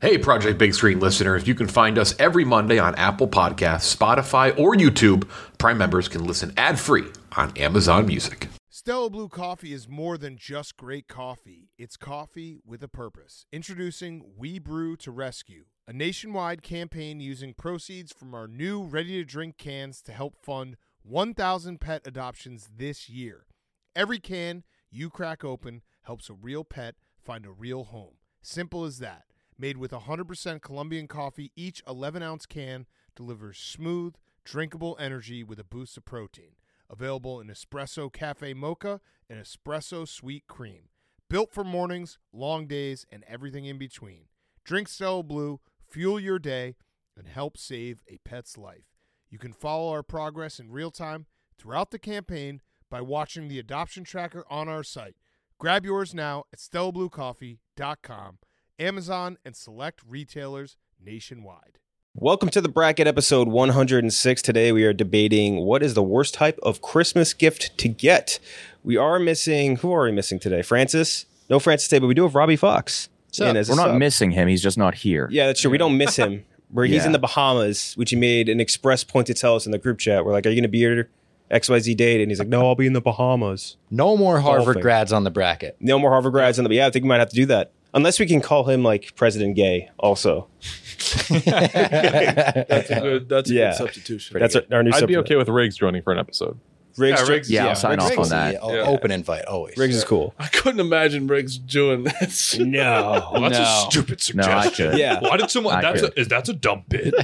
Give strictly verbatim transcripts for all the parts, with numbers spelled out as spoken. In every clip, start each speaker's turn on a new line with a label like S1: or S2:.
S1: Hey, Project Big Screen listeners, you can find us every Monday on Apple Podcasts, Spotify, or YouTube. Prime members can listen ad-free on Amazon Music.
S2: Stella Blue Coffee is more than just great coffee. It's coffee with a purpose. Introducing We Brew to Rescue, a nationwide campaign using proceeds from our new ready-to-drink cans to help fund one thousand pet adoptions this year. Every can you crack open helps a real pet find a real home. Simple as that. Made with one hundred percent Colombian coffee, each eleven-ounce can delivers smooth, drinkable energy with a boost of protein. Available in Espresso Cafe Mocha and Espresso Sweet Cream. Built for mornings, long days, and everything in between. Drink Stella Blue, fuel your day, and help save a pet's life. You can follow our progress in real time throughout the campaign by watching the adoption tracker on our site. Grab yours now at stella blue coffee dot com. Amazon, and select retailers nationwide.
S3: Welcome to the bracket episode one hundred six. Today we are debating what is the worst type of Christmas gift to get. We are missing, who are we missing today? Francis? No Francis today, but we do have Robbie Fox.
S4: We're not sub. missing him. He's just not here.
S3: Yeah, that's true. We don't miss him. Where he's yeah. in the Bahamas, which he made an express point to tell us in the group chat. We're like, are you going to be here X Y Z date? And he's like, no, I'll be in the Bahamas.
S5: No more Harvard
S3: Golfing.
S5: grads on the bracket.
S3: No more Harvard grads on the Yeah, I think we might have to do that. Unless we can call him like President Gay also.
S6: That's a good, that's a
S3: yeah.
S6: good substitution.
S3: That's our, our new
S7: I'd
S3: sub-
S7: be okay with Riggs joining for an episode.
S3: Riggs,
S4: yeah, Riggs, yeah, I'll sign
S5: Riggs
S4: off on that.
S5: Yeah. Open invite, always.
S3: Riggs
S6: yeah.
S3: is cool.
S6: I couldn't imagine Riggs doing this.
S3: No.
S6: Well, that's
S4: no.
S6: a stupid suggestion.
S4: No, I could.
S3: Yeah.
S7: Why did someone?
S4: I
S7: That's
S4: could.
S7: a, is that's a dumb bit?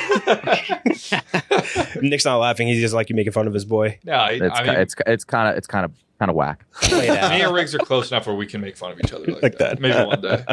S3: Nick's not laughing. He's just like you making fun of his boy.
S8: No, I,
S4: It's
S8: I
S4: ki-
S8: mean,
S4: it's it's kind of it's kind of kind of whack.
S5: Play it out.
S8: me and Riggs are close enough where we can make fun of each other like,
S3: Like
S8: that.
S3: that.
S8: Maybe one day.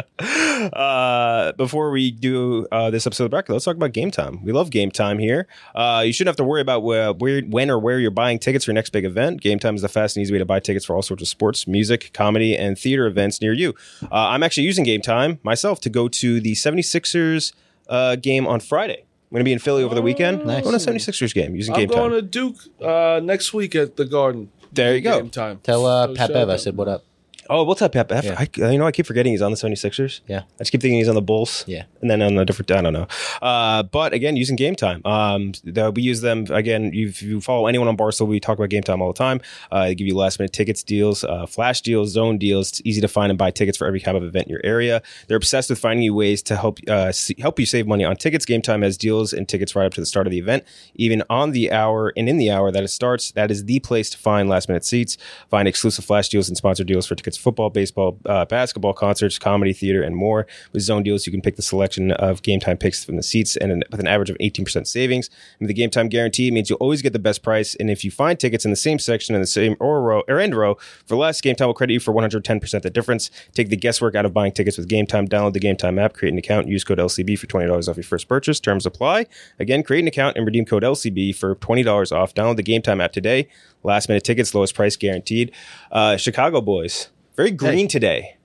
S3: Uh, before we do uh, this episode of the bracket, let's talk about Game Time. We love Game Time here. Uh, you shouldn't have to worry about where, where, when or where you're buying tickets for your next big event. Game Time is the fast and easy way to buy tickets for all sorts of sports, music, comedy, and theater events near you. Uh, I'm actually using Game Time myself to go to the seventy-sixers uh, game on Friday. I'm going to be in Philly over the weekend.
S5: Nice.
S3: Going to a seventy-sixers game using
S6: I'm
S3: Game
S6: going
S3: Time.
S6: to Duke uh, next week at the Garden.
S3: There you go.
S6: Game time.
S5: Tell uh,
S6: So
S5: Pat
S6: shout
S5: Bev I
S6: out.
S5: said what up.
S3: Oh, we'll tell Pep. F.
S5: Yeah.
S3: I, you know, I keep forgetting he's on the seventy-sixers.
S5: Yeah.
S3: I just keep thinking he's on the Bulls.
S5: Yeah.
S3: And then on a different, I don't know. Uh, but again, using Game Time. Um, the, we use them, again, if you follow anyone on Barstool, we talk about Game Time all the time. Uh, they give you last minute tickets deals, uh, flash deals, zone deals. It's easy to find and buy tickets for every kind of event in your area. They're obsessed with finding you ways to help uh, see, help you save money on tickets. Game Time has deals and tickets right up to the start of the event. Even on the hour and in the hour that it starts, that is the place to find last minute seats. Find exclusive flash deals and sponsored deals for tickets, football, baseball, uh, basketball, concerts, comedy, theater, and more. With zone deals, you can pick the selection of Game Time picks from the seats, and an, with an average of eighteen percent savings. And the Game Time guarantee means you'll always get the best price. And if you find tickets in the same section in the same or row or end row for less, Game Time will credit you for one hundred ten percent the difference. Take the guesswork out of buying tickets with Game Time. Download the Game Time app, create an account, use code L C B for twenty dollars off your first purchase. Terms apply. Again, create an account and redeem code L C B for twenty dollars off. Download the Game Time app today. Last minute tickets, lowest price guaranteed. Uh, Chicago boys, very green
S4: Hey.
S3: today.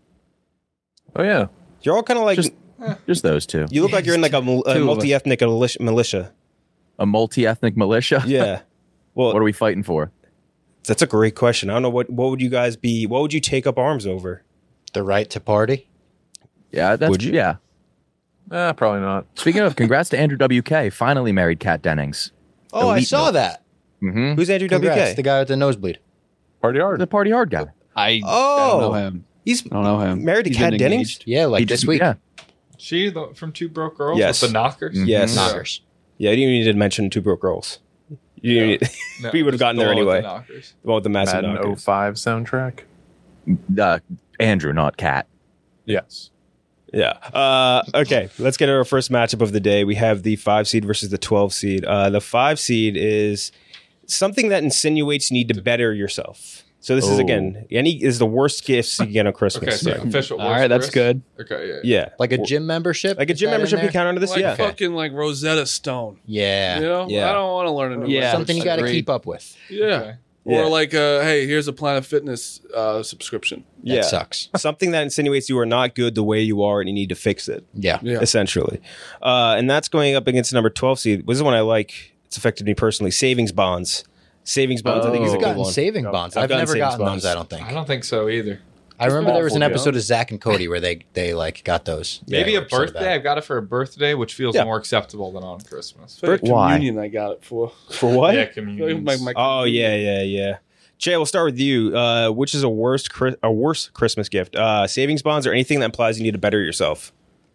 S7: Oh yeah.
S3: You're all kind of like,
S4: Just just those two.
S3: you look like you're in like a, mul- a
S5: Two of us.
S3: multi-ethnic militia. militia.
S4: A multi-ethnic militia.
S3: Yeah. Well,
S4: What are we fighting for?
S3: that's a great question. I don't know what, what would you guys be, what would you take up arms over?
S5: The right to party.
S4: Yeah, that's
S3: Would you?
S4: yeah.
S7: Eh, probably not.
S4: Speaking of, congrats to Andrew W K. Finally married Kat Dennings.
S5: Oh, I
S4: Elite
S5: saw
S4: milk.
S5: that.
S4: Mm-hmm.
S3: Who's Andrew
S5: Congrats,
S3: W K?
S5: the guy with the nosebleed.
S7: Party hard.
S4: The party hard guy.
S9: I,
S3: Oh.
S9: I don't know him.
S3: He's
S9: I don't know him.
S3: married to
S9: He's
S3: Kat
S9: been
S3: Dennings?
S9: engaged.
S5: Yeah, like
S4: He
S5: this
S4: just-
S5: week.
S4: Yeah.
S8: She the, from Two Broke Girls
S3: Yes.
S8: with the Knockers.
S4: Mhm.
S3: Yes.
S5: Knockers.
S3: Yeah, you didn't even need to mention Two Broke Girls. You didn't need-
S8: No,
S3: we would have
S8: just
S3: gotten
S8: the
S3: there
S8: one with
S3: anyway.
S8: the Knockers.
S3: The one with the massive
S7: Madden
S3: knockers.
S7: oh five soundtrack.
S4: Uh, Andrew, not Kat.
S7: Yes.
S3: Yeah. Uh, okay, let's get our first matchup of the day. We have the five seed versus the twelve seed. Uh, the five seed is something that insinuates you need to better yourself. So this is
S4: Oh.
S3: again, any is the worst gifts you get on
S8: Okay,
S3: Christmas.
S8: so
S3: Yeah.
S8: official.
S9: All right, that's
S8: worst
S9: good.
S8: first? Okay, yeah.
S3: Yeah.
S5: Like a gym membership?
S3: Like a
S5: Is
S3: gym
S5: that in
S3: membership, you
S5: there?
S3: count under this?
S6: Like
S3: Yeah.
S6: fucking like Rosetta Stone.
S5: Yeah.
S6: You know?
S3: Yeah.
S6: I don't want to learn a new
S9: Yeah.
S6: language.
S5: Something you got to
S9: Agreed.
S5: keep up with.
S6: Yeah.
S8: Okay.
S3: Yeah.
S6: Or like, uh, hey, here's a Planet Fitness uh, subscription.
S5: That
S3: Yeah.
S5: sucks.
S3: Something that insinuates you are not good the way you are and you need to fix it.
S5: Yeah.
S6: Yeah.
S3: Essentially. Uh, and that's going up against the number twelve seed. This is one I like. It's affected me personally. Savings bonds. Savings bonds, I think, is a
S5: You've
S3: good
S5: gotten
S3: one.
S5: saving bonds.
S3: I've
S5: I've,
S3: gotten
S5: never
S3: savings
S5: gotten
S3: bonds.
S5: those, I don't think.
S8: I don't think so either.
S5: I remember there was an
S7: awful,
S5: episode
S7: yeah.
S5: of Zach and Cody where they they like got those.
S8: Maybe
S5: Yeah,
S8: a
S5: upset about
S8: birthday.
S5: it.
S8: I've got it for a birthday, which feels
S3: Yeah.
S8: more acceptable than on Christmas.
S6: For
S4: Why?
S6: communion, I got it for.
S3: For what?
S8: Yeah,
S6: Like,
S8: communions.
S6: my- my
S3: Oh yeah,
S6: communion.
S3: yeah, yeah. Jay, we'll start with you. Uh, which is a worst Chri- a worse Christmas gift? Uh, savings bonds or anything that implies you need to better yourself?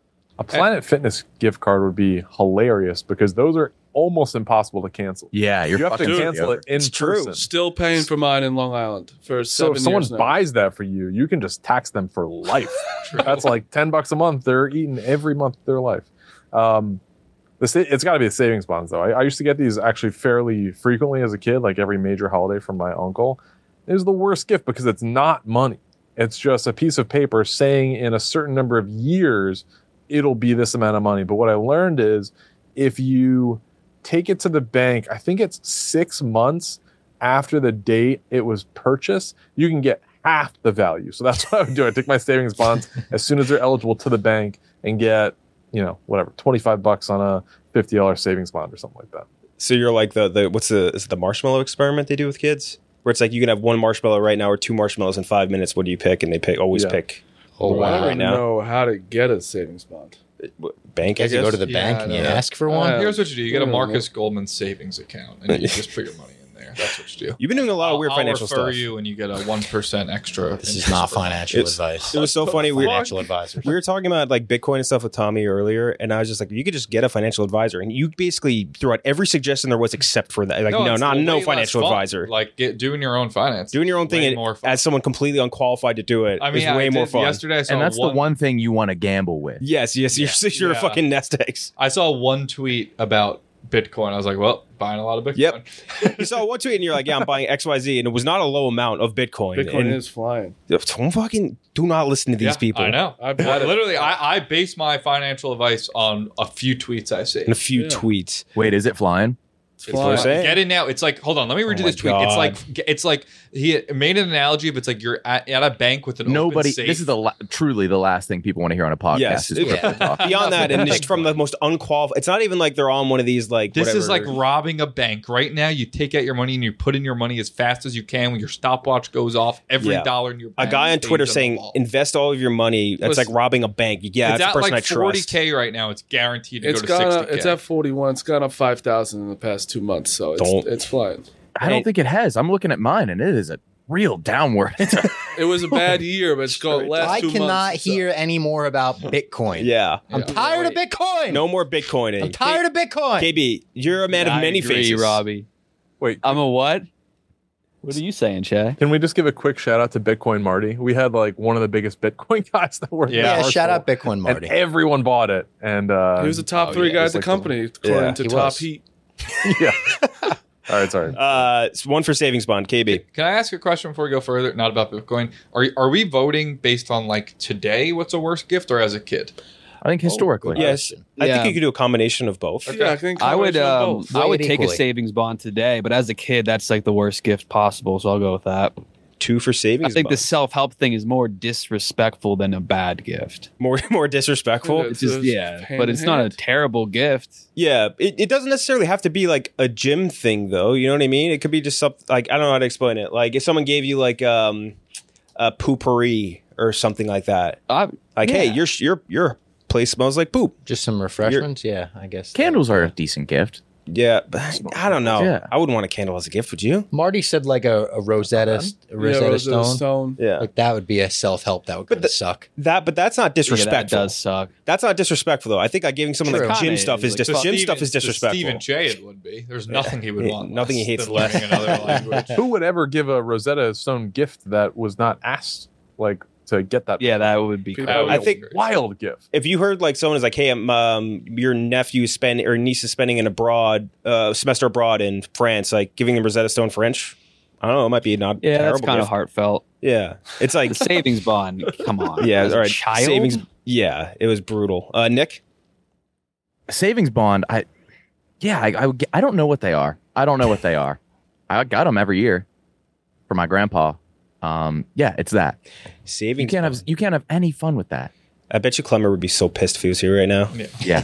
S7: A Planet Fitness gift card would be hilarious because those are almost impossible to cancel.
S4: Yeah, you're
S7: You have to
S4: fucking
S7: cancel it in
S3: It's true.
S7: person.
S6: Still paying for mine in Long Island for
S7: So
S6: seven
S7: if someone
S6: years now.
S7: buys that for you, you can just tax them for life. That's like ten bucks a month. They're eating every month of their life. Um, the sa- it's got to be the savings bonds though. I, I used to get these actually fairly frequently as a kid, like every major holiday from my uncle. It was the worst gift because it's not money. It's just a piece of paper saying in a certain number of years it'll be this amount of money. But what I learned is if you take it to the bank, I think it's six months after the date it was purchased, you can get half the value. So that's what I would do. I take my savings bonds as soon as they're eligible to the bank and get, you know, whatever, twenty-five bucks on a fifty dollars savings bond or something like that.
S3: So you're like the the what's the is it the marshmallow experiment they do with kids, where it's like you can have one marshmallow right now or two marshmallows in five minutes. What do you pick? And they pick always
S7: Yeah.
S3: pick
S5: Oh,
S3: the one
S6: I
S5: wow.
S6: don't
S3: right now.
S6: know how to get a savings bond.
S3: Bank.
S5: You
S3: I
S5: guys, you go
S3: guess.
S5: to the
S8: Yeah,
S5: bank
S8: I
S5: and you
S8: know.
S5: ask for
S6: Uh,
S5: one.
S8: Here's what you do: you get a
S6: Yeah.
S8: Marcus Goldman savings account, and you just put your money in there. That's what you do.
S3: You've been doing a lot of weird
S8: I'll,
S3: financial
S8: I'll refer
S3: stuff.
S8: you, and you get a one percent extra.
S5: This is
S8: interest
S5: not
S8: per month.
S5: financial
S3: It's-
S5: advice.
S3: It was so funny. We were,
S5: Financial advisors.
S3: we were talking about like Bitcoin and stuff with Tommy earlier, and I was just like, you could just get a financial advisor, and you basically threw out every suggestion there was except for that. Like, no,
S8: it's
S3: not
S8: way
S3: no
S8: less
S3: financial
S8: fun.
S3: advisor.
S8: Like get, doing your own finance,
S3: Doing your own thing
S8: Way
S3: and,
S8: more fun.
S3: as someone completely unqualified to do it
S8: I mean,
S3: is
S8: I
S3: way
S8: did,
S3: more fun.
S8: Yesterday, I saw
S4: And that's
S8: one,
S4: the one thing you want to gamble with.
S3: Yes, yes, you're, you're a
S8: Yeah.
S3: fucking nest eggs.
S8: I saw one tweet about Bitcoin. I was like, well, buying a lot of Bitcoin.
S3: Yep. You saw one tweet and you're like, yeah, I'm buying X Y Z, and it was not a low amount of Bitcoin.
S6: Bitcoin
S3: and
S6: is flying.
S3: don't fucking do not listen to these
S8: Yeah,
S3: people.
S8: I know.
S6: I've had it.
S8: Literally, I, I base my financial advice on a few tweets I see.
S3: And a few
S6: Yeah.
S3: tweets.
S4: Wait, is it flying?
S6: It's
S3: what I'm
S6: flying.
S3: saying.
S8: Get in now. It's like, hold on, let me read
S3: Oh
S8: you
S3: my
S8: this tweet. It's
S3: God.
S8: like, it's like he made an analogy of it's like you're at, at a bank with an
S4: Nobody.
S8: open safe.
S4: This is the la- truly the last thing people want to hear on a podcast.
S3: Yes.
S4: is
S3: Yeah.
S4: crypto talk.
S3: Beyond that, and just from the most unqualified, it's not even like they're on one of these like.
S8: This is like
S3: whatever-
S8: robbing a bank. Right now, you take out your money and you put in your money as fast as you can. When your stopwatch goes off, every
S3: Yeah.
S8: dollar in your
S3: a
S8: bank
S3: guy on
S8: stays
S3: Twitter
S8: the
S3: saying
S8: vault.
S3: invest all of your money. That's
S8: Listen,
S3: like robbing a bank. Yeah,
S8: it's
S3: it's a
S8: at
S3: person
S8: like
S3: I
S8: forty
S3: trust.
S8: k right now. It's guaranteed to
S6: It's
S8: go to
S6: gone.
S8: sixty
S6: Up,
S8: k.
S6: it's at forty-one. It's gone up five thousand in the past two months. So it's
S3: Don't.
S6: it's flying.
S4: I don't think it has. I'm looking at mine, and it is a real downward. It's a-
S6: It was a bad year, but it's going last
S5: I
S6: two
S5: cannot
S6: months. so-
S5: hear any more about Bitcoin.
S3: Yeah,
S5: I'm
S8: Yeah.
S5: tired of Bitcoin.
S3: no more Bitcoining.
S5: I'm tired of Bitcoin.
S3: K B, you're a man of
S9: I
S3: many
S9: agree,
S3: faces.
S9: Robbie.
S7: Wait,
S9: I'm a what? What are you saying, Shay?
S7: can we just give a quick shout out to Bitcoin Marty? We had like one of the biggest Bitcoin guys that were
S8: Yeah.
S5: yeah, shout out Bitcoin Marty.
S7: And everyone bought it. And uh,
S6: He was the top
S8: Oh,
S6: three
S8: yeah,
S6: guy
S7: it
S6: at
S7: was
S6: the
S7: like
S6: company, according
S3: Yeah,
S6: to
S5: he
S6: Top
S5: was.
S6: Heat.
S7: yeah. All right, sorry.
S3: Uh, it's one for savings bond. K B.
S8: Can I ask a question before we go further? Not about Bitcoin. Are are we voting based on like today? What's a worse gift, or as a kid?
S4: I think historically.
S3: Yes, I
S9: Yeah.
S3: think you could do a combination of both.
S6: Yeah, I think
S9: I would
S6: combination of
S9: um,
S6: both.
S9: I
S5: Weigh
S9: would
S5: it
S9: take a
S5: equally.
S9: savings bond today, but as a kid, that's like the worst gift possible. So I'll go with that.
S3: Two for
S9: I
S3: savings.
S9: think the
S3: bonds.
S9: self help thing is more disrespectful than a bad gift.
S3: more more disrespectful.
S6: Yeah.
S9: It's just
S6: It's
S9: yeah,
S6: hand
S9: but
S6: in
S9: it's not a
S6: hand.
S9: terrible gift.
S3: Yeah, it, it doesn't necessarily have to be like a gym thing, though. You know what I mean? It could be just something like I don't know how to explain it. Like if someone gave you like um, a poopery or something like that.
S9: I,
S3: Like, hey,
S9: Yeah.
S3: your your your place smells like poop.
S5: Just some refreshments. Yeah, I guess.
S4: Candles are a decent gift.
S3: Yeah, but I don't know.
S4: Yeah.
S3: I wouldn't want a candle as a gift, would you?
S5: Marty said like a, a Rosetta, a
S6: Yeah,
S5: Rosetta
S6: Rosetta
S5: Stone.
S6: Stone.
S3: Yeah,
S5: Like that would be a self help that would
S3: But
S5: kind
S3: the-
S5: of suck.
S3: that, but that's not
S9: yeah, that
S3: disrespectful.
S9: does suck.
S3: That's not disrespectful, though. I think like giving someone
S5: True.
S3: like gym
S9: Kinda
S3: stuff
S9: is,
S3: is
S9: like,
S3: dis-
S9: to
S3: gym
S8: Steven-
S3: stuff is
S8: to
S3: disrespectful.
S8: Stephen Che, it would be. There's nothing he would
S3: Yeah,
S8: want.
S3: nothing he
S8: less
S3: hates
S8: than
S3: less.
S8: learning another language.
S7: Who would ever give a Rosetta Stone gift that was not asked like to get that?
S9: Yeah, that would be.
S6: People-
S9: crazy.
S3: I think
S7: wild gift.
S3: if you heard like someone is like, "Hey, um, um, your nephew spend or niece is spending an abroad uh, semester abroad in France," like giving them Rosetta Stone French. I don't know. It might be not.
S9: yeah,
S3: terrible
S9: that's kind of
S3: gift.
S9: heartfelt.
S3: Yeah, it's like
S9: The savings bond. Come on.
S3: yeah,
S9: As
S3: all
S9: a
S3: right.
S9: Child.
S3: Savings. Yeah, it was brutal. Uh, Nick.
S4: Savings bond. I, yeah, I, I, would get- I don't know what they are. I don't know what they are. I got them every year for my grandpa. Um, yeah, it's that.
S3: Savings.
S4: You can't have
S3: bond.
S4: you can't have any fun with that.
S3: I bet you Clemmer would be so pissed if he was here right now.
S4: Yeah.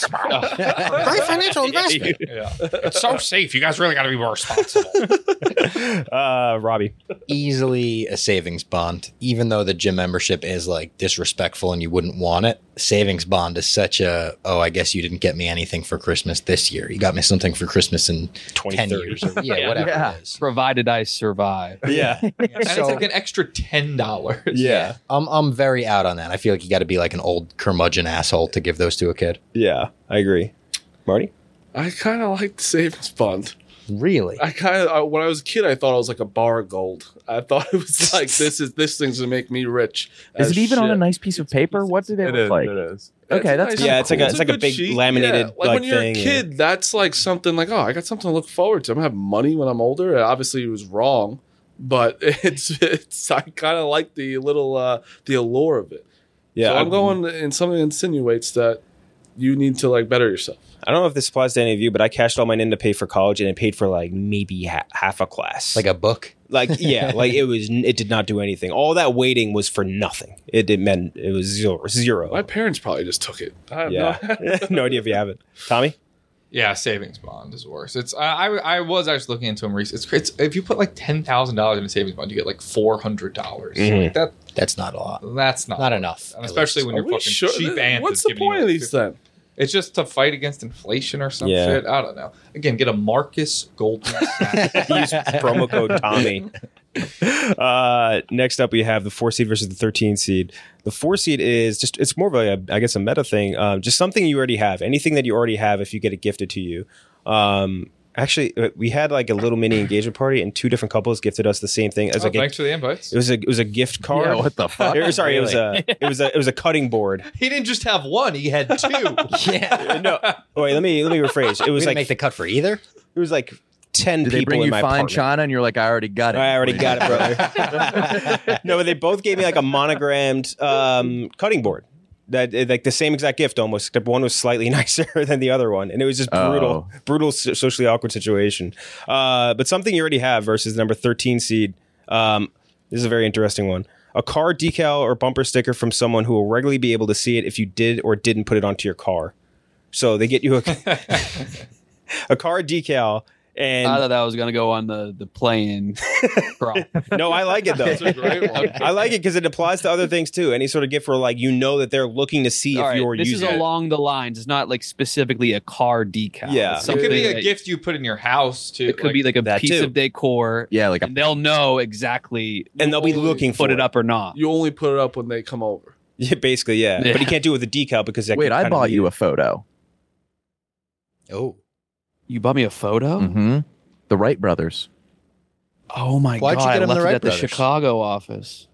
S5: Great financial investment.
S8: Yeah. It's so safe. You guys really got to be more responsible.
S3: uh, Robbie.
S5: Easily a savings bond, even though the gym membership is like disrespectful and you wouldn't want it. Savings bond is such a, oh, I guess you didn't get me anything for Christmas this year. You got me something for Christmas in ten years. Or, yeah,
S9: Yeah.
S5: whatever
S4: Yeah.
S5: it is.
S9: Provided I survive.
S3: Yeah.
S8: And it's
S5: So-
S8: like an extra ten dollars.
S3: Yeah.
S5: I'm I'm very out on that. I feel like you got to be like an old curmudgeon asshole to give those to a kid.
S3: Yeah. I agree. Marty?
S6: I kind of like the savings bond.
S5: Really?
S6: I kind of when I was a kid, I thought it was like a bar of gold. I thought it was like this is this thing's gonna make me rich.
S4: Is
S6: as
S4: it even on a
S6: shit.
S4: nice piece of paper? What do they
S7: It
S4: look
S7: is.
S4: like?
S7: It is.
S4: Okay,
S6: It's
S4: that's
S6: nice
S4: kinda
S3: Yeah, it's like a-
S4: cool.
S3: it's like a
S6: good
S3: big
S6: sheet.
S3: laminated,
S6: Yeah. Like,
S3: like,
S6: when you're
S3: thing,
S6: a
S3: yeah.
S6: kid, that's like something like oh, I got something to look forward to. I'm gonna have money when I'm older. And obviously, it was wrong, but it's it's I kind of like the little uh the allure of it.
S3: Yeah.
S6: so I'm
S3: I-
S6: going and something insinuates that you need to like better yourself.
S3: I don't know if this applies to any of you, but I cashed all mine in to pay for college, and it paid for like maybe ha- half a class.
S5: Like a book?
S3: like yeah, like it was. It did not do anything. All that waiting was for nothing. It, it meant it was zero. Zero.
S6: My parents probably just took it. I have
S3: yeah,
S6: no-
S3: no idea if you have it. Tommy.
S8: Yeah, savings bond is worse. It's I I, I was actually looking into them recently. It's, it's if you put like ten thousand dollars in a savings bond, you get like four hundred dollars.
S3: Mhm.
S8: Like that
S5: That's not a lot.
S8: that's not
S5: Not enough.
S8: and
S5: at
S8: especially
S5: least.
S8: when
S6: Are
S8: you're
S6: we
S8: fucking
S6: sure?
S8: cheap and
S6: What's the point of these then?
S8: It's just to fight against inflation or some
S3: Yeah.
S8: shit. I don't know. Again, get a Marcus Golden sack.
S3: Use promo code Tommy. Uh, next up, we have the four seed versus the thirteen seed. The four seed is just, it's more of a, I guess, a meta thing. Um, just something you already have. Anything that you already have if you get it gifted to you. Um, actually, uh, we had like a little mini engagement party and two different couples gifted us the same thing as
S8: Oh,
S3: like a,
S8: thanks for the invites.
S3: it was a it was a gift card.
S4: Yeah, what the fuck?
S3: Or, sorry, it was a it was a it was a cutting board.
S8: He didn't just have one; he had two.
S5: Yeah.
S3: No, oh, wait, let me let me rephrase. It
S5: We
S3: was
S5: didn't
S3: like
S5: make the cut for either.
S3: it was like ten
S4: Did they
S3: people
S4: bring
S3: in
S4: you
S3: my
S4: fine
S3: apartment.
S4: china and you're like, I already got it?
S3: I already got it, brother. No, but they both gave me like a monogrammed um, cutting board. That like the same exact gift almost, except one was slightly nicer than the other one, and it was just brutal,
S4: Oh.
S3: brutal, so- socially awkward situation. Uh, but something you already have versus the number thirteen seed. Um, this is a very interesting one. A car decal or bumper sticker from someone who will regularly be able to see it if you did or didn't put it onto your car. So they get you a, a car decal. And
S9: I thought that was gonna go on the the play-in prop.
S3: no, I like it though.
S6: That's a great one.
S3: I like it because it applies to other things too. Any sort of gift where like you know that they're looking to see
S9: All
S3: if
S9: right,
S3: you're
S9: this is
S3: using it.
S9: along the lines. It's not like specifically a car decal.
S3: Yeah.
S9: It's
S3: It
S8: It could
S9: something
S8: be a
S9: that-
S8: gift you put in your house too.
S9: It could be like a
S3: that
S9: piece
S3: too.
S9: of decor.
S4: Yeah, like a
S9: and they'll know exactly
S3: And they'll be looking for
S9: put it up or not.
S6: You only put it up when they come over.
S3: Yeah, basically, yeah.
S9: Yeah.
S3: But you can't do it with a decal because that
S4: wait.
S3: could
S4: I
S3: kinda
S4: bought
S3: be-
S4: you a photo.
S5: Oh.
S9: You bought me a photo?
S4: Mm-hmm. The Wright brothers.
S9: Oh my
S5: Why'd you
S9: god!
S5: get
S9: I
S5: him the
S9: left
S5: Wright
S9: it at the
S5: brothers?
S9: Chicago office.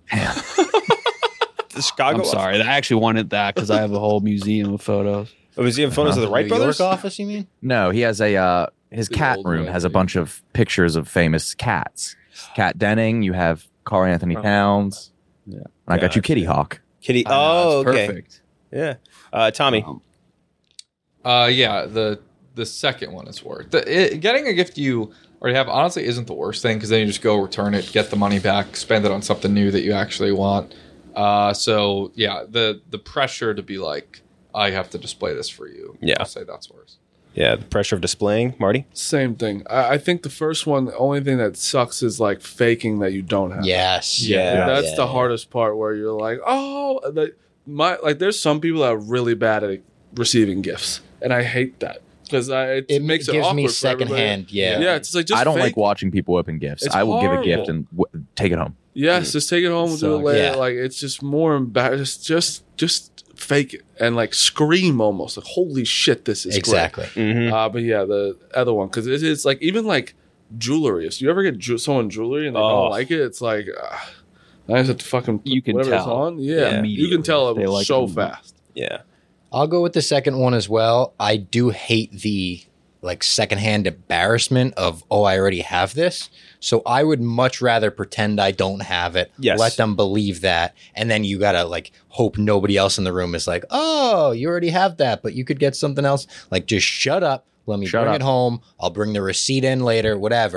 S3: the Chicago.
S9: I'm sorry. I actually wanted that because I have a whole museum of photos.
S3: Oh, was he in photos of the Wright
S5: New
S3: brothers?
S5: York office, you mean?
S4: No, he has a uh, his
S6: The
S4: cat
S6: old
S4: room
S6: one,
S4: has a
S6: yeah.
S4: bunch of pictures of famous cats. Cat Denning. You have Carl Anthony Towns.
S9: Yeah.
S4: And I got you Kitty Hawk.
S3: Kitty.
S9: I know,
S3: Oh,
S9: it's
S3: okay.
S9: perfect.
S3: Yeah. Uh, Tommy.
S9: Um,
S8: Uh, yeah, the the second one is worth. The, it, getting a gift you already have honestly isn't the worst thing because then you just go return it, get the money back, spend it on something new that you actually want. Uh, so yeah, the the pressure to be like, I have to display this for you.
S3: Yeah.
S8: I'll say that's worse.
S3: Yeah, the pressure of displaying. Marty.
S6: Same thing. I, I think the first one, the only thing that sucks is like faking that you don't have.
S5: Yes.
S3: Yeah.
S6: That's
S5: Yeah.
S6: the hardest part where you're like, oh, the, my like. There's some people that are really bad at receiving gifts, and I hate that because it,
S5: It
S6: makes it
S5: gives
S6: awkward
S5: me
S6: for everybody.
S5: secondhand. Yeah.
S6: Yeah, it's like just
S4: I don't
S6: fake.
S4: like watching people open gifts.
S6: It's
S4: I will give a gift
S6: horrible.
S4: and w- take it home.
S6: Yes, just take it home and do it
S9: Sucks.
S6: later.
S5: Yeah.
S6: Like it's just more embarrassing. Just just fake it and like scream almost like holy shit, this is
S5: Exactly.
S6: great.
S3: Mm-hmm.
S6: Uh, but yeah, the other one because it is like even like jewelry. If you ever get ju- someone jewelry and they
S3: Oh.
S6: don't like it, it's like uh, I just have to fucking put
S9: You can
S6: whatever it's
S9: tell
S6: on. Yeah, you
S9: immediately
S6: can tell
S9: if they
S6: it
S9: like
S6: so
S9: it.
S6: fast.
S3: Yeah.
S5: I'll go with the second one as well. I do hate the like secondhand embarrassment of, oh, I already have this. So I would much rather pretend I don't have it.
S3: Yes.
S5: Let them believe that. And then you got to like hope nobody else in the room is like, oh, you already have that, but you could get something else. Like just shut up. Let me
S4: Shut
S5: bring
S4: up.
S5: it home. I'll bring the receipt in later, whatever.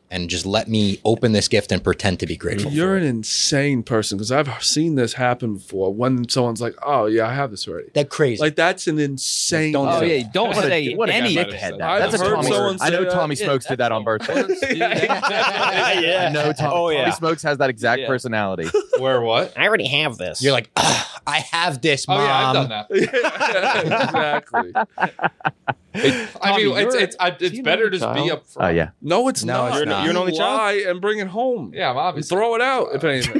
S5: and just let me open this gift and pretend to be grateful.
S6: You're
S5: for
S6: an
S5: it.
S6: insane person because I've seen this happen before when someone's like, oh, yeah, I have this already.
S5: That crazy.
S6: Like, that's an insane
S5: Don't
S9: Oh
S5: say
S9: yeah, don't
S4: What a-
S9: say
S4: what a
S9: any.
S4: dickhead that-
S6: I've
S4: That's a
S6: heard
S4: Tommy.
S6: someone
S4: I know
S6: say
S4: Tommy
S6: that.
S4: Smokes did that on birthdays. I know Tommy,
S3: Oh, yeah.
S4: Tommy Smokes has that exact
S9: Yeah.
S4: personality.
S8: Where what?
S3: I already have this.
S5: You're like, "Ugh, I have this,
S8: Oh
S5: mom.
S8: yeah, I've done that.
S6: exactly.
S8: I mean,
S9: Tommy,
S8: it's
S9: you're-
S8: it's I,
S9: do
S8: it's
S9: you
S8: better
S9: know
S8: to just
S9: your
S8: be
S9: child?
S8: up front.
S4: Oh yeah.
S6: No, it's
S5: No,
S6: not.
S5: it's
S3: You're,
S5: not.
S3: you're an only child?
S6: Lie and bring it home.
S8: Yeah, I'm obviously.
S6: Throw it out, if anything.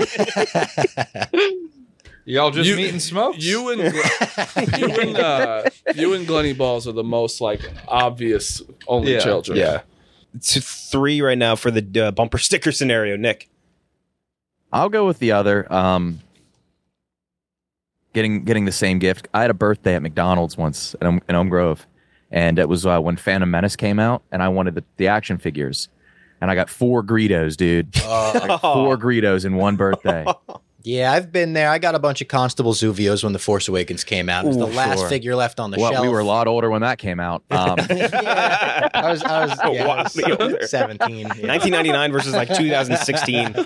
S8: Y'all just
S6: You-
S8: meet and smoke.
S6: You and you and uh, you and Glenny Balls are the most like obvious only
S8: Yeah.
S6: children.
S3: Yeah. It's three right now for the uh, bumper sticker scenario, Nick.
S4: I'll go with the other. Um, getting getting the same gift. I had a birthday at McDonald's once in, in Elm Grove, and it was uh, when Phantom Menace came out, and I wanted the, the action figures, and I got four Greedos, dude. Like four Greedos in one birthday.
S5: Yeah, I've been there. I got a bunch of Constable Zuvios when The Force Awakens came out. It was
S4: Ooh,
S5: the last
S4: sure.
S5: figure left on the
S4: Well,
S5: shelf.
S4: we were a lot older when that came out. Um,
S5: Yeah, I was, I was, yeah, I was
S3: Wildly older.
S5: seventeen. Yeah.
S3: nineteen ninety-nine versus like two thousand sixteen.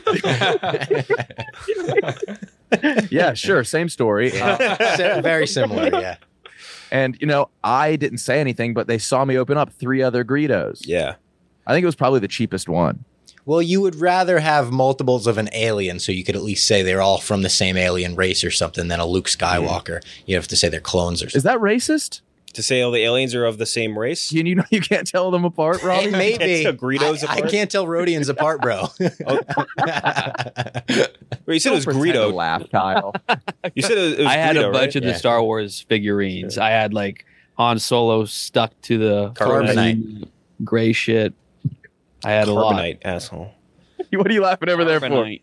S4: yeah, sure, same story. Uh,
S5: Si- Very similar, yeah.
S4: and you know, I didn't say anything, but they saw me open up three other Greedos.
S3: Yeah.
S4: I think it was probably the cheapest one.
S5: Well, you would rather have multiples of an alien so you could at least say they're all from the same alien race or something than a Luke Skywalker. You have to say they're clones or
S4: Is
S5: something.
S4: that racist?
S3: To say all the aliens are of the same race?
S4: You, you know, you can't tell them apart, Robbie.
S5: It may
S3: Can't
S5: be.
S3: tell Greedos
S5: I, I
S3: apart?
S5: can't tell Rhodians apart, bro.
S3: Well, you said it was
S4: Don't pretend to
S3: Greedo.
S4: laugh, Kyle.
S3: You said it was, it was
S9: I had
S3: Greedo,
S9: a bunch
S3: right?
S9: of the
S5: Yeah.
S9: Star Wars figurines. I had like Han Solo stuck to the
S5: Carbonite.
S9: gray shit. I had a lot.
S3: Carbonite, asshole.
S4: What are you laughing over there for?
S9: Carbonite.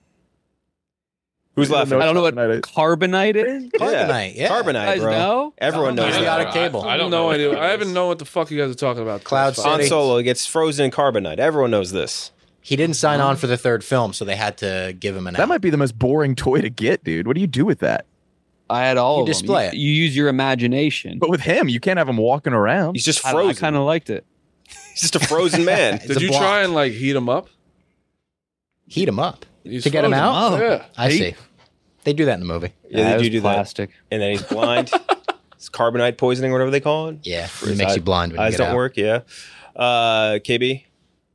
S3: Who's laughing?
S9: I don't know what
S4: Carbonite is.
S9: carbonite is.
S5: Carbonite, yeah.
S9: You
S3: Carbonite,
S9: guys
S3: bro.
S9: know?
S3: Everyone knows
S5: Periodic
S3: that.
S5: table.
S8: I, I
S6: I
S8: don't
S6: don't know
S8: know.
S6: idea.
S8: what
S6: I
S8: that
S6: haven't
S8: is.
S6: know what the fuck you guys are talking about.
S5: Cloud
S6: That's fine.
S3: Han
S5: City.
S3: Solo gets frozen in carbonite. Everyone knows this.
S5: He didn't sign on for the third film, so they had to give him an
S4: That
S5: out.
S4: might be the most boring toy to get, dude. What do you do with that?
S9: I had all
S5: You
S9: of
S5: display
S9: them.
S5: it.
S9: You, you use your imagination.
S4: But with him, you can't have him walking around.
S3: He's just
S9: I,
S3: frozen.
S9: I kind of liked it.
S3: He's just a frozen man.
S5: It's
S6: Did
S5: a
S6: you
S5: block.
S6: try and like heat him up?
S5: Heat him up
S6: He's
S5: to get him
S6: frozen.
S5: out?
S6: Yeah.
S5: I see. They do that in the movie.
S3: Yeah,
S9: it
S3: they do
S9: was
S3: do that.
S9: plastic.
S3: And then he's blind. It's carbonite poisoning, whatever they call it.
S5: Yeah,
S3: His
S5: it makes
S3: eye-
S5: you blind when you
S3: Eyes
S5: get
S3: don't
S5: out.
S3: work, yeah. Uh, K B?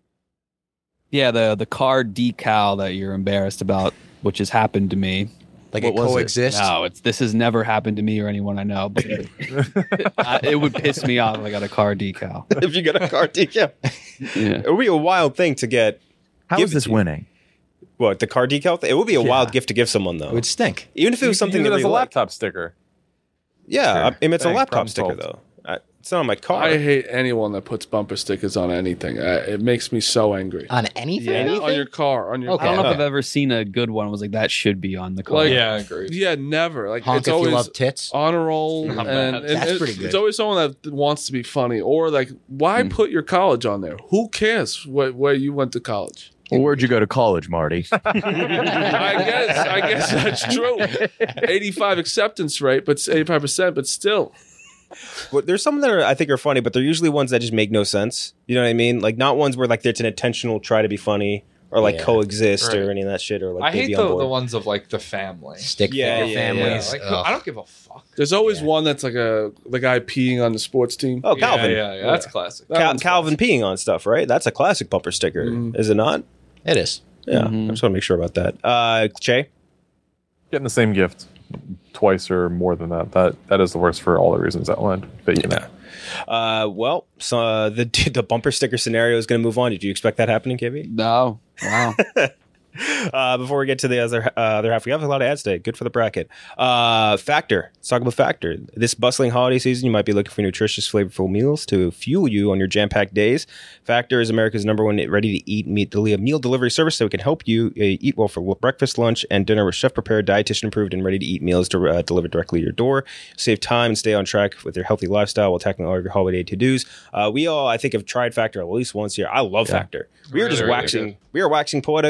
S9: Yeah, the the car decal that you're embarrassed about, which has happened to me.
S5: Like
S4: What
S5: it
S4: was it?
S5: coexists.
S9: No, it's this has never happened to me or anyone I know. But it, I, it would piss me off if I got a car decal.
S3: If you got a car decal.
S9: Yeah.
S3: It would be a wild thing to get.
S4: How
S3: give
S4: is
S3: it
S4: this
S3: to you.
S4: winning?
S3: What, the car decal? Thing? It would be a
S4: Yeah.
S3: wild gift to give someone, though.
S5: It would stink.
S3: Even if it was something
S7: you
S3: that
S7: use it as a
S3: really like.
S7: laptop sticker.
S3: Yeah,
S7: Sure.
S3: I mean, it's a
S7: Thanks,
S3: laptop
S7: problem
S3: sticker,
S7: solved.
S3: though. I, it's not on my car.
S6: I hate anyone that puts bumper stickers on anything. Uh, it makes me so angry.
S5: On anything?
S6: Yeah, on your car, on your
S5: Okay.
S9: I don't know
S6: car.
S9: if I've ever seen a good one. I was like, that should be on the car.
S6: Like-
S8: Yeah, I agree.
S6: Yeah, never. Like
S5: Honk
S6: it's
S5: if
S6: always
S5: you love tits.
S6: on a roll,
S8: Not
S6: and,
S8: bad.
S6: and
S5: That's
S6: it-
S5: pretty good.
S6: it's always someone that wants to be funny, or like, why put your college on there? Who cares where, where you went to college?
S4: Well, where'd you go to college, Marty?
S6: I guess, I guess that's true. eighty-five acceptance rate, but eighty-five percent, but still.
S3: Well, there's some that are, I think are funny, but they're usually ones that just make no sense. You know what I mean? Like, not ones where like it's an intentional try to be funny or like
S5: Yeah.
S3: coexist
S8: Right.
S3: or any of that shit or like
S8: I
S3: baby
S8: hate
S3: on
S8: the,
S3: board.
S8: the ones of like the family.
S5: Stick
S3: Yeah,
S5: figure
S3: yeah, yeah.
S5: families.
S8: Like,
S5: Ugh.
S8: I don't give a fuck.
S6: There's always
S5: Yeah.
S6: one that's like a the guy peeing on the sports team.
S3: Oh, Calvin.
S8: Yeah, yeah, yeah. That's classic.
S6: That
S3: Cal-
S6: one's
S3: Calvin peeing on stuff, right? That's a classic bumper sticker,
S6: Mhm.
S3: is it not?
S5: It is.
S3: Yeah,
S9: Mhm.
S3: I just want to make sure about that. Uh, Che?
S7: Getting the same gift twice or more than that. That that is the worst for all the reasons outlined. But you know,
S3: Uh, well, so uh, the the bumper sticker scenario is going to move on. Did you expect that happening, K B?
S9: No. Wow.
S3: Uh, before we get to the other uh, other half, we have a lot of ads today. Good for the bracket. Uh, Factor. Let's talk about Factor. This bustling holiday season, you might be looking for nutritious, flavorful meals to fuel you on your jam-packed days. Factor is America's number one ready-to-eat meat deli- meal delivery service that can help you uh, eat well for breakfast, lunch, and dinner with chef-prepared, dietitian-approved, and ready-to-eat meals to, uh, delivered directly to your door. Save time and stay on track with your healthy lifestyle while tackling all of your holiday to-dos. Uh, we all, I think, have tried Factor at least once here. I love Factor. We were just
S8: Really, really
S3: waxing.
S8: good.
S3: We were waxing poetic about it earlier.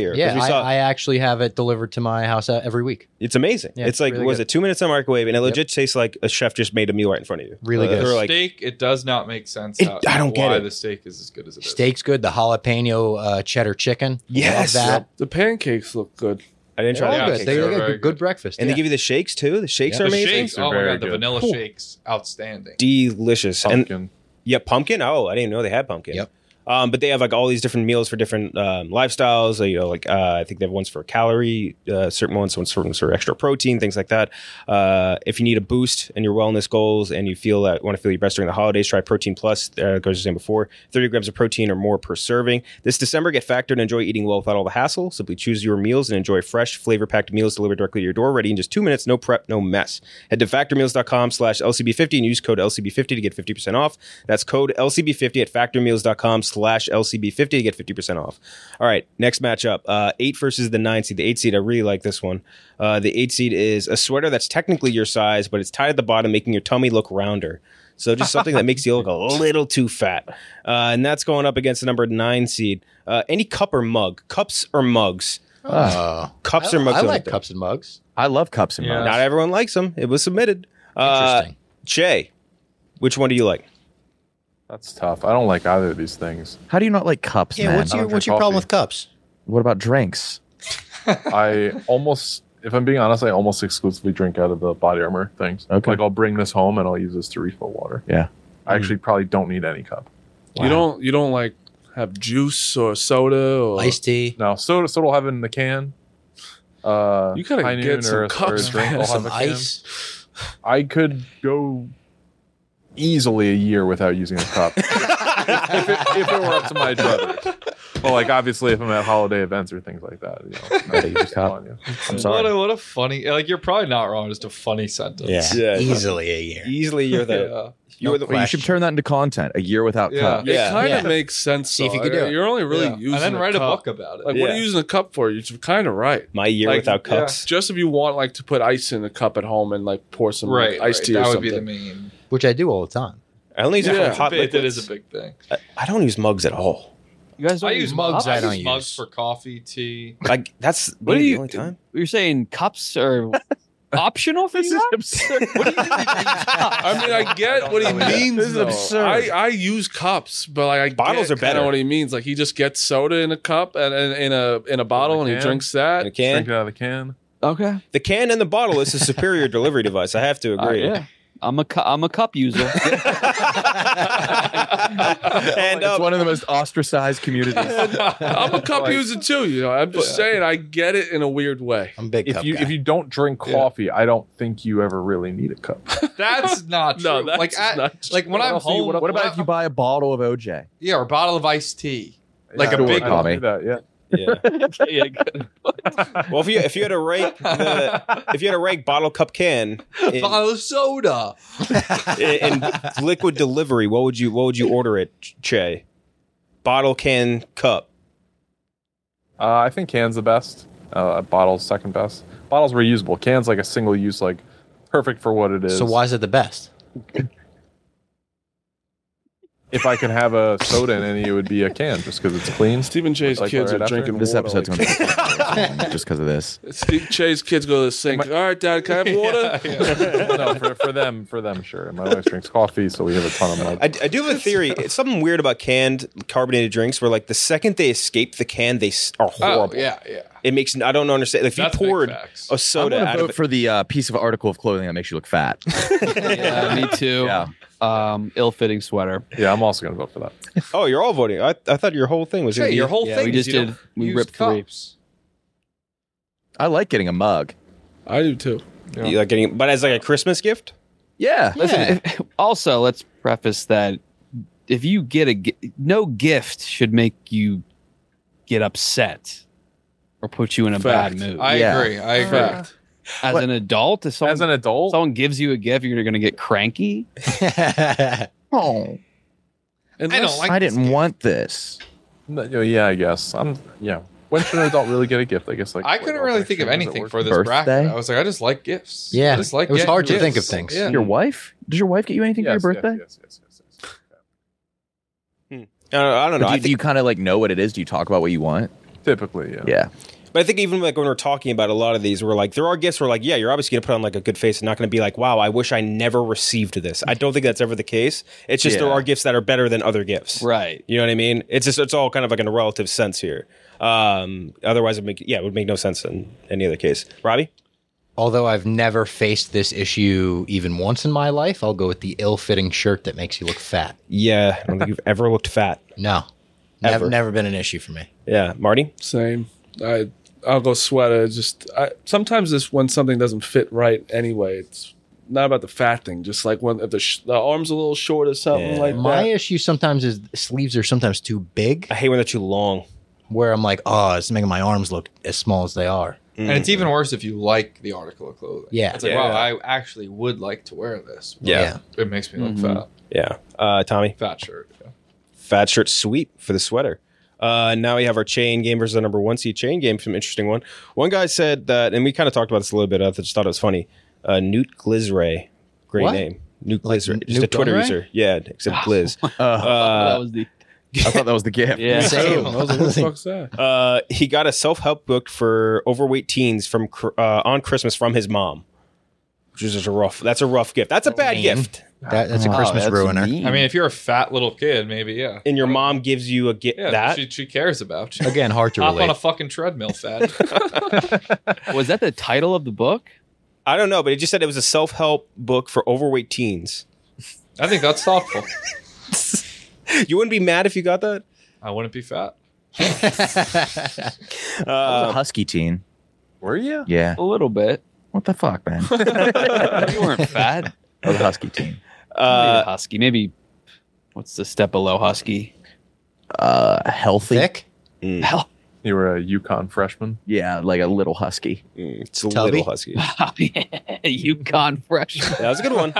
S3: earlier. 'cause
S5: Yeah,
S3: we
S5: I,
S3: saw,
S5: I actually have it delivered to my house uh, every week.
S3: it's amazing.
S5: Yeah,
S3: it's like,
S5: really
S3: was
S5: good.
S3: it two minutes on microwave, and it legit tastes like a chef just made a meal right in front of you.
S5: Really
S3: Uh,
S5: good.
S3: Or like,
S8: steak, it does not make sense.
S3: It-
S8: how,
S3: I don't get
S8: why
S3: it.
S8: the steak is as good as it is.
S5: Steak's good. The jalapeno uh, cheddar chicken.
S3: Yes.
S5: Love that.
S6: The pancakes look good.
S3: I didn't
S5: They're
S3: try
S5: all
S3: the
S5: good.
S3: pancakes.
S5: They,
S8: They're
S5: they got
S8: very
S5: good, good
S8: good.
S5: breakfast.
S3: And
S5: yeah.
S3: they give you the shakes too. The shakes
S5: Yeah.
S3: are
S8: The
S3: amazing.
S8: shakes,
S7: are
S8: oh my
S7: very
S8: god, the
S7: good.
S8: vanilla
S3: Cool.
S8: shakes, outstanding.
S3: Delicious. And
S7: Pumpkin.
S3: yeah, pumpkin. Oh, I didn't know they had pumpkin.
S5: Yep.
S3: Um, but they have like all these different meals for different um, lifestyles. Uh, you know, like uh, I think they have ones for calorie, uh, certain ones, ones for, for extra protein, things like that. Uh, if you need a boost in your wellness goals and you feel that want to feel your best during the holidays, try Protein Plus. Uh, goes the same before, thirty grams of protein or more per serving. This December, get factored and enjoy eating well without all the hassle. Simply choose your meals and enjoy fresh, flavor-packed meals delivered directly to your door, ready in just two minutes. No prep, no mess. Head to factor meals dot com slash L C B fifty and use code L C B fifty to get fifty percent off. That's code L C B fifty at factor meals dot com slash L C B fifty to get fifty percent off. All right, next matchup. Uh, eight versus the nine seed. The eight seed, I really like this one. Uh, the eight seed is a sweater that's technically your size, but it's tied at the bottom, making your tummy look rounder. So just something that makes you look a little too fat. Uh, and that's going up against the number nine seed. Uh, any cup or mug? Cups or mugs?
S5: Uh,
S3: Cups
S5: I,
S3: or mugs?
S5: I
S3: are
S5: like
S3: the-
S5: cups and mugs.
S4: I love cups and
S8: Yeah.
S4: mugs.
S3: Not everyone likes them. It was submitted. Uh,
S5: Interesting.
S3: Che, which one do you like?
S7: That's tough. I don't like either of these things.
S4: How do you not like cups,
S5: Yeah,
S4: man?
S5: what's
S7: I
S5: your
S7: don't
S5: what's
S7: drink
S5: your problem
S7: coffee.
S5: with cups?
S4: What about drinks?
S7: I almost, if I'm being honest, I almost exclusively drink out of the Body Armor things.
S4: Okay.
S7: Like I'll bring this home and I'll use this to refill water.
S4: Yeah.
S7: I actually probably don't need any cup.
S6: You don't you don't like have juice or soda or
S5: Iced tea.
S7: Now, soda, soda will have it in the can. Uh,
S6: You gotta
S7: High
S6: get
S7: Noon
S6: some
S7: or a- or a
S6: cups,
S7: drink
S6: man.
S7: will have
S5: Some
S7: a can.
S5: ice.
S7: I could go easily a year without using a cup if, it, if it were up to my druthers. Well, like obviously, if I'm at holiday events or things like that, you know,
S4: Gotta use a cup.
S7: on you.
S4: I'm
S8: What
S4: sorry.
S8: a, what a funny, like you're probably not wrong. Just a funny sentence.
S3: Yeah.
S5: Easily a year.
S3: Easily, you're the
S8: Yeah.
S3: you're the
S4: Well, you should turn that into content. A year without
S8: Yeah.
S4: cup.
S3: Yeah.
S6: It kind of
S5: Yeah.
S6: makes sense.
S5: See if
S6: though.
S5: you can do it.
S6: You're only really
S8: Yeah.
S6: using
S8: and then write a
S6: cup.
S8: book about it.
S6: Like, what are
S3: Yeah.
S6: you using a cup for? You're kind of right.
S3: my year
S6: Like,
S3: without
S8: yeah.
S3: cups.
S6: Just if you want like to put ice in a cup at home and like pour some
S8: right,
S6: like, iced
S8: right.
S6: tea
S8: That
S6: or
S8: would
S6: something.
S8: be the main.
S5: Which I do all the time.
S3: I only use it
S6: Yeah.
S3: for hot
S8: It, it
S3: liquids.
S8: is a big thing.
S3: I, I don't use mugs at all.
S9: You guys don't
S8: I use
S5: mugs
S8: mugs.
S5: I
S8: I,
S5: don't
S8: use mugs
S5: use.
S8: for coffee, tea.
S3: Like that's
S9: What
S3: maybe
S9: are
S3: the
S9: you?
S3: only time.
S9: You're saying cups are optional for you guys?
S6: I mean, I get what he means.
S4: This is
S6: though.
S4: absurd.
S6: I, I use cups, but like I
S3: Bottles
S6: get
S3: are better.
S6: kinda what he means. Like he just gets soda in a cup and, and in a in a bottle, and he
S7: can.
S6: drinks
S3: In a
S6: that.
S7: Drink
S3: can.
S7: it out of the can.
S9: Okay.
S3: The can and the bottle is a superior delivery device. I have to
S9: Uh,
S3: agree.
S9: yeah. I'm a cu- I'm a cup user.
S3: And
S4: It's
S3: uh,
S4: one of the most ostracized communities.
S6: I'm a cup
S7: Like-
S6: user too. You know, I'm just saying I get it in a weird way.
S5: I'm a big
S7: If
S5: cup
S7: you
S5: guy.
S7: if you don't drink coffee, I don't think you ever really need a cup.
S8: That's not true.
S6: No, that's
S8: like at,
S6: not true.
S8: like when I'm
S7: else do you-
S8: home.
S7: what-
S4: What about
S8: when
S4: if you buy a bottle of O J?
S8: I- yeah, or a bottle of iced tea? Like
S7: Yeah,
S8: a big
S7: I don't
S4: one.
S7: do that, yeah.
S3: yeah.
S9: yeah, good.
S3: Well, if you if you had to rank the if you had to rank bottle, cup, can in,
S8: bottle of soda.
S3: in liquid delivery, what would you what would you order it, Che? Bottle, can, cup.
S7: Uh, I think cans the best. Uh, bottles second best. Bottles reusable. Cans like a single use, like perfect for what it is.
S5: So why is it the best?
S7: If I can have a soda in any, it would be a can, just because it's clean.
S6: Stephen Che's
S7: Like
S6: kids
S7: right
S6: are
S7: after?
S6: drinking
S4: This
S6: water.
S4: episode's
S6: like-
S4: going to be just because of this.
S6: Steve Che's kids go to the sink. All right, Dad, can I have water?
S7: no, for, for them, for them, sure. And my wife drinks coffee, so we have a ton of mugs.
S3: I, I do have a theory. It's something weird about canned carbonated drinks, where like the second they escape the can, they s- are horrible.
S8: Oh, yeah, yeah.
S3: It makes I don't understand. If
S8: That's
S3: you
S8: big
S3: poured
S8: facts.
S3: a
S4: I'm
S3: soda
S4: going to
S3: out
S4: vote
S3: of it,
S4: for the uh, piece of article of clothing that makes you look fat.
S9: yeah, me too.
S4: Yeah.
S9: Um, ill-fitting sweater.
S7: Yeah, I'm also going to vote for that.
S3: oh, you're all voting. I, I thought your whole thing was
S8: Hey,
S3: gonna be-
S8: your whole
S9: Yeah,
S8: thing.
S9: we
S8: is
S9: just
S8: you
S9: did-
S8: don't
S9: we
S8: use
S9: ripped three.
S8: cups.
S4: I like getting a mug.
S6: I do too.
S3: you like getting, but as like a Christmas gift.
S4: Yeah.
S9: Listen, if, also, let's preface that if you get a gi- no gift should make you get upset or put you in a
S6: Fact.
S9: bad mood.
S8: I
S4: Yeah.
S8: agree. I agree.
S6: Fact.
S9: As
S4: What?
S9: an adult, if someone,
S7: As an adult,
S9: someone gives you a gift, you're going to get cranky.
S4: Oh,
S6: Unless,
S8: I don't like
S4: I
S8: this
S4: didn't
S8: gift.
S4: want this.
S7: no, yeah, I guess. I'm. Yeah. When should an adult really get a gift? I guess like
S8: I couldn't
S7: what,
S8: really
S7: like,
S8: think of
S7: exchange, is it
S8: anything
S7: worth
S8: for
S7: it?
S8: this bracket.
S4: Birthday?
S8: I was like, I just like gifts.
S5: Yeah,
S8: I just like
S5: it was
S8: getting
S5: hard to
S8: gifts.
S5: think of things.
S8: Yeah.
S4: Your wife? Does your wife get you anything
S7: Yes,
S4: for your
S7: yes,
S4: birthday?
S7: yes, yes, yes, yes.
S3: I don't, I don't know.
S4: But do
S3: I
S4: you, do
S3: think
S4: you kind of like know what it is? Do you talk about what you want?
S7: Typically, yeah.
S4: Yeah.
S3: But I think even like when we're talking about a lot of these, we're like, there are gifts where like, yeah, you're obviously going to put on like a good face and not going to be like, wow, I wish I never received this. I don't think that's ever the case. It's just
S4: Yeah.
S3: there are gifts that are better than other gifts.
S9: Right.
S3: You know what I mean? It's just, it's all kind of like in a relative sense here. Um, otherwise, it make, yeah, it would make no sense in any other case. Robbie?
S5: Although I've never faced this issue even once in my life, I'll go with the ill-fitting shirt that makes you look fat.
S3: Yeah, I don't think you've ever looked fat.
S5: No.
S3: Ever.
S5: Never, never been an issue for me.
S3: Yeah. Marty?
S6: Same. I I'll go sweater. Just I, sometimes this when something doesn't fit right anyway. It's not about the fat thing. Just like when if the, sh- the arm's a little short or something
S3: Yeah.
S6: like
S5: My
S6: that.
S5: issue sometimes is the sleeves are sometimes too big,
S3: I hate when they're too long.
S5: where I'm like, oh, it's making my arms look as small as they are.
S8: And it's even worse if you like the article of clothing.
S5: Yeah.
S8: It's like,
S3: Yeah.
S8: wow, I actually would like to wear this. but
S3: Yeah.
S8: It makes me look
S9: Mhm.
S8: fat.
S3: Yeah. Uh, Tommy?
S8: Fat shirt. Yeah.
S3: Fat shirt sweep for the sweater. Uh, now we have our chain game versus the number one seed chain game. Some interesting one. One guy said that, and we kind of talked about this a little bit. I just thought it was funny. Uh, Newt Glizray, great
S5: What?
S3: name. Newt
S5: Like
S3: Glizray,
S5: N-
S3: just a
S5: Newt
S3: Twitter
S5: Gunray?
S3: user. Yeah, except Gliz.
S4: Uh,
S9: that
S3: Uh,
S9: was the
S4: I thought that was the gift.
S9: yeah.
S5: Same.
S6: I was like, what the fuck's that?
S3: uh, he got a self help book for overweight teens from cr- uh, on Christmas from his mom, which is just a rough. That's a rough gift. That's a bad
S5: Mean.
S3: gift.
S5: That, that's a
S9: Oh,
S5: Christmas
S9: that's
S5: ruiner.
S9: mean.
S8: I mean, if you're a fat little kid, maybe, yeah.
S3: And your mom gives you a gift
S8: Yeah,
S3: that.
S8: she, she cares about you.
S5: Again, hard to
S8: Hop on
S5: relate.
S8: a fucking treadmill, fat.
S9: was that the title of the book?
S3: I don't know, but it just said it was a self help book for overweight teens.
S8: I think that's thoughtful.
S3: You wouldn't be mad if you got that?
S8: I wouldn't be fat.
S4: I was a
S3: Uh,
S4: husky teen.
S7: Were you?
S4: Yeah.
S9: A little bit.
S4: What the fuck, man?
S9: You weren't fat.
S4: I was a husky teen.
S9: Maybe
S3: uh,
S9: husky. Maybe what's the step below husky?
S4: Uh, healthy.
S5: Thick?
S3: mm,
S9: Hell,
S7: You were a Yukon freshman.
S4: Yeah, like a little husky.
S3: mm, it's a
S5: Tubby?
S3: little husky.
S9: Yukon fresh.
S3: That was a good one.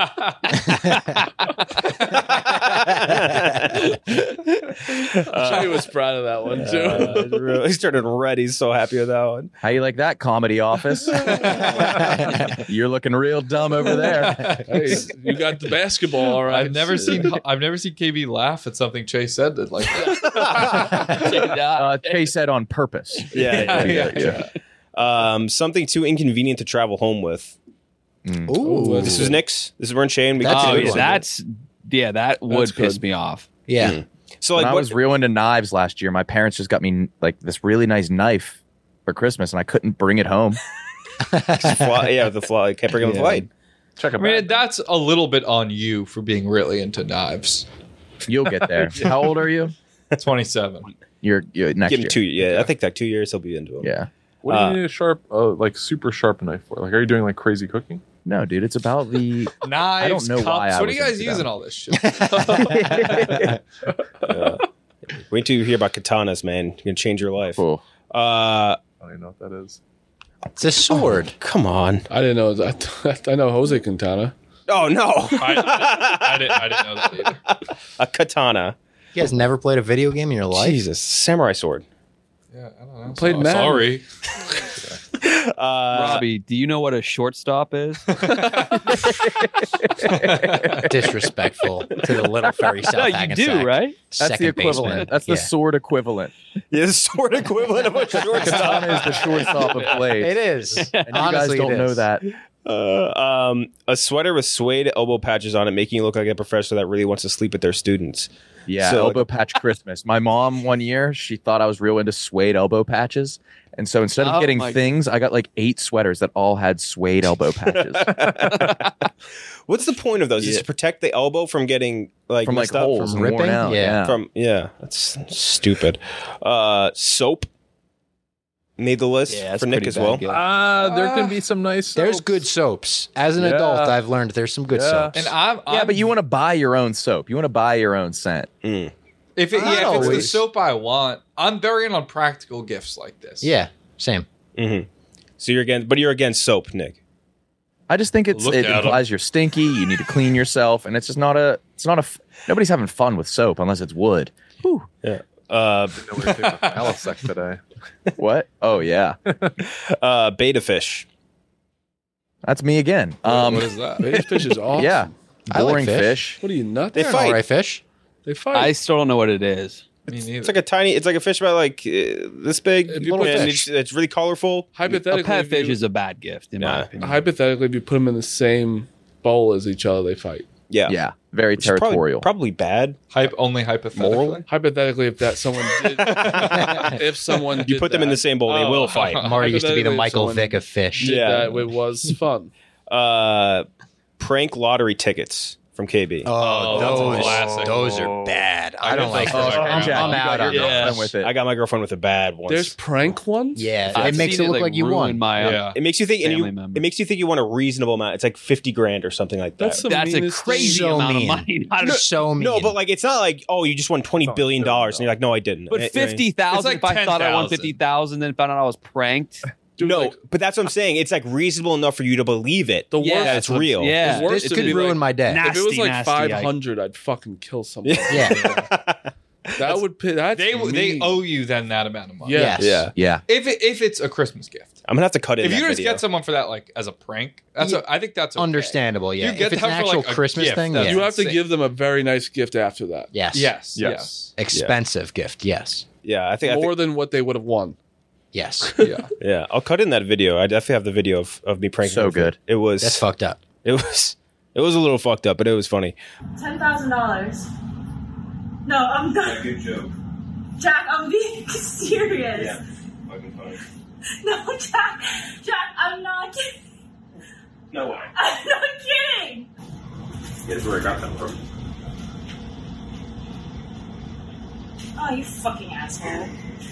S6: Johnny was proud of that one too.
S3: Uh, really- he's turning red. He's so happy with that one.
S4: How you like that, Comedy Office? You're looking real dumb over there.
S6: Hey, you got the basketball, all right.
S8: I've never seen I've never seen K B laugh at something Chase said that like that.
S4: Uh, Chase said on purpose.
S3: Yeah,
S8: yeah,
S3: yeah. Um, something too inconvenient to travel home with.
S4: Mm.
S5: Ooh.
S3: This is Nick's. This is Burn Chain. We
S5: That's
S3: got
S5: a
S9: Oh,
S5: good
S9: yeah,
S5: one.
S9: that's yeah, that would
S6: That's
S9: piss
S6: good.
S9: me off.
S5: Yeah.
S3: so
S4: When
S3: like
S4: I
S3: what,
S4: was real into knives last year, my parents just got me like this really nice knife for Christmas, and I couldn't bring it home.
S3: fly, yeah, the fly kept bringing the
S9: Yeah.
S3: flight.
S7: Check it
S8: I mean, that's a little bit on you for being really into knives.
S4: You'll get there. How old are you?
S8: twenty-seven.
S4: You're, you're next
S3: Give him
S4: year.
S3: two. Yeah, I think like two years he'll be into him.
S4: Yeah.
S7: What do you
S3: uh,
S7: need a sharp, uh, like super sharp knife for? Like, are you doing like crazy cooking?
S4: No, dude, it's about the.
S8: Knives,
S4: know
S8: cups.
S4: why I
S8: what are
S4: was
S8: you guys
S4: into
S8: using
S4: them.
S8: all this shit?
S3: Yeah. Wait till you hear about katanas, man. You're gonna change your life.
S4: Cool.
S3: Uh,
S7: I don't even know what that is.
S5: It's a sword.
S3: come on.
S6: I didn't know that. I know Jose Quintana.
S3: Oh no,
S8: I, I, didn't, I didn't know that either.
S3: a katana.
S5: You guys never played a video game in your life?
S3: Jesus, samurai sword.
S8: Yeah, I don't know.
S6: Played
S8: So-
S6: Madden.
S8: Sorry.
S3: Uh,
S9: Robbie, do you know what a shortstop is?
S5: Disrespectful to the little furry South
S9: no, you
S5: Hackensack
S9: do, right?
S4: That's the equivalent. That's the
S5: Yeah.
S4: sword equivalent.
S3: yeah, the sword equivalent of a shortstop.
S4: Katana is the shortstop of blade.
S5: It is.
S4: And you
S5: Honestly,
S4: guys don't
S5: it
S4: know
S5: is.
S4: that.
S3: Uh, um, a sweater with suede elbow patches on it, making you look like a professor that really wants to sleep with their students.
S4: Yeah,
S3: So,
S4: elbow patch Christmas. My mom one year, she thought I was real into suede elbow patches. And so instead of
S9: Oh
S4: getting
S9: my-
S4: things, I got like eight sweaters that all had suede elbow patches.
S3: What's the point of those? Is
S4: Yeah.
S3: to protect the elbow from getting like
S4: From like
S3: messed up?
S4: holes
S5: From
S4: and worn
S5: ripping?
S4: out.
S5: Yeah.
S4: Yeah.
S3: From yeah, that's stupid. Uh, soap made the list
S9: Yeah, that's
S3: for Nick
S9: pretty
S3: as
S9: bad
S3: well.
S9: gift.
S7: Ah, there can be some nice.
S5: There's
S7: soaps.
S5: good soaps. As an
S7: Yeah.
S5: adult, I've learned there's some good
S7: Yeah.
S5: soaps.
S8: And I'm,
S4: Yeah,
S8: I'm
S4: but you want to buy your own soap. You want to buy your own scent.
S3: Mm.
S8: if it,
S5: Not
S8: yeah, if it's the
S5: always.
S8: soap I want, I'm very in on practical gifts like this.
S5: Yeah, same.
S3: Mm-hmm. So you're against, but you're against soap, Nick.
S4: I just think it's
S8: Look
S4: it
S8: at 'em.
S4: implies you're stinky. You need to clean yourself, and it's just not a. It's not a. f- Nobody's having fun with soap unless it's wood.
S3: Yeah. Uh,
S7: No way to take a Palisec today.
S4: What? Oh yeah,
S3: uh, beta fish.
S4: that's me again.
S8: What-
S4: Um,
S8: what is that?
S6: Bait fish is awesome.
S4: yeah,
S5: I like
S4: boring
S5: fish.
S4: fish.
S6: What are you nuts?
S3: They
S5: They're an
S3: fight.
S5: all right fish.
S6: They fight.
S9: I still don't know what it is.
S8: Me neither.
S3: It's like a tiny. It's like a fish about like uh, this big,
S6: If you
S3: and
S6: put
S3: it's, it's really colorful.
S9: A
S6: Hypothetically,
S9: pet
S6: if
S9: fish
S6: you-
S9: is a bad gift, in my
S3: Nah.
S9: opinion.
S6: hypothetically, if you put them in the same bowl as each other, they fight.
S3: Yeah,
S4: Yeah, very
S3: Which is probably-
S4: territorial.
S3: Probably, bad.
S8: Hype only hypothetically.
S3: Morally?
S6: Hypothetically, if that someone did, if someone
S3: You
S6: did
S3: put them in
S6: that-
S3: the same bowl, they
S8: Oh.
S3: will fight.
S5: Marty used to be the
S6: Hypothetically, if
S5: Michael
S6: someone
S5: Vick of fish.
S6: did
S3: Yeah.
S6: that, it was fun.
S3: Uh, prank lottery tickets from K B.
S5: Oh,
S8: that's a
S5: those,
S8: classic.
S5: those are bad. I,
S8: I
S5: don't
S8: guess
S5: like
S8: that's
S5: those.
S8: like
S5: I'm,
S8: Jack,
S5: I'm
S8: you
S5: out
S8: got
S5: on
S8: your
S5: those.
S8: girlfriend
S4: with it.
S3: I got my girlfriend with a bad once.
S6: There's prank ones.
S5: Yeah,
S9: I've
S5: it makes it
S9: seen
S5: look like you
S9: ruin
S5: won.
S9: My,
S8: Yeah.
S3: It makes you think, and
S9: Family
S3: you,
S9: member.
S3: it makes you think you want a reasonable amount. It's like fifty grand or something like that.
S6: That's the
S9: That's a
S6: meanest
S9: crazy
S5: So
S9: amount
S5: mean.
S9: of money. Not
S5: You're
S9: a-
S5: so mean.
S3: no, but like it's not like oh, you just won twenty
S7: It's not
S3: billion dollars,
S7: billion
S3: and you're like, no, I didn't.
S9: but
S3: Eh, eh,
S9: fifty thousand.
S8: It's like
S9: if I thought I won
S8: ten thousand.
S9: fifty thousand, then found out I was pranked.
S6: Dude,
S3: no,
S6: like,
S3: but that's what I'm saying. It's like reasonable enough for you to believe it.
S6: the
S9: Yeah,
S6: worst.
S3: that it's real.
S9: Yeah,
S6: The worst
S5: this
S6: would
S5: could
S6: be
S5: ruin
S6: like-
S5: my day.
S9: Nah.
S6: If it was
S9: Nasty,
S6: like
S9: nasty, I-
S6: five hundred, I'd fucking kill someone.
S5: Yeah.
S6: That would. pi- That's
S8: They they
S6: mean.
S8: owe you then that amount of money.
S6: Yeah.
S5: Yes.
S3: Yeah.
S4: Yeah.
S8: If it, if it's a Christmas gift.
S3: I'm gonna have to cut it.
S8: If
S3: in
S8: you
S3: that
S8: just
S3: video.
S8: get someone for that like as a prank, that's
S5: Yeah.
S8: a, I think that's okay.
S5: Understandable, yeah.
S8: You get
S5: If it's
S8: that
S5: an
S8: for,
S5: actual
S8: like, a
S5: Christmas
S8: gift,
S5: thing,
S8: that's
S5: yeah.
S6: You have to
S8: insane.
S6: give them a very nice gift after that.
S5: Yes.
S8: Yes.
S7: Yes.
S8: Yes.
S5: Expensive gift. Yes.
S3: yeah, I think, I
S6: More
S3: think
S6: than what they would have won.
S5: Yes.
S6: Yeah.
S3: yeah, I'll cut in that video. I definitely have the video of, of me pranking.
S4: So
S3: her.
S4: good.
S3: It was
S5: That's fucked up.
S3: it was it was a little fucked up, but it was funny.
S10: Ten thousand dollars. No, I'm not.
S11: Good joke.
S10: Jack, I'm being serious.
S11: Yeah. Fucking funny.
S10: No, Jack. Jack, I'm not.
S11: No way.
S10: I'm not kidding.
S11: Guess where I got that from?
S10: Oh, you fucking asshole.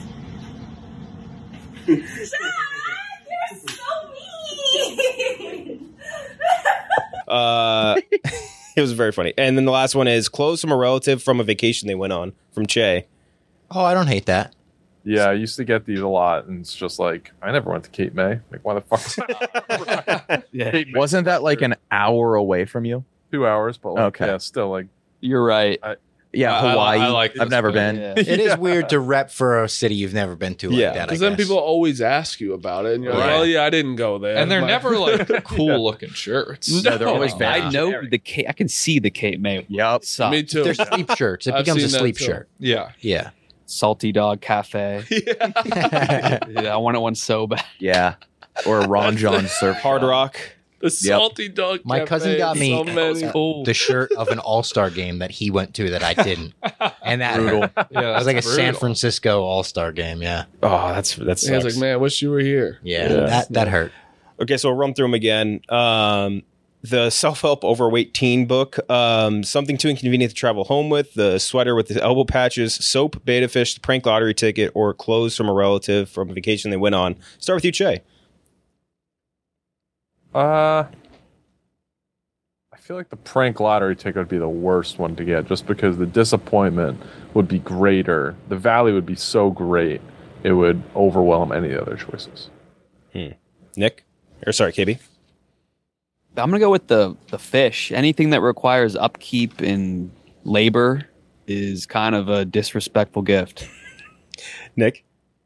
S10: Jack, you're so mean.
S3: Uh, it was very funny. And then the last one is clothes from a relative from a vacation they went on from Che.
S5: Oh, I don't hate that.
S7: Yeah, I used to get these a lot, and it's just like I never went to Cape May. Like, why the fuck?
S9: Yeah,
S7: Cape May,
S4: Wasn't that like an hour away from you?
S7: two hours, but like,
S4: Okay.
S7: yeah, still like
S9: you're right.
S4: Yeah,
S8: I- I-
S4: Hawaii.
S8: I like
S4: I've
S8: this
S4: never
S8: one.
S4: been.
S9: Yeah.
S5: It is weird to rep for a city you've never been to like
S3: Yeah.
S5: that. I
S6: Because then
S5: guess.
S6: people always ask you about it, and you're like,
S5: Right.
S6: "Well, yeah, I didn't go there."
S8: And they're
S6: My-
S8: never like cool looking shirts.
S6: No,
S4: they're always
S6: no.
S4: bad.
S9: I know the Cape. I can see the Cape May.
S4: Yep.
S9: Suck.
S6: Me too.
S5: They're sleep shirts. It
S6: I've
S5: becomes a
S6: seen that
S5: sleep
S6: too.
S5: shirt.
S8: Yeah.
S5: Yeah.
S9: Salty Dog Cafe.
S6: Yeah.
S9: Yeah, I want it one so bad.
S4: Yeah. Or a Ron John surf.
S3: Hard
S4: shop.
S3: Rock.
S6: The salty dog.
S5: My
S6: Cafe,
S5: cousin got me
S6: so many.
S9: Cool.
S5: the shirt of an All Star game that he went to that I didn't, and that
S4: Brutal.
S5: hurt.
S8: Yeah.
S5: It was like a
S8: that's
S5: San
S8: brutal.
S5: Francisco All Star game. Yeah.
S3: Oh, that's that's.
S6: And I was like, man, I wish you were here.
S5: yeah,
S3: Yeah.
S5: that that hurt.
S3: Okay, so I'll run through them again. Um, the self-help overweight teen book, um, something too inconvenient to travel home with, the sweater with the elbow patches, soap, beta fish, the prank lottery ticket, or clothes from a relative from a vacation they went on. Start with you, Che.
S7: Uh, I feel like the prank lottery ticket would be the worst one to get, just because the disappointment would be greater. The value would be so great, it would overwhelm any of the other choices.
S3: Nick? Or sorry, K B?
S9: I'm gonna go with the the fish. Anything that requires upkeep and labor is kind of a disrespectful gift.
S3: Nick?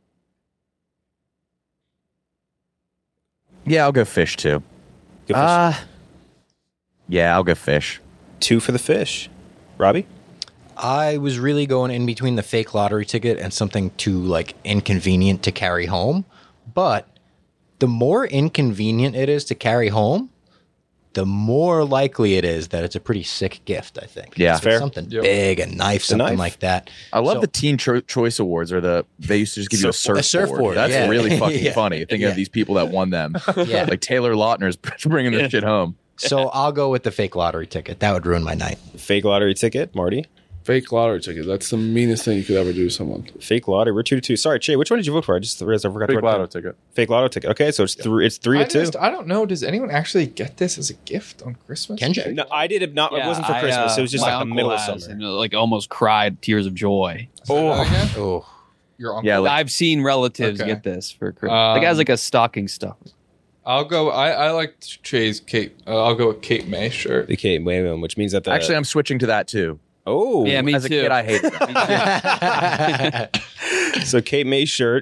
S4: Yeah, I'll go fish too.
S3: Good fish.
S4: Uh, yeah, I'll go fish.
S3: Two for the fish. Robbie?
S5: I was really going in between the fake lottery ticket and something too like inconvenient to carry home. But the more inconvenient it is to carry home, the more likely it is that it's a pretty sick gift, I think.
S4: Yeah.
S5: If it's
S3: Fair.
S5: something
S8: Yep.
S5: big, a knife, something
S3: knife.
S5: like that.
S4: I love
S5: So-
S4: the Teen Cho- Choice Awards, or the they used to just give you a
S3: Surfboard.
S4: surfboard.
S5: A surfboard,
S4: That's
S5: yeah.
S4: really fucking
S5: Yeah.
S4: funny. Thinking
S5: Yeah.
S4: of these people that won them,
S5: Yeah.
S4: like Taylor Lautner's bringing this shit home.
S5: So I'll go with the fake lottery ticket. That would ruin my night.
S3: Fake lottery ticket. Marty?
S6: Fake lottery ticket. That's the meanest thing you could ever do to someone.
S3: Fake lottery. We're two to two. Sorry, Che, which one did you vote for? I just realized I forgot to
S7: Fake
S3: write it
S7: lotto
S3: down.
S7: ticket.
S3: Fake lotto ticket. Okay, so it's three. It's three
S8: I
S3: to two.
S8: just I don't know. Does anyone actually get this as a gift on Christmas?
S5: Can you?
S3: No, I did it. Not. it
S9: Yeah,
S3: wasn't for
S9: I,
S3: Christmas.
S9: uh,
S3: it was just
S9: my
S3: like the
S9: uncle
S3: middle of
S9: has,
S3: summer.
S9: and, uh, like almost cried tears of joy.
S3: Oh,
S5: Oh,
S8: Your uncle.
S4: Yeah, like-
S9: I've seen relatives
S8: Okay.
S9: get this for Christmas.
S8: Um,
S9: like as like a stocking stuffer.
S8: I'll go. I I like Che's Kate. Uh, I'll go with Kate May shirt.
S3: the Kate Wayman, which means that the
S4: Actually, I'm switching to that too.
S3: oh
S9: Yeah, me
S4: As a
S9: too.
S4: kid, I hated that.
S3: so Kate May's shirt.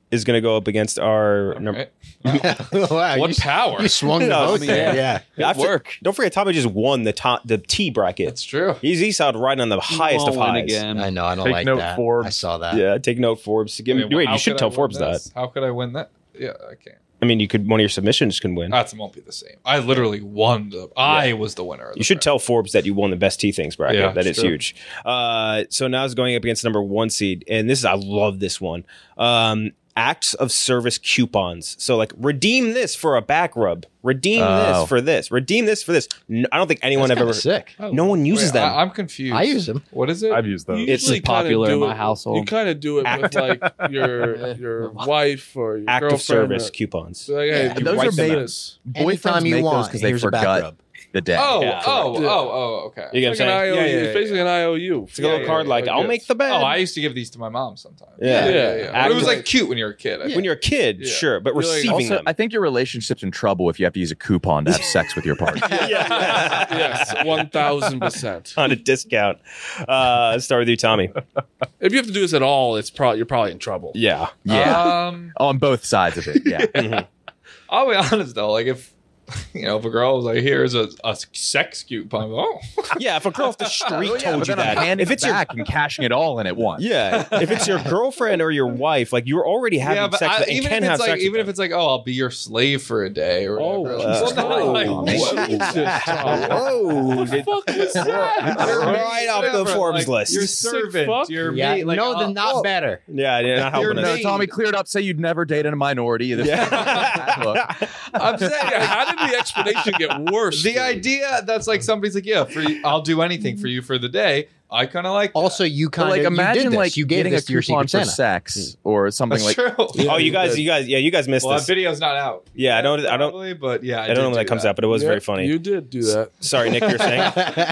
S3: is going to go up against our number.
S8: Right.
S5: wow,
S6: What
S5: you,
S6: power?
S5: You swung the
S3: No,
S5: vote
S3: I mean,
S5: there.
S9: yeah.
S5: Yeah.
S3: After-
S9: work.
S3: Don't forget, Tommy just won the top, the T bracket.
S8: That's true.
S3: He's he's out right on the highest of
S9: Won't win
S3: highs.
S9: again.
S5: I know. I don't
S7: Take
S5: like
S7: note,
S5: that.
S7: Forbes.
S5: I saw that.
S3: Yeah, take note, Forbes. Give me,
S8: I mean,
S3: wait,
S8: how
S3: you should
S8: could
S3: tell
S8: I win
S3: Forbes
S8: this?
S3: that.
S8: How could I win that? Yeah, I can't.
S3: I mean, you could one of your submissions can win.
S8: That won't be the same. I literally won the. I was the winner. Of the
S3: You should
S8: bracket.
S3: tell Forbes that you won the best T things bracket.
S8: Yeah,
S3: that is
S8: true.
S3: huge. Uh, so now it's going up against number one seed, and this is I love this one. Um, acts of service coupons. So like redeem this for a back rub. Redeem
S4: Oh.
S3: this for this. Redeem this for this. No, I don't think anyone
S5: That's
S3: have ever.
S5: kinda sick.
S8: Oh,
S3: No one uses
S8: wait,
S3: them.
S8: I, I'm confused.
S5: I use them.
S8: What is it?
S7: I've used those.
S6: You
S3: It's
S6: usually kinda
S9: popular
S6: do
S9: in my
S6: it-
S9: household.
S6: You kind of do it
S3: Act-
S6: with like your your wife or your
S3: Act
S6: girlfriend.
S3: of service
S6: or-
S3: coupons.
S6: Like, hey,
S5: Yeah,
S6: you
S4: those
S6: write
S4: are made-
S6: this.
S5: Anytime
S4: Boyfriends
S5: you
S4: make
S5: want,
S4: those because they
S5: here's a back
S4: forgot
S5: rub.
S4: the day.
S8: Oh,
S3: Yeah.
S8: oh,
S6: Yeah.
S8: oh, oh, okay.
S3: You get
S6: It's
S3: what
S6: like
S3: I'm
S6: an
S3: saying?
S6: I O U.
S3: Yeah, yeah,
S6: It's
S3: yeah.
S6: basically an I O U.
S3: It's like a little card like, I'll make the bed.
S8: Oh, I used to give these to my mom sometimes.
S3: Yeah.
S6: Yeah,
S8: yeah.
S6: yeah.
S8: But it was
S3: Act-
S8: like cute when you were a kid. I think.
S3: When you're a kid,
S8: Yeah.
S3: sure, but
S6: You're like-
S3: receiving
S4: Also,
S3: them.
S4: I think your relationship's in trouble if you have to use a coupon to have sex with your partner.
S6: Yes, one thousand percent.
S3: on a discount. Uh, let's start with you, Tommy.
S6: If you have to do this at all, it's probably you're probably in trouble.
S3: Yeah.
S4: Yeah,
S8: Um,
S4: on both sides of it. Yeah,
S8: I'll be honest though. Like if you know, if a girl was like, "Here's a, a sex coupon," I'm like, oh,
S3: Yeah, if a girl off the street
S4: Well, yeah,
S3: told
S4: but
S3: you
S4: then I'm
S3: that,
S4: handing
S3: if it's
S4: it
S3: your
S4: back and cashing it all in at once.
S3: yeah, if it's your girlfriend or your wife, like you're already having
S8: yeah, but
S3: sex
S8: I,
S3: with and
S8: even
S3: can
S8: if
S3: have
S8: it's like,
S3: sex
S8: even
S3: with
S8: if it's like, "Oh, I'll be your slave for a day" or
S6: Oh,
S8: whatever.
S3: uh,
S8: Well, not
S6: oh,
S8: like-
S6: Jesus, Tom.
S3: whoa,
S6: What the fuck was that?
S8: You're
S3: right off the
S8: whatever,
S3: Forbes
S8: like,
S3: list.
S8: Your
S6: sick
S8: servant,
S6: fuck.
S8: your
S5: Yeah,
S8: mate. Like,
S5: no,
S8: oh,
S5: then not
S8: oh,
S5: better.
S3: yeah, you're not helping
S8: You're
S3: us.
S8: me.
S4: No, Tommy cleared up. Say you'd never dated a minority. This Look,
S8: I'm saying,
S6: Yeah, how did the explanation get worse?
S8: the
S6: dude?
S8: idea that's like somebody's like, yeah, for you, I'll do anything for you for the day. I kind of like.
S5: Also, you
S4: but,
S5: kind of
S4: like imagine
S5: you did this.
S4: like
S5: you gave
S4: getting
S5: this
S4: a
S5: to your
S4: coupon
S5: Secret
S4: for
S5: Santa.
S4: sex or something
S8: that's
S4: like.
S8: true.
S3: Oh, you guys, you guys, yeah, you guys missed
S8: Well, that
S3: this.
S8: video's not out.
S3: Yeah, I don't, I don't,
S8: Probably, but yeah, I,
S3: I don't
S8: did
S3: know when
S8: do
S3: that comes out, but it was
S6: Yeah,
S3: very funny.
S6: You did do that.
S3: Sorry, Nick, you're saying.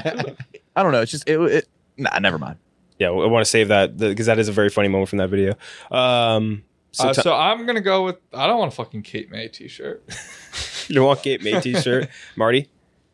S4: I don't know. It's just it. it nah, never mind.
S3: Yeah, I want to save that because that is a very funny moment from that video. Um, so,
S8: Uh,
S3: to-
S8: so I'm gonna go with. I don't want a fucking Kate May T-shirt.
S3: you don't want Kate May t-shirt, Marty?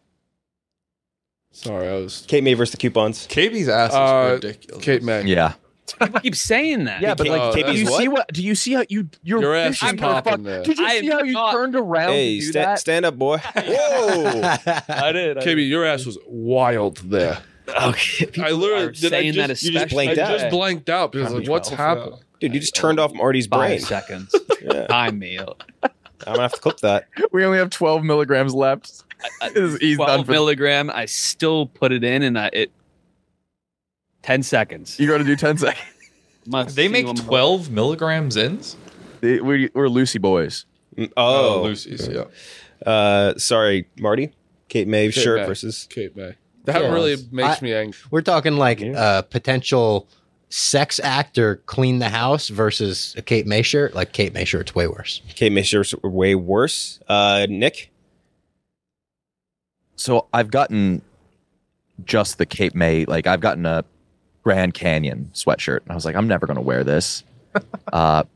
S6: Sorry, I was
S3: Kate May versus the coupons.
S8: K B's ass is
S6: Uh,
S8: ridiculous.
S6: Kate May.
S4: Yeah.
S9: People keep saying that.
S4: Yeah, but like,
S6: Oh,
S4: do
S6: that's-
S4: you
S3: what?
S4: see what? Do you see how you you're
S6: Your ass
S4: fishing
S6: is
S4: for the
S6: popping
S4: fuck-
S6: there.
S4: Did you
S9: I
S4: see how you
S9: thought-
S4: turned around
S3: Hey,
S4: to do
S3: sta-
S4: that?
S3: stand up, boy. Whoa.
S9: I did.
S6: K B, your ass was wild there.
S9: Okay, people
S6: I literally
S9: are
S6: did I
S9: saying
S6: just-
S9: that
S3: you just
S9: especially
S3: blanked
S6: I
S3: out.
S6: just blanked out because like, what's happening?
S3: Dude, you just turned off Marty's
S9: five
S3: brain.
S9: seconds.
S3: Yeah.
S9: Time me.
S3: I'm gonna have to clip that.
S4: We only have twelve milligrams left. He's- He's done
S9: twelve
S4: for.
S9: milligram. I still put it in, and I, it ten seconds.
S4: You got to do ten seconds.
S9: Must
S8: They
S9: see
S8: make
S9: one more.
S8: twelve milligrams ins.
S4: They- we- We're Lucy boys.
S3: Mm, Oh,
S8: Lucy's. Yeah.
S3: uh, sorry, Marty. Kate May
S6: Kate
S3: shirt
S6: May.
S3: versus.
S6: Kate May. That
S5: Yeah.
S6: really makes
S5: I-
S6: me angry.
S5: We're talking like a potential sex actor clean the house versus a Kate May shirt. Like Kate May shirt's way worse.
S3: Kate May shirts are way worse. Uh, Nick.
S4: So I've gotten just the Cape May. Like I've gotten a Grand Canyon sweatshirt, and I was like, I'm never going to wear this. uh,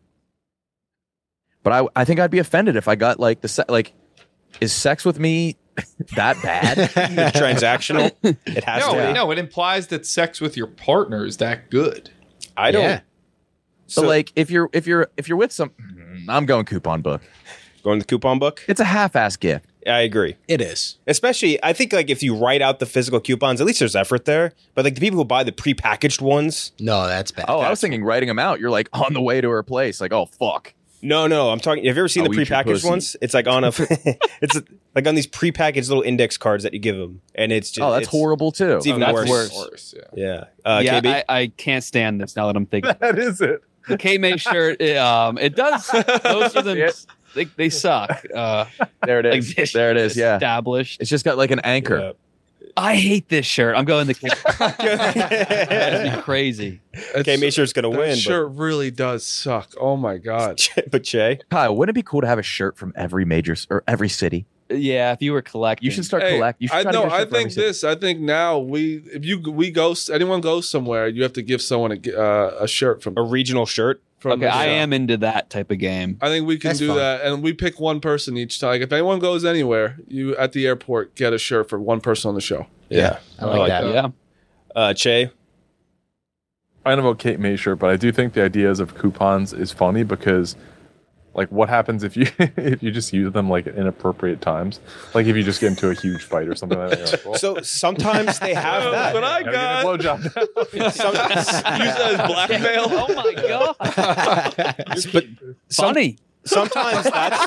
S4: but I, I think I'd be offended if I got like the se- like, is sex with me that bad?
S3: Transactional. It has
S8: No,
S3: to be.
S8: no, it implies that sex with your partner is that good.
S3: I don't.
S5: Yeah.
S4: So like, if you're if you're if you're with some, I'm going coupon book.
S3: Going to the coupon book.
S4: It's a half-ass gift.
S3: I agree.
S5: It is.
S3: Especially, I think like if you write out the physical coupons, at least there's effort there. But like the people who buy the prepackaged ones,
S5: No, that's bad.
S4: Oh, I was thinking writing them out. You're like on the way to her place. Like, oh fuck.
S3: no, no, I'm talking. Have you ever seen
S4: I'll
S3: the
S4: eat your
S3: prepackaged
S4: pussy.
S3: ones? It's like on a, it's like on these prepackaged little index cards that you give them, and it's just
S4: Oh, that's
S3: it's,
S4: horrible too.
S3: It's even
S8: That's
S3: worse.
S9: worse.
S8: worse. Yeah.
S3: Yeah, uh,
S9: yeah,
S3: K B.
S9: I, I can't stand this now that I'm thinking.
S7: That is it.
S9: The K May shirt, it, um, it does. Most of them,
S7: Yeah.
S9: they, they suck. Uh,
S4: There it
S9: like
S4: is.
S9: this
S4: there it is. Yeah.
S9: established.
S4: It's just got like an anchor.
S3: Yeah.
S9: I hate this shirt. I'm going the K That'd be crazy.
S3: K May shirt's gonna
S6: That
S3: win,
S6: shirt really does suck. Oh my god.
S3: but, but Che,
S4: Kyle, wouldn't it be cool to have a shirt from every major s- or every city?
S9: Yeah, if you were collecting,
S4: You should start
S6: Hey,
S4: collect. You should
S6: I
S4: try to
S6: know.
S4: get a
S6: I
S4: shirt from every
S6: think
S4: city.
S6: this. I think now we, if you we go, anyone goes somewhere, you have to give someone a gi- uh, a shirt from.
S3: a regional shirt.
S6: from
S9: Okay,
S6: the
S9: I
S6: shop.
S9: am into that type of game.
S6: I think we can
S5: That's
S6: do
S5: fine.
S6: that, and we pick one person each time. Like if anyone goes anywhere, you at the airport get a shirt for one person on the show.
S3: Yeah,
S5: I like, that.
S9: Yeah,
S3: Uh, Che,
S7: I don't know about Kate Mayshirt, but I do think the ideas of coupons is funny because, like, what happens if you if you just use them like at inappropriate times? Like if you just get into a huge fight or something like that. You're like, well,
S3: So sometimes they have that.
S6: But I
S7: gotta
S6: got
S7: get a blowjob.
S3: Some-
S6: use that as blackmail.
S9: Oh my god!
S3: but some-
S9: Funny.
S3: sometimes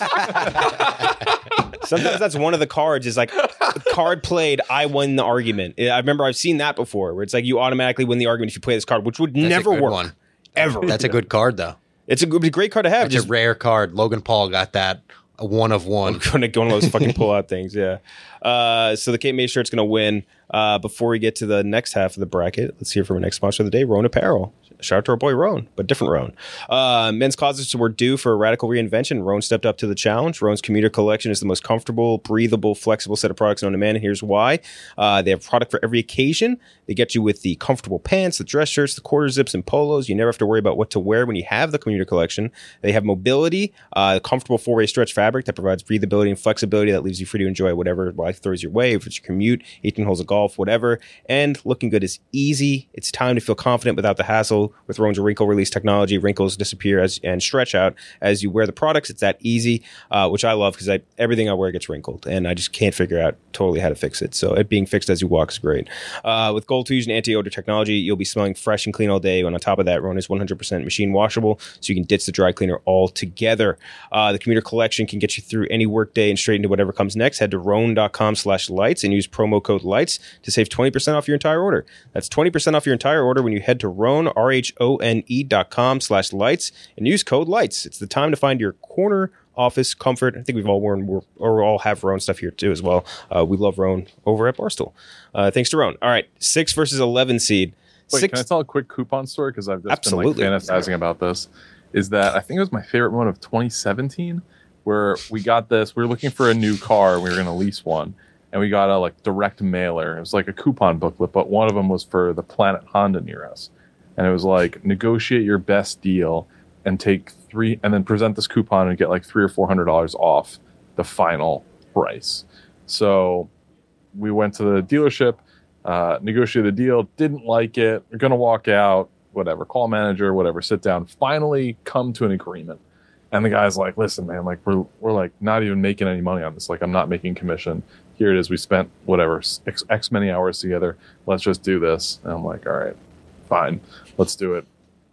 S3: that's sometimes that's one of the cards is like card played, I win the argument. I remember I've seen that before where it's like you automatically win the argument if you play this card, which would
S5: That's
S3: never
S5: a good
S3: work
S5: one.
S3: ever.
S5: That's a good card, though.
S3: It's a, good- a great card to have.
S5: That's
S3: Just
S5: a rare card. Logan Paul got that. A one of one.
S3: going to go one of those fucking pull out things. Yeah. Uh, so the Kate May shirt's going to win. Uh, before we get to the next half of the bracket, let's hear from our next sponsor of the day, Roan Apparel. Shout out to our boy Roan, but different Roan. Uh, men's closets were due for a radical reinvention. Roan stepped up to the challenge. Roan's commuter collection is the most comfortable, breathable, flexible set of products known to man, and here's why. Uh, they have product for every occasion. They get you with the comfortable pants, the dress shirts, the quarter zips, and polos. You never have to worry about what to wear when you have the commuter collection. They have mobility, uh, comfortable four-way stretch fabric that provides breathability and flexibility that leaves you free to enjoy whatever life throws your way, if it's your commute, eighteen holes of golf, whatever. And looking good is easy. It's time to feel confident without the hassle. With Roan's wrinkle release technology, wrinkles disappear as and stretch out as you wear the products. It's that easy, uh, which I love because I, everything I wear gets wrinkled, and I just can't figure out totally how to fix it. So it being fixed as you walk is great. Uh, with Gold Fusion anti-odor technology, you'll be smelling fresh and clean all day. And on top of that, Roan is one hundred percent machine washable, so you can ditch the dry cleaner altogether. Uh, the commuter collection can get you through any workday and straight into whatever comes next. Head to roan.com slash lights and use promo code lights to save twenty percent off your entire order. That's twenty percent off your entire order when you head to Roan, R H O N E dot com slash lights and use code lights. It's the time to find your corner office comfort. I think we've all worn we're, or all have Roan stuff here too as well. Uh, we love Roan over at Barstool. Uh, thanks to Roan. All right, six versus eleven seed.
S7: Wait,
S3: Six,
S7: can I tell a quick coupon story? Because I've just
S3: Absolutely.
S7: been like fantasizing about this. Is that I think it was my favorite moment of twenty seventeen where we got this. We were looking for a new car. And we were going to lease one. And we got a like direct mailer. It was like a coupon booklet, but one of them was for the Planet Honda near us. And it was like, negotiate your best deal and take three, and then present this coupon and get like three or four hundred dollars off the final price. So we went to the dealership, uh, negotiated the deal, didn't like it. We're gonna walk out, whatever, call manager, whatever, sit down, finally come to an agreement. And the guy's like, listen, man, like we're we're like not even making any money on this. Like I'm not making commission. Here it is. We spent whatever X, X many hours together. Let's just do this. And I'm like, all right, fine, let's do it.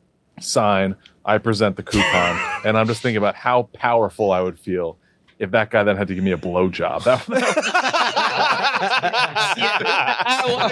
S7: Sign. I present the coupon, and I'm just thinking about how powerful I would feel if that guy then had to give me a blowjob. That,
S9: I want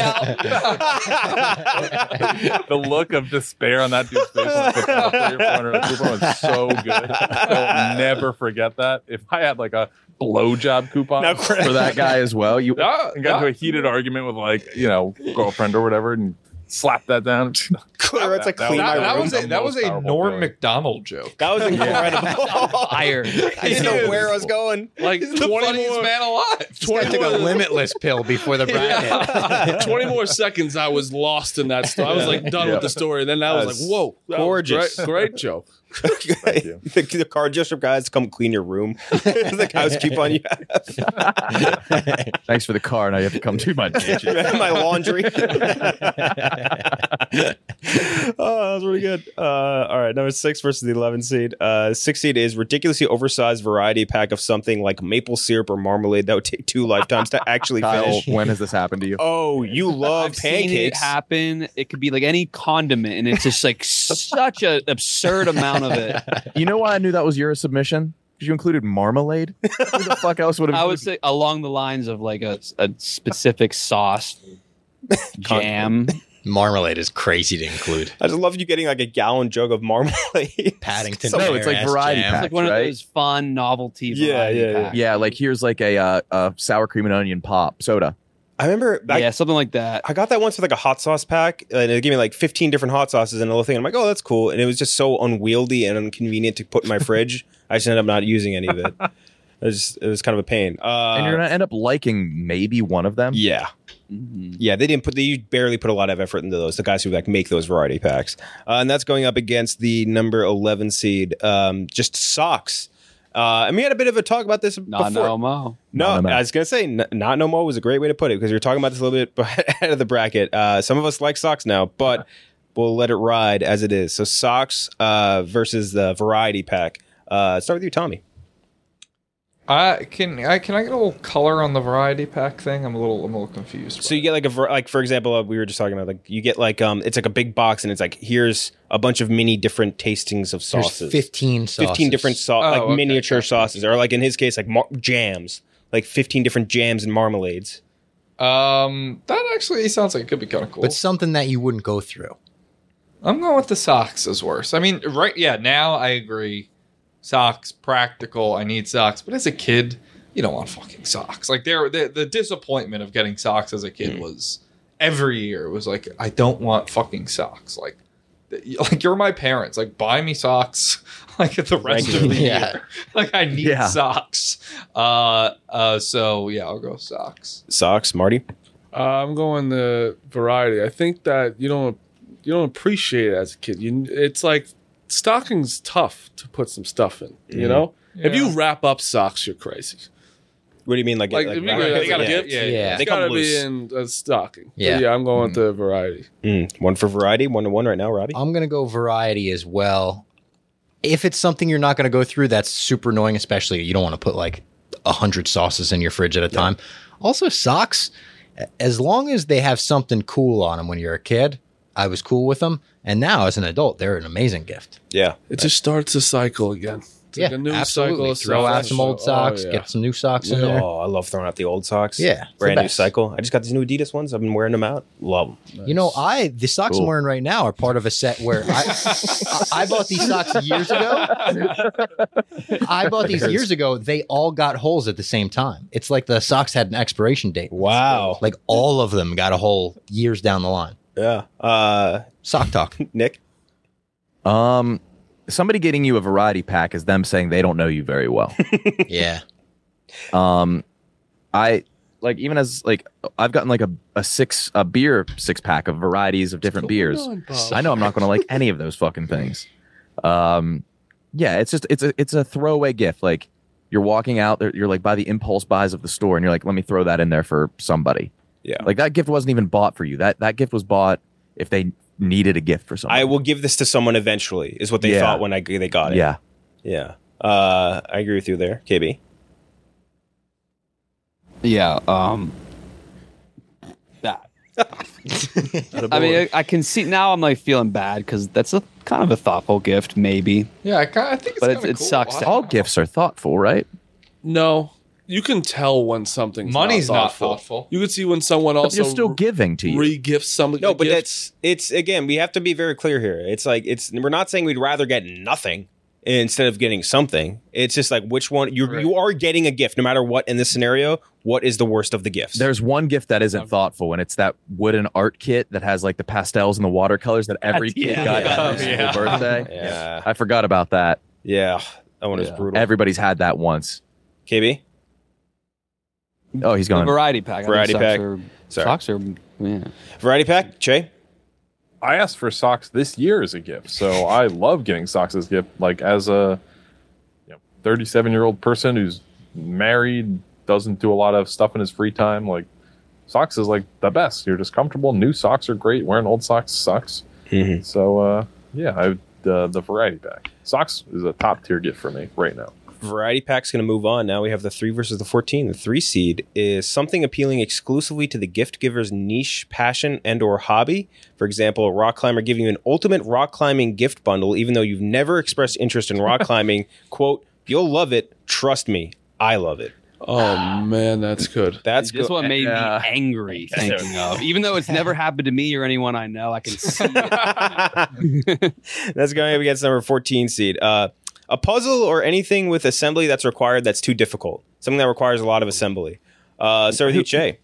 S9: to pay out.
S7: the look of despair on that dude's face when he picked up three or four hundred dollars coupon was so good. I'll never forget that. If I had like a blowjob coupon
S3: Now,
S7: for
S4: For that guy as well. You
S6: Yeah,
S7: and got into a heated argument with like, you know, girlfriend or whatever and slap that down.
S3: clear. It's like
S7: That-
S3: clean
S7: that-
S3: my
S8: That, that
S3: room.
S8: was a, that was a
S7: Most
S8: Norm
S7: powerful
S8: Macdonald joke.
S3: That was incredible.
S9: Fire.
S3: I didn't know where I was going.
S6: Like
S8: He's the
S6: twenty
S8: funniest
S6: more,
S8: man alive.
S5: I took a limitless pill before the bracket.
S6: twenty more seconds, I was lost in that story. I was like done
S7: Yeah.
S6: with the story. Then I was
S3: That's
S6: like, whoa, that was
S3: gorgeous.
S6: great, great joke.
S7: you.
S3: the, the car gesture guys come clean your room. The house coupon you have.
S4: thanks for the car. Now you have to come to my kitchen.
S3: My laundry. Oh, that was really good. Uh, all right, number six versus the eleven seed. Uh, six seed is ridiculously oversized variety pack of something like maple syrup or marmalade that would take two lifetimes to actually
S4: Kyle,
S3: finish.
S4: when has this happened to you?
S3: Oh, you love
S9: I've seen it
S3: pancakes.
S9: happen. It could be like any condiment, and it's just like such an absurd amount of it.
S4: You know why I knew that was your submission? Because you included marmalade. Who the fuck else would have?
S9: I would say along the lines of like a, a specific sauce, jam.
S5: Marmalade is crazy to include.
S3: I just love you getting like a gallon jug of marmalade.
S5: Paddington.
S3: So-
S4: No, it's like
S5: Bear-ass
S4: variety
S5: jam.
S4: pack.
S9: It's like one
S4: right?
S9: of those fun novelty.
S3: Yeah,
S9: variety
S3: yeah, yeah.
S9: packs.
S4: Yeah, like here's like a, uh, a sour cream and onion pop soda.
S3: I remember I,
S9: yeah, something like that.
S3: I got that once with like a hot sauce pack, and it gave me like fifteen different hot sauces and a little thing. I'm like, oh, that's cool. And it was just so unwieldy and inconvenient to put in my fridge. I just ended up not using any of it. It was, it was kind of a pain. Uh,
S4: and you're gonna end up liking maybe one of them.
S3: yeah.
S9: Mhm.
S3: Yeah, they didn't put they barely put a lot of effort into those. The guys who like make those variety packs, uh, and that's going up against the number eleven seed, um, just socks. Uh, and we had a bit of a talk about this
S9: Not
S3: before.
S9: no mo.
S3: No,
S4: Not no mo.
S3: I was gonna say n- not no more was a great way to put it because we were talking about this a little bit ahead of the bracket. Uh, some of us like socks now, but we'll let it ride as it is. So socks uh, versus the variety pack. Uh, start with you, Tommy.
S8: I can I can I get a little color on the variety pack thing? I'm a little I'm a little confused.
S3: So you get like a var- like for example, uh, we were just talking about like you get like um it's like a big box and it's like here's a bunch of mini different tastings of sauces.
S5: There's fifteen sauces.
S3: fifteen different sau-
S8: Oh,
S3: like
S8: okay,
S3: miniature
S8: gotcha.
S3: sauces, or like in his case like mar- jams, like fifteen different jams and marmalades.
S8: Um, that actually sounds like it could be kind of cool.
S5: But something that you wouldn't go through.
S8: I'm going with the socks as worse. I mean, right? Yeah, now I agree. Socks, practical. I need socks. But as a kid, you don't want fucking socks. Like there, the, the disappointment of getting socks as a kid
S3: Mm.
S8: was every year. It was like I don't want fucking socks. Like, th- like you're my parents. Like buy me socks. Like the rest of the
S5: Yeah.
S8: year. Like I need
S4: Yeah.
S8: socks. Uh, uh. So yeah, I'll go socks.
S3: Socks, Marty.
S6: Uh, I'm going the variety. I think that you don't you don't appreciate it as a kid. You it's like stocking's tough to put some stuff in. You
S3: Mhm.
S6: know, if you
S8: Yeah.
S6: wrap up socks, you're crazy.
S3: What do you mean like
S6: Like,
S3: like,
S6: if you
S3: wrap-
S6: go-
S8: they gotta
S3: yeah.
S8: get- yeah,
S5: Yeah.
S3: They
S6: It's gotta
S3: come
S6: be
S3: loose.
S6: in a stocking.
S5: Yeah.
S6: Yeah, yeah. I'm going with the variety.
S3: Mm, one for variety, one to one right now, Robbie.
S5: I'm going to go variety as well. If it's something you're not going to go through, that's super annoying, especially you don't want to put like a hundred sauces in your fridge at a time. Also, socks, as long as they have something cool on them when you're a kid, I was cool with them. And now as an adult, they're an amazing gift.
S3: Yeah.
S6: It just starts a cycle again. It's
S5: Yeah,
S6: like a new
S5: absolutely.
S6: cycle of
S5: Throw out
S6: socks.
S5: some old
S6: Oh,
S5: socks,
S6: yeah.
S5: get some new socks in there.
S3: Oh, I love throwing out the old socks.
S5: Yeah, it's the
S3: brand new
S5: best.
S3: cycle. I just got these new Adidas ones. I've been wearing them out. Love them.
S5: You know, I the socks
S4: Cool.
S5: I'm wearing right now are part of a set where I I, I bought these socks years ago. I bought these years ago. They all got holes at the same time. It's like the socks had an expiration date.
S3: Wow.
S5: Like all of them got a hole years down the line.
S3: Yeah. Uh,
S5: Sock talk.
S3: Nick.
S4: Um, somebody getting you a variety pack is them saying they don't know you very well.
S5: Yeah.
S4: Um, I like even as like I've gotten like a, a six a beer six pack of varieties of different beers. I know I'm not going to like any of those fucking things. Um, yeah, it's just it's a it's a throwaway gift. Like you're walking out there, you're like by the impulse buys of the store, and you're like, let me throw that in there for somebody.
S3: Yeah.
S4: Like that gift wasn't even bought for you. That that gift was bought if they needed a gift for someone.
S3: I will give this to someone eventually, is what they
S4: Yeah.
S3: thought when I they got it.
S4: Yeah.
S3: Yeah. Uh, I agree with you there, K B.
S9: Yeah. Um. That. I mean, I, I can see now. I'm like feeling bad because that's a kind of a thoughtful gift, maybe.
S8: Yeah, I, kinda, I think it's
S9: But
S8: kinda
S9: it- it
S8: cool.
S9: sucks
S8: I
S9: to-
S8: don't
S4: All
S8: know.
S4: gifts are thoughtful, right?
S6: No, you can tell when something's
S8: Money's
S6: not
S8: not
S6: thoughtful.
S8: thoughtful.
S6: You can see when someone
S4: But
S6: also
S4: you're still giving to you.
S6: re-gifts something.
S3: No,
S6: a
S3: but
S6: gift.
S3: that's it's again. We have to be very clear here. It's like it's we're not saying we'd rather get nothing instead of getting something. It's just like which one you you are getting a gift no matter what in this scenario. What is the worst of the gifts?
S4: There's one gift that isn't thoughtful, and it's that wooden art kit that has like the pastels and the watercolors that every kid
S9: Yeah.
S4: got
S8: Yeah.
S4: at their
S8: Yeah.
S4: school birthday.
S3: yeah,
S4: I forgot about that.
S3: yeah. That one is
S6: Yeah.
S3: brutal.
S4: Everybody's had that once.
S3: K B.
S4: Oh, he's
S9: The
S4: gone.
S9: variety pack. I think
S3: Variety
S9: socks
S3: pack.
S9: Are,
S3: Sorry.
S9: Socks are. Yeah.
S3: Variety pack. Che.
S7: I asked for socks this year as a gift, so I love getting socks as a gift. Like as a you know, thirty-seven year old person who's married, doesn't do a lot of stuff in his free time. Like socks is like the best. You're just comfortable. New socks are great. Wearing old socks sucks.
S3: Mhm.
S7: So uh, yeah, I the the variety pack. Socks is a top tier gift for me right now.
S3: Variety pack's going to move on. Now we have the three versus the fourteen. The three seed is something appealing exclusively to the gift giver's niche, passion, and or hobby. For example, a rock climber giving you an ultimate rock climbing gift bundle, even though you've never expressed interest in rock climbing. Quote, you'll love it. Trust me. I love it.
S6: oh man, that's good.
S3: That's
S9: This
S3: go-
S9: one made
S4: Yeah.
S9: me angry thinking of. Even though it's never happened to me or anyone I know, I can see it.
S3: That's going up against number fourteen seed. Uh, a puzzle or anything with assembly that's required that's too difficult. Something that requires a lot of assembly. Uh, start with you, Che.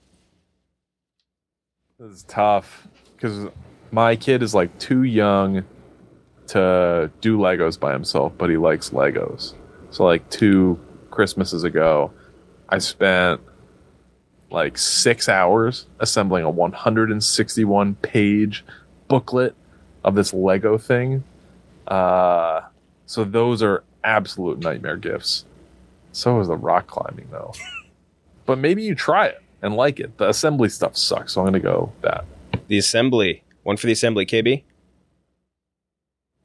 S7: This is tough because my kid is like too young to do Legos by himself, but he likes Legos. So like two Christmases ago, I spent like six hours assembling a one hundred sixty-one page booklet of this Lego thing. Uh, so those are absolute nightmare gifts. So is the rock climbing though. But maybe you try it and like it. The assembly stuff sucks, so I'm gonna go that.
S3: The assembly. One for the assembly, K B.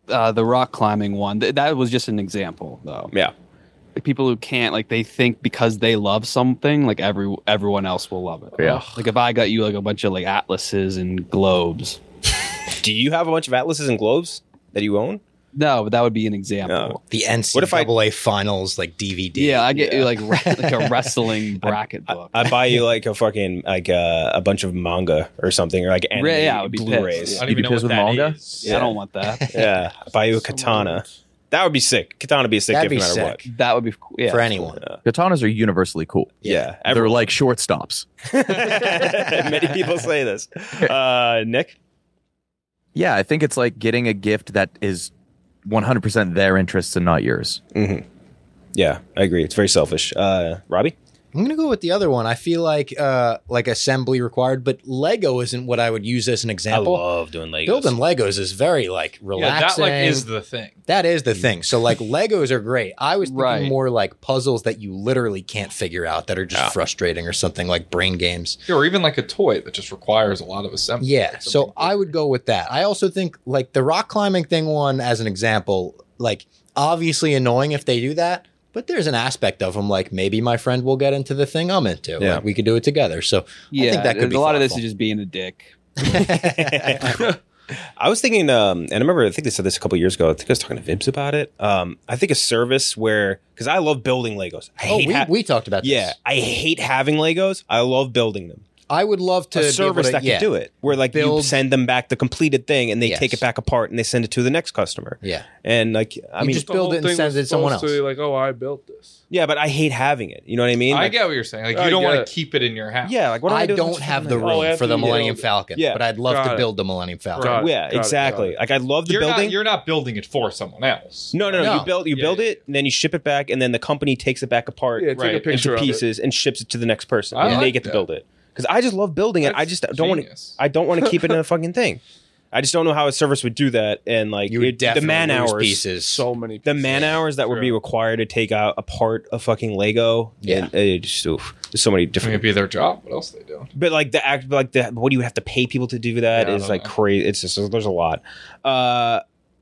S9: uh, the rock climbing one. Th- that was just an example, though.
S3: Yeah.
S9: Like people who can't, like they think because they love something, like every everyone else will love it.
S4: Yeah.
S9: Like if I got you like a bunch of like atlases and globes.
S3: Do you have a bunch of atlases and globes that you own?
S9: No, but that would be an example.
S3: No.
S5: The N C
S3: What if I-
S5: double A finals like D V D.
S9: Yeah, I get you like re- like a wrestling bracket book.
S3: I buy you like a fucking like uh, a bunch of manga or something, or like anime
S9: Re- yeah, I would be
S3: Blu-rays.
S9: pissed.
S8: I don't
S4: You'd
S8: even
S4: be
S8: know
S4: pissed
S8: what
S4: with
S8: that
S4: manga?
S8: is.
S9: Yeah, I don't want that.
S3: Yeah, I buy you a katana. That would be sick. Katana would be a sick
S5: That'd
S3: gift no
S5: be
S3: matter
S5: sick.
S3: what.
S9: That would be cool. Yeah.
S5: for anyone.
S4: Katanas are universally cool.
S3: Yeah,
S4: They're like shortstops.
S3: many people say this. Uh, Nick,
S4: Yeah, I think it's like getting a gift that is one hundred percent their interests and not yours.
S3: mm-hmm. Yeah, I agree. It's very selfish. Uh, Robbie,
S5: I'm gonna go with the other one. I feel like uh like assembly required, but Lego isn't what I would use as an example.
S3: love doing Legos.
S5: Building Legos is very like
S8: Yeah,
S5: relaxing.
S8: that like is the thing.
S5: That is the thing. So like Legos are great. I was thinking
S9: Right.
S5: more like puzzles that you literally can't figure out that are just
S3: Yeah.
S5: frustrating or something like brain games.
S8: Or even like a toy that just requires a lot of assembly.
S5: Yeah.
S8: Like
S5: So
S8: something
S5: I would go with that. I also think like the rock climbing thing one as an example, like obviously annoying if they do that, but there's an aspect of them like maybe my friend will get into the thing I'm into.
S3: Yeah.
S5: Like, we could do it together. So
S9: Yeah,
S5: I think that could be
S9: a lot of this
S5: thoughtful.
S9: is just being a dick.
S3: I was thinking, um, and I remember I think they said this a couple years ago. I think I was talking to Vibs about it. Um, I think a service where, because I love building Legos. I
S5: Oh,
S3: hate
S5: we,
S3: ha-
S5: we talked about this.
S3: yeah, I hate having Legos. I love building them.
S5: I would love to
S3: A
S5: be able
S3: service
S5: to-
S3: that
S5: yeah.
S3: can do it, where like you
S5: Build-
S3: send them back the completed thing, and they
S5: Yes.
S3: take it back apart and they send it to the next customer.
S5: Yeah.
S3: And like, I
S5: You
S3: mean,
S5: just
S6: The
S5: build
S6: whole
S5: it and
S6: thing
S5: send
S6: was
S5: it to someone
S6: supposed
S5: else.
S6: To be like, oh, I built this.
S3: yeah, but I hate having it. You know what I mean?
S8: I
S3: Like,
S8: get what you're saying. Like
S6: I
S8: you don't
S6: get
S8: want
S6: it.
S8: to keep it in your house.
S3: yeah, like what do I,
S5: I
S3: do with a bunch
S5: don't
S3: of
S5: have the
S3: fucking
S5: room
S6: Oh,
S3: Legos?
S6: after
S5: for the
S6: you
S5: Millennium
S6: build it.
S5: Falcon,
S3: Yeah.
S5: but I'd love
S6: Got
S5: to
S6: it.
S5: build the Millennium Falcon.
S6: Got it.
S3: Yeah,
S6: Got it,
S3: exactly.
S6: got it.
S3: Like I love the
S8: You're
S3: building.
S8: not you're not building it for someone else.
S3: no, no, no,
S5: No.
S3: You build, you
S8: Yeah,
S3: build
S8: yeah.
S3: it, and then you ship it back, and then the company takes it back apart
S6: Yeah, take
S8: Right.
S6: a picture
S3: into
S6: of
S3: pieces and ships it to the next person,
S8: I
S3: and they
S8: like
S3: get to
S8: that.
S3: build it. Because I just love building it. I
S8: That's
S3: just don't want to.
S8: genius.
S3: I don't want to keep it in a fucking thing. I just don't know how a service would do that, and like
S5: You would
S3: it- the
S5: definitely
S3: man
S5: lose
S3: hours,
S5: pieces.
S6: it. So many.
S3: the
S6: pieces.
S3: man hours that would be
S8: True.
S3: required to take out apart a fucking Lego.
S5: Yeah.
S3: and it just oof, there's so many
S8: I mean,
S3: different.
S8: it'd be their job. What else they do?
S3: But like the act, like the what do you have to pay people to do that
S8: Yeah, I
S3: is
S8: don't
S3: like
S8: know.
S3: crazy. It's just there's a lot. Uh,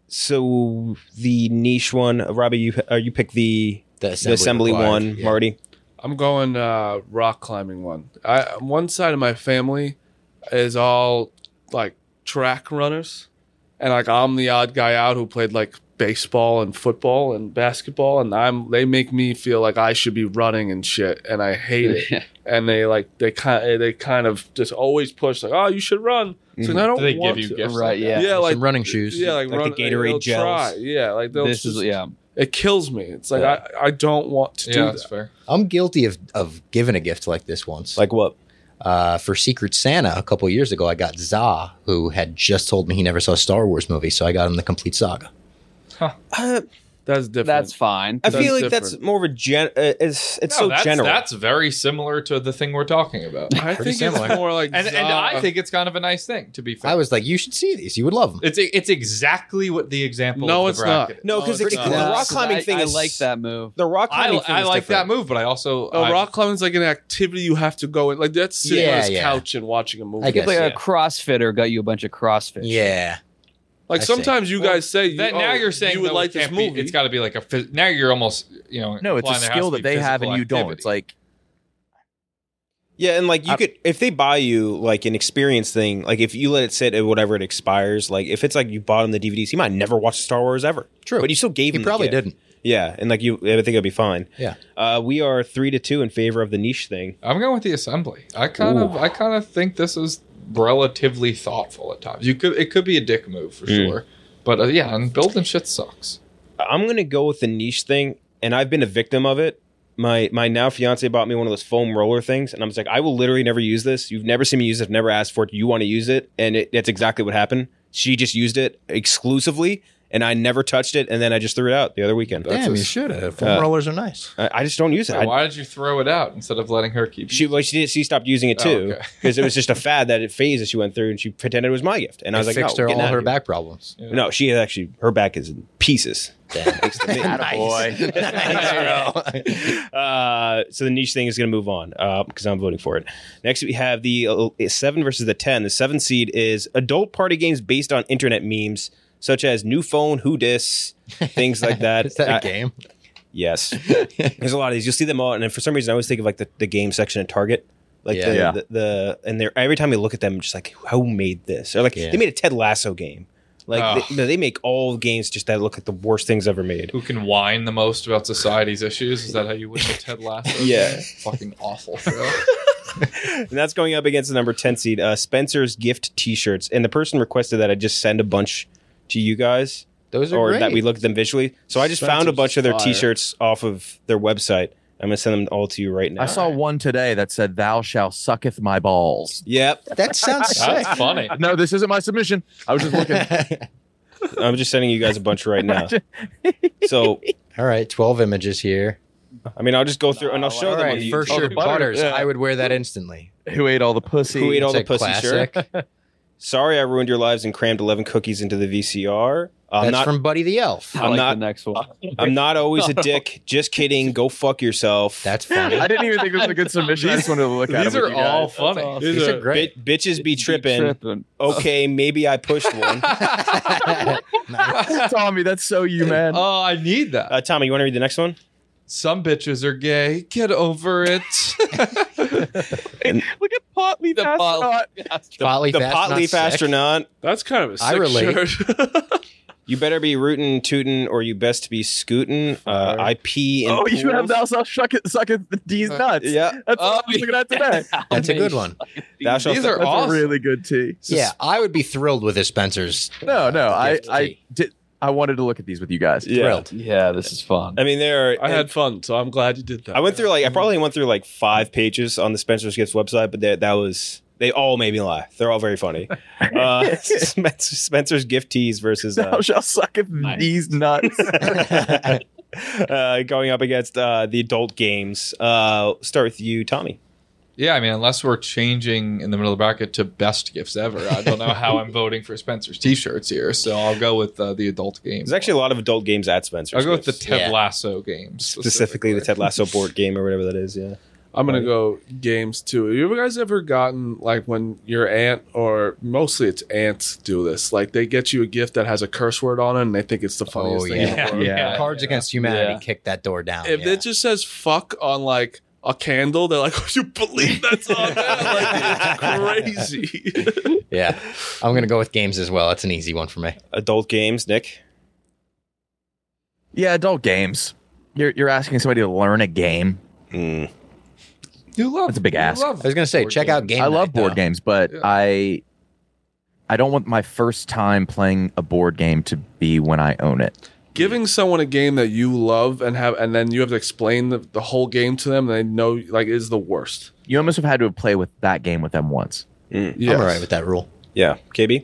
S3: so the niche one, Robbie, you uh, you pick the
S5: The
S3: the
S5: assembly,
S3: assembly
S5: required.
S3: one,
S5: Yeah.
S3: Marty.
S6: I'm going uh, rock climbing one. I one side of my family is all like track runners, and like I'm the odd guy out who played like baseball and football and basketball, and I'm they make me feel like I should be running and shit, and I hate it. And they like they kind they kind of just always push like, oh, you should run. It's like, I don't
S8: Do they
S6: want
S8: give you
S6: to.
S8: gifts?
S9: Right,
S8: like
S9: yeah.
S8: that?
S6: Yeah, like
S5: Some running shoes.
S6: Yeah, like,
S3: Like
S6: run,
S3: the Gatorade
S6: they'll
S3: gels.
S6: Try. Yeah, like they'll
S9: This
S6: just,
S9: is yeah.
S6: it kills me. It's like
S3: Yeah.
S6: I, I don't want to do
S8: Yeah,
S6: that.
S8: that's fair.
S5: I'm guilty of of giving a gift like this once.
S3: Like what?
S5: uh, for Secret Santa a couple years ago, I got Za, who had just told me he never saw a Star Wars movie, so I got him the complete saga.
S3: Uh,
S6: That's different.
S9: That's fine.
S3: I
S6: That's
S3: feel like that's
S6: different.
S3: more of a gen. Uh, it's it's
S8: No,
S3: so
S8: that's,
S3: general.
S8: That's very similar to the thing we're talking about.
S6: I
S5: Pretty
S6: think
S5: similar.
S6: it's more like
S8: and, and
S6: Za-
S8: I think it's kind of a nice thing, to be fair.
S5: I was like, you should see these. You would love them.
S8: It's it's exactly what the example.
S6: No,
S8: of the
S6: it's not.
S8: bracket is.
S3: no, because
S6: No,
S3: the,
S6: it's
S3: the
S6: not.
S3: rock
S9: Yeah,
S3: climbing
S9: I,
S3: thing
S9: I
S3: is
S9: like that move.
S3: The rock
S8: I,
S3: climbing thing
S8: I
S3: is
S8: like
S3: different.
S8: that move, but I also
S6: Oh,
S8: I-
S6: rock climbing's like an activity you have to go in. Like that's sitting
S5: Yeah,
S6: on his
S5: yeah.
S6: couch and watching a movie.
S5: I guess.
S9: Like
S3: yeah.
S9: a CrossFitter got you a bunch of CrossFit.
S5: Yeah.
S6: Like
S5: I see.
S6: sometimes you
S8: Well,
S6: guys say you,
S8: that,
S6: oh,
S8: now you're saying
S6: you would
S8: though,
S6: like
S8: it
S6: this
S8: can't be-
S6: movie.
S8: It's got to be like a. phys- Now you're almost you know.
S4: No, it's a
S8: implying there has
S4: skill
S8: to
S4: that
S8: be
S4: they have
S8: physical
S4: and you don't.
S8: activity.
S4: It's like
S3: Yeah, and like you
S4: I-
S3: could, if they buy you like an experience thing, like if you let it sit at whatever it expires, like if it's like you bought him the D V Ds, he might never watch Star Wars ever.
S5: True.
S3: but you still gave
S5: He
S3: him. the
S5: probably
S3: gift.
S5: didn't.
S3: Yeah, and like you, I think it'll be fine.
S5: Yeah.
S3: Uh, we are three to two in favor of the niche thing.
S8: I'm going with the assembly. I kind of I kind of think this is relatively thoughtful at times. You could it could be a dick move for
S3: Mm.
S8: sure, but uh, yeah, and building shit sucks.
S3: I'm gonna go with the niche thing, and I've been a victim of it. My my now fiance bought me one of those foam roller things, and I was like, I will literally never use this. You've never seen me use it. I've never asked for it. You want to use it, and it, that's exactly what happened. She just used it exclusively, and I never touched it. And then I just threw it out the other weekend.
S6: That's
S5: Damn,
S6: a-
S5: you should have. Foam
S3: uh,
S5: rollers are nice.
S3: I, I just don't use it.
S8: Wait,
S3: I-
S8: why did you throw it out instead of letting her keep?
S3: She well, she did, she stopped using it
S8: Oh,
S3: too
S8: okay.
S3: because it was just a fad that it phase that she went through, and she pretended it was my gift. And I was
S5: It
S3: like,
S5: fixed
S3: no,
S5: her
S3: getting
S5: all
S3: out
S5: her
S3: of here.
S5: back problems.
S8: Yeah.
S3: No, she actually her back is in pieces.
S5: Attaboy. Nice.
S3: Uh, so the niche thing is going to move on uh, because I'm voting for it. Next, we have the uh, seven versus the ten. The seven seed is adult party games based on internet memes. such as New Phone, Who Dis, things like that.
S5: Is that a
S3: I-
S5: game?
S3: Yes. There's a lot of these. You'll see them all, and then for some reason, I always think of like the, the game section at Target. Like
S5: Yeah.
S3: the,
S4: Yeah.
S3: the, the and they're every time you look at them, just like who made this? Or like
S5: Yeah.
S3: they made a Ted Lasso game. Like
S8: Oh.
S3: they, they make all games just that look like the worst things ever made.
S8: Who can whine the most about society's issues? Is that how you win the Ted Lasso?
S3: Yeah.
S8: game? Fucking awful show.
S3: And that's going up against the number ten seed, uh, Spencer's Gift T-shirts. And the person requested that I just send a bunch to you guys,
S5: Those are
S3: or
S5: great.
S3: that we look at them visually. So I just found a
S6: Spencer's
S3: bunch of their
S6: fire.
S3: T-shirts off of their website. I'm gonna send them all to you right now.
S4: I saw one today that said, "Thou shall sucketh my balls."
S3: Yep,
S5: That sounds sick.
S8: That's funny.
S7: No, this isn't my submission. I was just looking.
S3: I'm just sending you guys a bunch right now. So
S5: All right, twelve images here.
S3: I mean, I'll just go through and I'll show
S5: All
S3: them. on
S5: right,
S3: the
S5: for
S3: YouTube.
S5: sure,
S7: butter,
S5: butters.
S7: yeah.
S5: I would wear that instantly.
S4: Who ate all the pussy?
S3: Who ate all
S5: It's
S3: the
S5: a
S3: pussy?
S5: classic.
S3: Sure. Sorry, I ruined your lives and crammed eleven cookies into the V C R. I'm
S5: That's
S3: not.
S5: from Buddy the Elf.
S9: I
S3: I'm
S9: like
S3: not-
S9: the next one.
S3: I'm not always a dick. Just kidding. Go fuck yourself.
S5: That's funny.
S7: I didn't even think this was a good submission. I just wanted to look at
S8: These
S7: it.
S8: are
S7: with you
S8: all
S7: guys.
S8: funny.
S5: These are great.
S3: Bit- bitches be tripping.
S9: Tripping.
S3: Okay, maybe I pushed one.
S4: Tommy, that's so you, man.
S8: Oh, I need that.
S3: Uh, Tommy, you want to read the next one?
S8: Some bitches are gay. Get over it.
S4: Look at Potleaf
S8: The pot-
S5: Potleaf
S3: the
S5: Fast,
S3: pot
S5: not
S3: leaf
S5: sick.
S3: astronaut.
S6: That's kind of a sick
S5: I relate.
S6: shirt.
S3: You better be rootin', tootin', or you best be scootin'. Uh, I pee in
S7: Oh, you have
S3: pools.
S7: thou shalt suck it, suck it, D's nuts.
S3: Yeah.
S7: That's what
S8: Oh,
S7: I was looking at today.
S5: That's a good one.
S3: Thou shalt
S8: These are
S7: That's
S8: awesome.
S7: a really good tea.
S5: Yeah, I would be thrilled with a Spencer's.
S4: No, no, I,
S5: gift
S4: I
S5: tea.
S4: did. I wanted to look at these with you guys.
S3: Yeah.
S5: Thrilled.
S9: Yeah, this is fun.
S3: I mean, there.
S6: I had fun, so I'm glad you did that.
S3: I went through like I probably went through like five pages on the Spencer's Gifts website, but that that was they all made me laugh. They're all very funny. Uh, Spencer, Spencer's Gift Tees versus
S4: Thou
S3: uh,
S4: shalt sucketh these nuts.
S3: uh, going up against uh, the adult games. Uh, start with you, Tommy.
S8: Yeah, I mean, unless we're changing in the middle of the bracket to best gifts ever, I don't know how I'm voting for Spencer's T-shirts here. So I'll go with uh, the adult games.
S3: There's actually a lot of adult games at Spencer's.
S8: I'll go with the
S3: Gifts.
S8: Ted
S5: Yeah.
S8: Lasso games,
S3: specifically the Ted Lasso board game or whatever that is. Yeah.
S6: I'm gonna go games too. Have you guys ever gotten like when your aunt or mostly it's aunts do this? Like they get you a gift that has a curse word on it and they think it's the funniest
S5: Oh,
S6: thing in
S5: yeah.
S6: the world.
S4: Yeah.
S5: Cards Against Humanity
S9: Yeah.
S5: kick that door down.
S6: If
S5: yeah.
S6: it just says fuck on like a candle, they're like, oh, you believe that's on there? Like, it's crazy.
S5: yeah, I'm gonna go with games as well. It's an easy one for me.
S3: Adult games, Nick.
S4: Yeah, adult games. You're you're asking somebody to learn a game.
S3: Mm.
S8: You love
S4: That's a big
S8: you
S4: ask.
S8: love
S5: I was gonna say,
S8: board
S5: check out
S8: games.
S5: game.
S4: I love
S5: Night,
S4: board
S5: though.
S4: games, but
S8: Yeah.
S4: I I don't want my first time playing a board game to be when I own it.
S6: Giving someone a game that you love and have, and then you have to explain the, the whole game to them, and they know like is the worst.
S4: You almost have had to play with that game with them once.
S3: Mm.
S6: Yeah,
S5: I'm all right with that rule.
S3: Yeah. K B.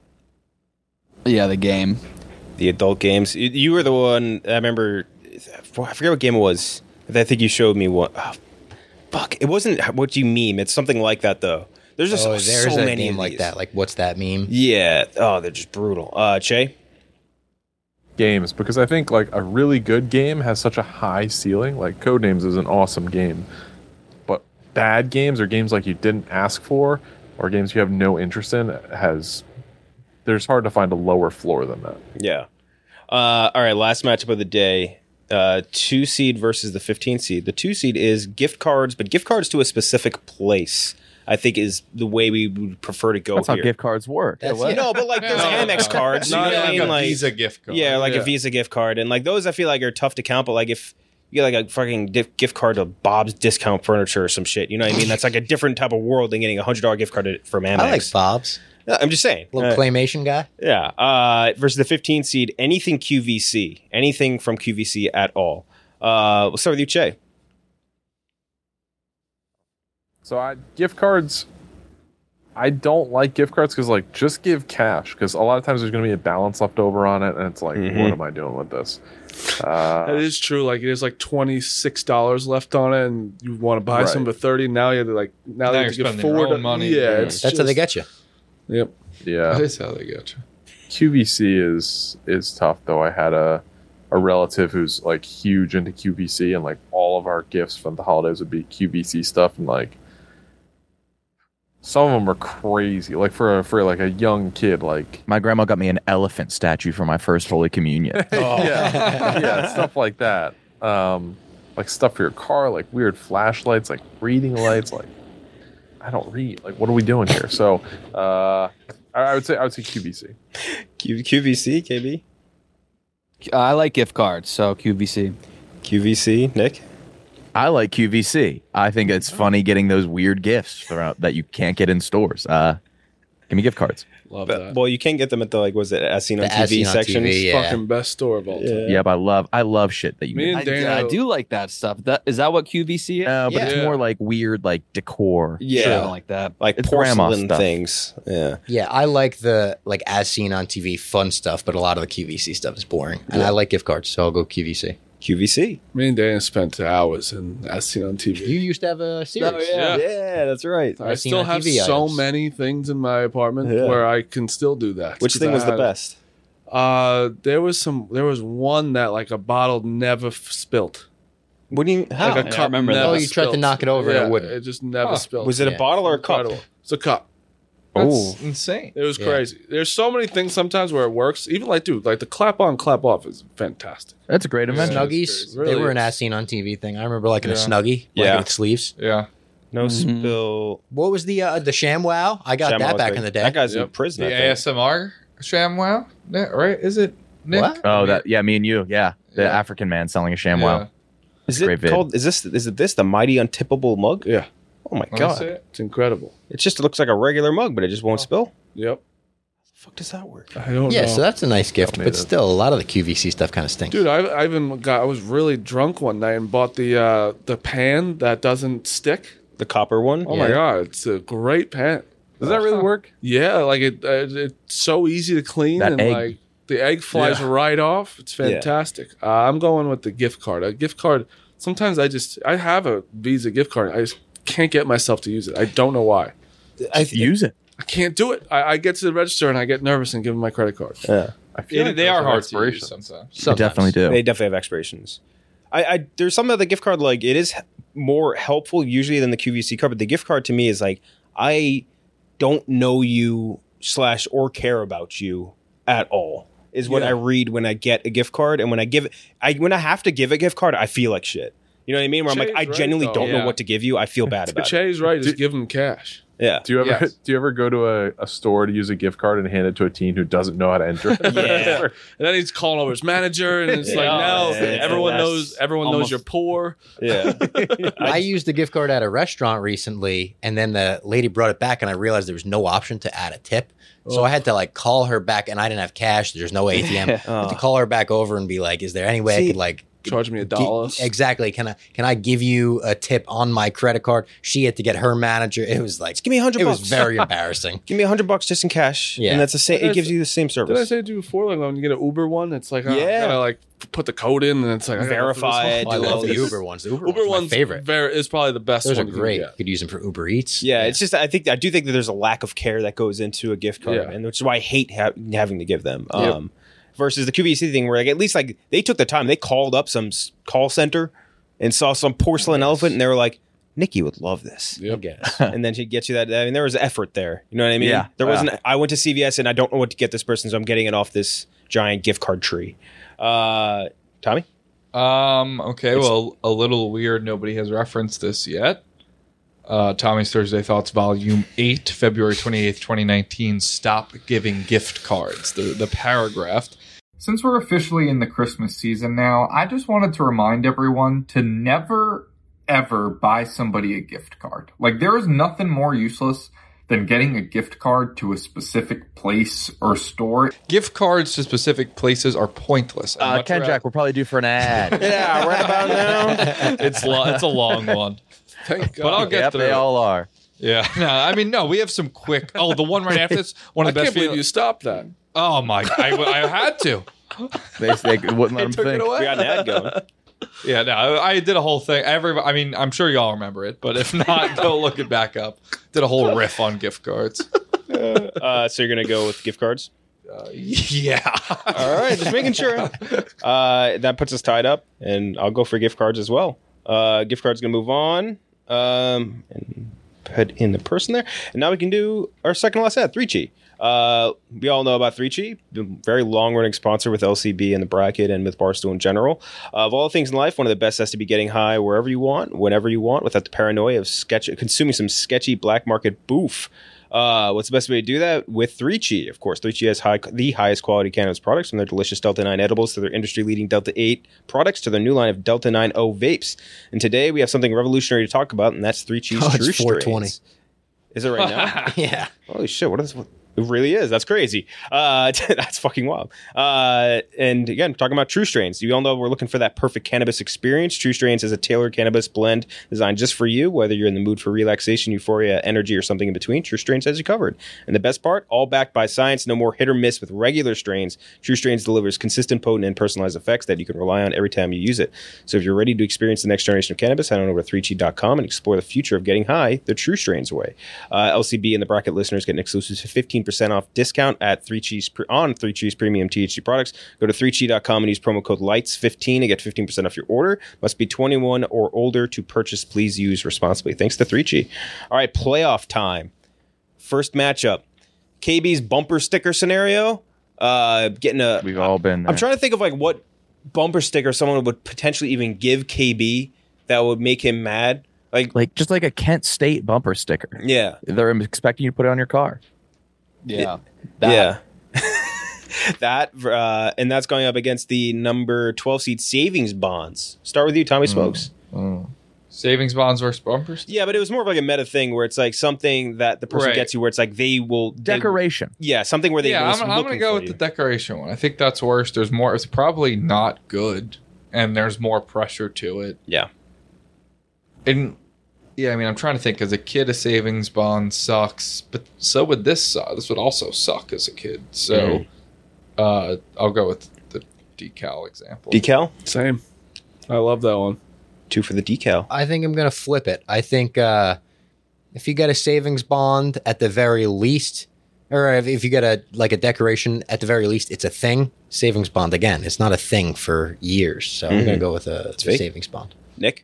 S9: Yeah, the game.
S3: The adult games. You, you were the one. I remember. I forget what game it was. I think you showed me one. Oh, fuck! It wasn't what you meme. It's something like that though. There's just
S5: Oh,
S3: so
S5: there's a
S3: many
S5: game
S3: of
S5: like
S3: these.
S5: that. Like, what's that meme?
S3: Yeah. Oh, they're just brutal. Uh, Che.
S7: Games, because I think like a really good game has such a high ceiling. Like Codenames is an awesome game, but bad games or games like you didn't ask for or games you have no interest in has there's hard to find a lower floor than that.
S3: Yeah. Uh, all right. Last matchup of the day. Uh, two seed versus the fifteen seed. The two seed is gift cards, but gift cards to a specific place. I think is the way we would prefer to go
S4: That's
S3: here.
S4: how gift cards work.
S5: That's-
S3: No, but like there's
S8: No, no,
S3: Amex
S8: no.
S3: cards. You know
S6: Not
S3: what I
S6: like
S3: mean?
S8: a
S3: Like
S8: Visa gift card.
S3: yeah, like
S6: Yeah.
S3: a Visa gift card, and like those I feel like are tough to count. But like if you get like a fucking dif- gift card to Bob's Discount Furniture or some shit, you know what I mean? That's like a different type of world than getting a hundred dollar gift card to- from Amex.
S5: I like Bob's.
S3: Yeah, I'm just saying.
S5: Little
S3: Uh,
S5: claymation guy.
S3: yeah. Uh, versus the fifteen seed, anything Q V C, anything from Q V C at all. Uh, we'll start with you, Che.
S7: So I gift cards. I don't like gift cards because like just give cash because a lot of times there's going to be a balance left over on it and it's like
S3: Mhm.
S7: what am I doing with this?
S6: That
S7: Uh,
S6: is true. Like it is like twenty six dollars left on it, and you want to buy
S7: Right.
S6: some for thirty. Now you have to like now,
S8: Now
S6: you
S8: you're
S6: have to give
S8: spending your
S6: four
S8: own
S6: to-
S8: money.
S6: Yeah,
S8: Yeah.
S6: it's
S5: That's how they
S6: just-
S5: get you.
S6: Yep.
S7: yeah,
S8: That is how they get you.
S7: Q V C is is tough though. I had a a relative who's like huge into Q V C and like all of our gifts from the holidays would be Q V C stuff and like Some of them are crazy. Like for a, for like a young kid, like
S4: My grandma got me an elephant statue for my first Holy Communion.
S7: yeah, yeah, stuff like that. Um, like stuff for your car, like weird flashlights, like reading lights. Like I don't read. Like what are we doing here? So uh, I, I would say I would say Q V C.
S3: Q- QVC, K B?
S9: I like gift cards, so Q V C.
S3: Q V C, Nick?
S4: I like Q V C. I think it's funny getting those weird gifts throughout, that you can't get in stores. Uh, give me gift cards.
S6: Love
S3: But,
S6: that.
S3: well, you can get them at the, like, was it As Seen on
S5: The
S3: T V
S5: As Seen on
S3: section?
S5: T V, yeah.
S6: Fucking best store of all time.
S3: Yeah.
S4: Yep, I love I love shit that you
S6: Me
S4: can
S6: and
S9: I,
S6: Dana,
S9: I do like that stuff. That is that what Q V C is?
S4: No, but it's
S6: Yeah.
S4: more like weird, like decor.
S3: Yeah.
S9: Sure, I don't like that.
S3: Like
S4: It's grandma
S3: porcelain
S4: stuff.
S3: things. Yeah.
S5: Yeah, I like the like as seen on T V fun stuff, but a lot of the Q V C stuff is boring. And I like gift cards, so I'll go Q V C.
S3: Q V C.
S6: Me and Dana spent hours in As Seen on T V.
S5: You used to have a series.
S6: yeah.
S3: Yeah, that's right.
S6: I
S5: As Seen
S6: still
S5: on
S6: have
S5: T V
S6: so
S5: items.
S6: many things in my apartment
S3: Yeah.
S6: where I can still do that.
S3: Which
S6: 'Cause
S3: thing
S6: I
S3: was the
S6: had-
S3: best?
S6: Uh, there was some. There was one that like a bottle never f- spilt.
S3: What do you, how?
S6: Like a
S9: Yeah, I
S6: cup
S9: remember
S6: never
S9: that.
S5: Oh, you tried to
S6: spilt.
S5: knock it over and it
S6: Yeah,
S5: wouldn't.
S6: It just never
S8: Huh.
S6: spilled.
S3: Was it a
S5: Yeah.
S3: bottle or a cup?
S6: Incredible. It's a cup.
S3: Oh.
S8: That's insane.
S6: It was
S5: Yeah.
S6: crazy. There's so many things sometimes where it works. Even like, dude, like the clap on, clap off is fantastic.
S4: That's a great invention.
S6: Yeah.
S5: Snuggies,
S6: It really
S5: they were an
S6: is.
S5: as seen on T V thing. I remember liking
S8: Yeah.
S5: a Snuggie,
S3: Yeah.
S5: like with sleeves.
S8: Yeah.
S3: No
S6: Mm-hmm.
S3: spill.
S5: What was the uh, the ShamWow? I got
S3: Sham
S5: that
S3: was
S5: back
S3: big.
S5: in the day.
S3: That guy's in
S6: Yep.
S3: prison.
S8: The
S3: I
S8: A
S3: think.
S8: S M R ShamWow, yeah, right? Is it Nick?
S5: What?
S4: Oh, that yeah, me and you, yeah, the
S8: Yeah.
S4: African man selling a ShamWow.
S3: Is
S4: Great
S3: it
S4: vid.
S3: called? Is this? Is it this? The mighty untippable mug?
S6: Yeah,
S3: Oh my
S8: Let me
S3: god!
S8: see it.
S6: it's incredible.
S3: It just looks like a regular mug, but it just won't spill.
S6: Yep.
S3: The fuck does that work?
S6: I don't
S5: Yeah,
S6: know.
S5: so that's a nice gift,
S7: Tell me
S5: but
S7: this.
S5: still, a lot of the Q V C stuff kind of stinks.
S6: Dude, I, I even got. I was really drunk one night and bought the uh, the pan that doesn't stick.
S3: The copper one.
S6: Oh my god, it's a great pan.
S7: Does that really work?
S6: Yeah, like it. Uh, it's so easy to clean
S4: That
S6: and
S4: egg.
S6: like the egg flies
S3: Yeah.
S6: right off. It's
S3: Yeah.
S6: fantastic. Uh, I'm going with the gift card. A gift card. Sometimes I just I have a Visa gift card. I just can't get myself to use it. I don't know why.
S3: I
S4: Use it.
S6: I can't do it. I, I get to the register and I get nervous and give them my credit card.
S3: Yeah.
S7: I feel
S8: It-
S7: like
S8: they
S7: those
S8: are
S7: have
S8: hard to use
S7: expirations.
S8: sometimes.
S4: I
S5: Sometimes.
S4: definitely do.
S3: They definitely have expirations. I, I there's some of the gift card like it is h- more helpful usually than the Q V C card, but the gift card to me is like I don't know you slash or care about you at all. Is what
S6: Yeah.
S3: I read when I get a gift card, and when I give it, I when I have to give a gift card, I feel like shit. You know what I mean? Where I'm like,
S6: Jay's
S3: I
S6: right,
S3: genuinely
S6: though.
S3: don't
S8: Yeah.
S3: know what to give you. I feel bad
S6: But
S3: about it.
S6: Jay's right. Just give them cash.
S3: Yeah.
S7: Do you ever
S8: Yes.
S7: do you ever go to a, a store to use a gift card and hand it to a teen who doesn't know how to enter? it?
S3: Yeah.
S6: And then he's calling over his manager, and it's like
S3: Yeah.
S6: now
S3: Yeah, yeah,
S6: everyone
S3: yeah.
S6: knows everyone knows
S9: Almost-
S6: you're poor.
S3: Yeah.
S5: I used a gift card at a restaurant recently, and then the lady brought it back, and I realized there was no option to add a tip. So I had to like call her back, and I didn't have cash. There's no A T M. I had to call her back over and be like, "Is there any way
S3: See,
S5: I could like
S6: Charge me a
S5: gi-
S6: dollar.
S5: exactly? Can I can I give you a tip on my credit card?" She had to get her manager. It was like
S3: Give me a hundred
S5: it was
S3: bucks.
S5: very embarrassing.
S3: Give me a hundred bucks just in cash.
S5: Yeah.
S3: And that's the same.
S6: Did I
S3: It gives
S6: say-
S3: you the same
S6: Did I
S3: service.
S6: say to you before, like when you get an Uber one, it's like, oh,
S3: Yeah.
S6: I gotta like put the code in, and it's like I gotta go through this
S3: Verify
S6: whole-
S3: it,
S5: Oh, I
S3: do
S5: love
S3: all
S5: the
S3: this.
S5: Uber ones. The Uber,
S6: Uber
S5: one's my
S6: one's
S5: favorite.
S6: Very, is probably the best
S5: Those are
S6: one you can
S5: great. You
S6: get.
S5: could use them for Uber Eats.
S3: Yeah, it's just I think I do think that there's a lack of care that goes into a gift card,
S6: Yeah.
S3: and which is why I hate ha- having to give them.
S6: Yep.
S3: Um, versus the Q V C thing, where like at least like they took the time, they called up some s- call center and saw some porcelain elephant, and they were like, "Nikki would love this,"
S5: I guess.
S3: and then she'd get you that. I mean, there was effort there. You know what I mean?
S4: Yeah.
S3: There
S4: Yeah.
S3: wasn't. I went to C V S and I don't know what to get this person, so I'm getting it off this giant gift card tree. Uh, Tommy,
S8: Um. Okay. Well, a little weird. Nobody has referenced this yet. Uh, Tommy's Thursday Thoughts, Volume Eight, February twenty eighth, twenty nineteen. Stop giving gift cards. The the paragraph.
S12: Since we're officially in the Christmas season now, I just wanted to remind everyone to never, ever buy somebody a gift card. Like, there is nothing more useless than getting a gift card to a specific place or store.
S8: Gift cards to specific places are pointless. I'd
S4: Uh,
S8: much
S4: Ken
S8: rather-
S4: Jack, we're probably due for an ad.
S3: yeah, right about now.
S8: it's lo- it's a long one.
S6: Thank God.
S8: But I'll get
S4: Yep,
S8: through
S4: they
S8: it.
S4: all are.
S8: Yeah. No, I mean, no, we have some quick. Oh, the one right after this, one
S6: I
S8: of the
S6: can't
S8: best.
S6: believe
S8: feel-
S6: you stopped that.
S8: Oh my! I, I had to.
S4: They, they wouldn't let them
S6: Took it
S4: think.
S6: away.
S3: We got an ad going.
S8: Yeah, no, I I did a whole thing. Every, I mean, I'm sure y'all remember it, but if not, go look it back up. Did a whole riff on gift cards.
S3: Uh, so you're gonna go with gift cards?
S8: Yeah.
S3: All right, just making sure. Uh, that puts us tied up, and I'll go for gift cards as well. Uh, gift cards gonna move on. Um, and put in the person there. And now we can do our second last ad, three G. Uh, we all know about three G, very long-running sponsor with L C B in the bracket and with Barstool in general. Uh, of all things in life, one of the best has to be getting high wherever you want, whenever you want, without the paranoia of sketch consuming some sketchy black market boof. Uh, what's the best way to do that? With three G, of course. three G has high, the highest quality cannabis products, from their delicious Delta nine edibles to their industry-leading Delta eight products to their new line of Delta nine O vapes. And today we have something revolutionary to talk about, and that's three G's
S5: Oh,
S3: True
S5: it's four twenty.
S3: Strains. Is it right now?
S5: Yeah.
S3: Holy shit! What is what? It really is. That's crazy. Uh, that's fucking wild. Uh, and again, talking about True Strains. You all know we're looking for that perfect cannabis experience. True Strains is a tailored cannabis blend designed just for you, whether you're in the mood for relaxation, euphoria, energy, or something in between. True Strains has you covered. And the best part, all backed by science, no more hit or miss with regular strains. True Strains delivers consistent, potent, and personalized effects that you can rely on every time you use it. So if you're ready to experience the next generation of cannabis, head on over to three G dot com and explore the future of getting high the True Strains way. Uh, L C B and the bracket listeners get an exclusive fifteen percent off discount at three G's pre- on three G's premium T H C products. Go to three G dot com and use promo code lights fifteen and get fifteen percent off your order. Must be twenty-one or older to purchase. Please use responsibly. Thanks to three G. All right, playoff time. First matchup. K B's bumper sticker scenario. Uh, getting a.
S4: We've all been there.
S3: I'm trying to think of like what bumper sticker someone would potentially even give K B that would make him mad. Like,
S4: like just like a Kent State bumper sticker.
S3: Yeah,
S4: they're expecting you to put it on your car.
S9: Yeah.
S3: That. Yeah. that uh, and that's going up against the number twelve seed savings bonds. Start with you, Tommy Smokes.
S8: Mm. Mm. Savings bonds versus bumpers?
S3: Yeah, but it was more of like a meta thing where it's like something that the person
S8: Right.
S3: gets you where it's like they will they-
S4: Decoration.
S3: yeah, something where they
S8: yeah,
S3: was
S8: I'm, I'm
S3: looking
S8: going to go
S3: for
S8: with
S3: you.
S8: the decoration one. I think that's worse. There's more. It's probably not good, and there's more pressure to it.
S3: Yeah.
S8: And yeah, I mean, I'm trying to think. As a kid, a savings bond sucks, but so would this suck. This would also suck as a kid. So
S3: Mhm.
S8: uh, I'll go with the decal example.
S3: Decal?
S6: Same. I love that one.
S3: Two for the decal.
S5: I think I'm going to flip it. I think uh, if you get a savings bond at the very least, or if, if you get a like a decoration at the very least, it's a thing. Savings bond again, it's not a thing for years. So I'm
S3: Mhm.
S5: going to go with a, a
S3: fake.
S5: savings bond.
S3: Nick?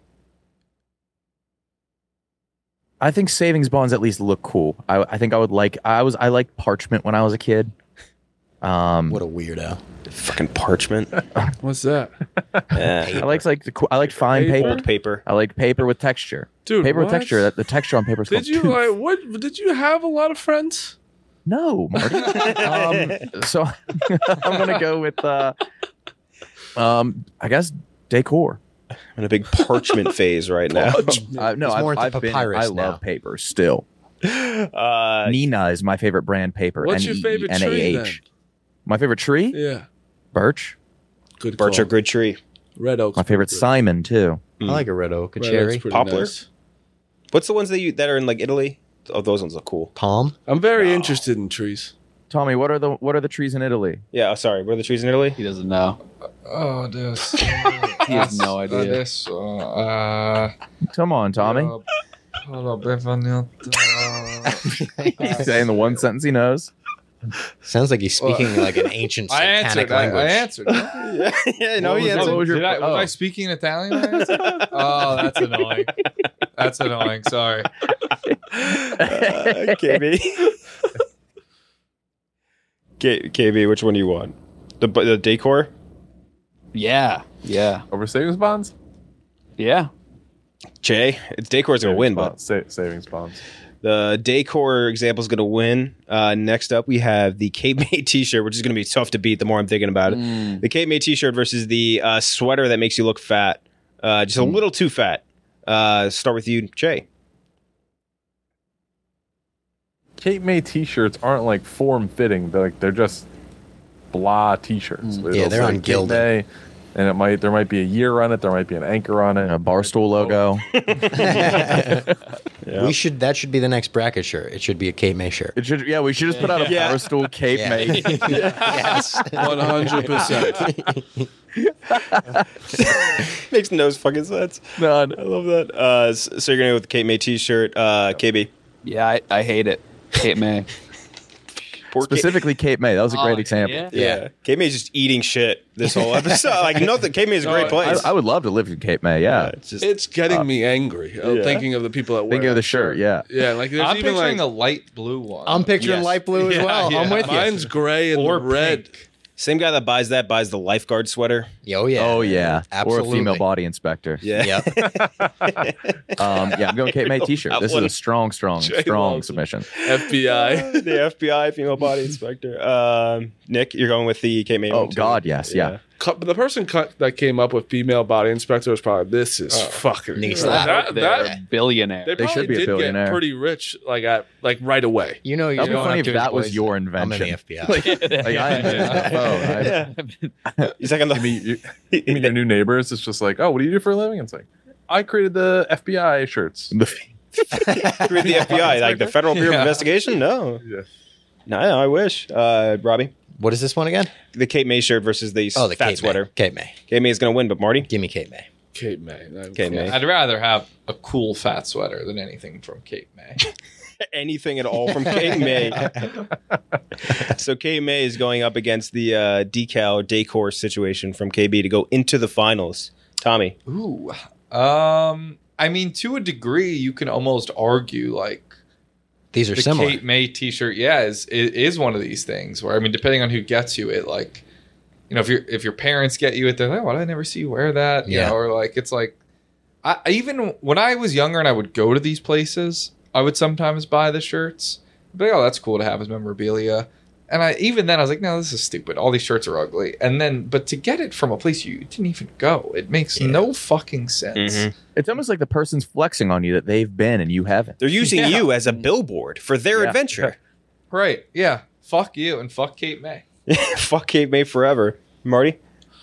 S4: I think savings bonds at least look cool. I, I think I would like. I was I liked parchment when I was a kid. Um,
S5: What a weirdo!
S3: Fucking parchment.
S6: What's that?
S3: Yeah.
S4: I liked like the co- I liked fine
S6: Paper?
S4: paper.
S3: Old paper.
S4: I like paper with texture.
S6: Dude,
S4: paper with
S6: what?
S4: texture. That the texture on paper is
S6: Did
S4: called
S6: you
S4: tooth.
S6: like what? Did you have a lot of friends?
S4: No, Marty. um, so I'm gonna go with uh, um, I guess decor.
S3: I'm in a big parchment phase right now.
S4: Uh, no,
S5: It's
S4: I've,
S5: more into
S4: I've been.
S5: papyrus
S4: I
S5: now.
S4: love paper still.
S3: Uh,
S4: Nina is my favorite brand paper.
S6: What's your favorite tree, then?
S4: My favorite tree?
S6: Yeah,
S4: Birch.
S6: good.
S3: birch
S6: call.
S3: or good tree.
S6: Red oak.
S4: My favorite Simon too.
S5: I like a red oak, a
S6: Red
S5: cherry,
S6: oak's pretty
S3: Poplar?
S6: nice.
S3: What's the ones that you that are in like Italy? Oh, those ones look cool.
S5: palm.
S6: I'm very interested in trees.
S4: Tommy, what are the what are the trees in Italy?
S3: Yeah, oh, sorry. What are the trees in Italy?
S9: He doesn't know.
S8: Oh, this.
S9: He has no idea.
S8: This. Uh,
S4: Come on, Tommy.
S8: uh, hold up, Benvenuto.
S4: He's saying the one sentence he knows.
S5: Sounds like he's speaking
S8: Well,
S5: like an ancient
S8: I
S5: satanic
S8: answered. I,
S5: language.
S8: I answered.
S3: yeah, yeah, no,
S4: What
S3: he
S4: was-
S3: answered.
S4: what was your-
S8: Did I,
S4: oh.
S8: was I speaking Italian? when I answered? Oh, that's annoying. That's annoying. Sorry.
S3: Uh, K B. K- KB, which one do you want? The the decor?
S9: Yeah. Yeah.
S7: Over savings bonds?
S9: Yeah.
S3: Jay, it's decor's gonna win, but
S7: Bonds, sa- savings bonds.
S3: the decor example is gonna win. Uh, next up, we have the Cape May T-shirt, which is gonna be tough to beat. The more I'm thinking about it,
S9: Mm.
S3: the Cape May T-shirt versus the uh, sweater that makes you look fat, uh, just a little too fat. Uh, start with you, Jay.
S7: Cape May t-shirts aren't like form fitting. They're like they're just blah t-shirts.
S5: Mm. Yeah, they're
S7: say
S5: on gilding.
S7: Cape May, and it might there might be a year on it. There might be an anchor on it.
S4: A Barstool logo.
S5: We should. That should be the next bracket shirt. It should be a Cape May shirt.
S4: It should. Yeah, we should just put out a
S3: Yeah.
S4: Barstool Cape
S5: Yeah.
S4: May.
S5: Yes.
S6: One hundred percent.
S3: Makes no fucking sense.
S4: None.
S3: I love that. Uh, s- so you're gonna go with the Cape May T-shirt, uh, K B.
S9: Yeah. I, I hate it. Cape May.
S3: Poor
S4: Specifically, Cape May. That was a great
S9: Oh,
S4: example.
S9: yeah?
S3: Yeah. Cape May's just eating shit this whole episode. Like, nothing. Cape May's a great
S6: No,
S3: place.
S4: I, I would love to live in Cape May. Yeah.
S3: it's just,
S6: It's getting me angry. uh,
S3: yeah.
S6: Thinking of the people that wear
S4: Thinking of
S6: that
S4: the shirt. Yeah.
S6: Yeah, like there's
S8: I'm
S6: even
S8: picturing
S6: like
S8: a light blue one.
S5: I'm picturing
S3: Yes.
S5: light blue as
S8: Yeah,
S5: well. I'm
S8: yeah.
S5: with you.
S6: mine's gray and
S8: Or
S6: red.
S8: pink.
S3: same guy that buys that buys the lifeguard sweater.
S5: Oh yeah.
S4: Oh yeah.
S5: Absolutely.
S4: Or a female body inspector.
S3: Yeah.
S5: Yep.
S4: Um, yeah, I'm going Cape May t-shirt.
S3: That
S4: This
S3: one.
S4: is a strong, strong,
S6: Jay
S4: strong
S6: Lawson.
S4: submission.
S6: F B I.
S3: the F B I female body inspector. Um, Nick, you're going with the Cape May.
S4: Oh
S3: one, too?
S4: God, yes, yeah.
S6: Cut- The person cut, that came up with female body inspector was probably this is fucking
S5: Needs
S6: that,
S5: that.
S6: that,
S9: They're billionaire.
S6: they
S4: They
S6: probably
S4: should be a
S6: did
S4: billionaire.
S6: get pretty rich like at like right away.
S5: You know, you're
S4: That'd be
S5: going
S4: funny
S5: up
S4: if
S5: to his
S4: that was
S5: boys.
S4: your
S5: I'm in
S4: invention.
S5: the F B I.
S4: Like I invented the phone. I-
S3: He's like on
S7: You mean,
S3: the.
S7: you, you mean your new neighbors? It's just like, oh, what do you do for a living? It's like, I created the F B I shirts.
S3: With the F B I, like the Federal Bureau of Investigation. No,
S7: Yeah.
S3: no, I wish. Uh, Robbie,
S5: What is this one again?
S3: the Cape May shirt versus the,
S5: Oh, the
S3: fat
S5: Cape
S3: sweater.
S5: May. Cape May.
S3: Cape May is going to win, but Marty,
S5: Give me Cape May.
S6: Cape May. That-
S3: Cape May.
S8: I'd rather have a cool fat sweater than anything from Cape May.
S3: anything at all from Cape May. So Cape May is going up against the uh, decal decor situation from K B to go into the finals. Tommy,
S8: Ooh. Um, I mean, to a degree, you can almost argue like
S5: These are
S8: the
S5: similar.
S8: Cape May T-shirt, yeah, is, is is one of these things where I mean, depending on who gets you it, like you know, if your if your parents get you it, they're like, why did I never see you wear that? You
S5: Yeah.
S8: know, or like it's like, I I even when I was younger and I would go to these places, I would sometimes buy the shirts. But oh, that's cool to have as memorabilia. And I even then I was like, no, this is stupid. All these shirts are ugly. And then, but to get it from a place you didn't even go, it makes
S5: Yeah.
S8: no fucking sense.
S3: Mhm.
S4: It's almost like the person's flexing on you that they've been and you haven't.
S3: they're using
S8: Yeah.
S3: you as a billboard for their
S4: Yeah.
S3: adventure.
S8: Right? Yeah. Fuck you and fuck Cape May.
S3: Fuck Cape May forever. Marty?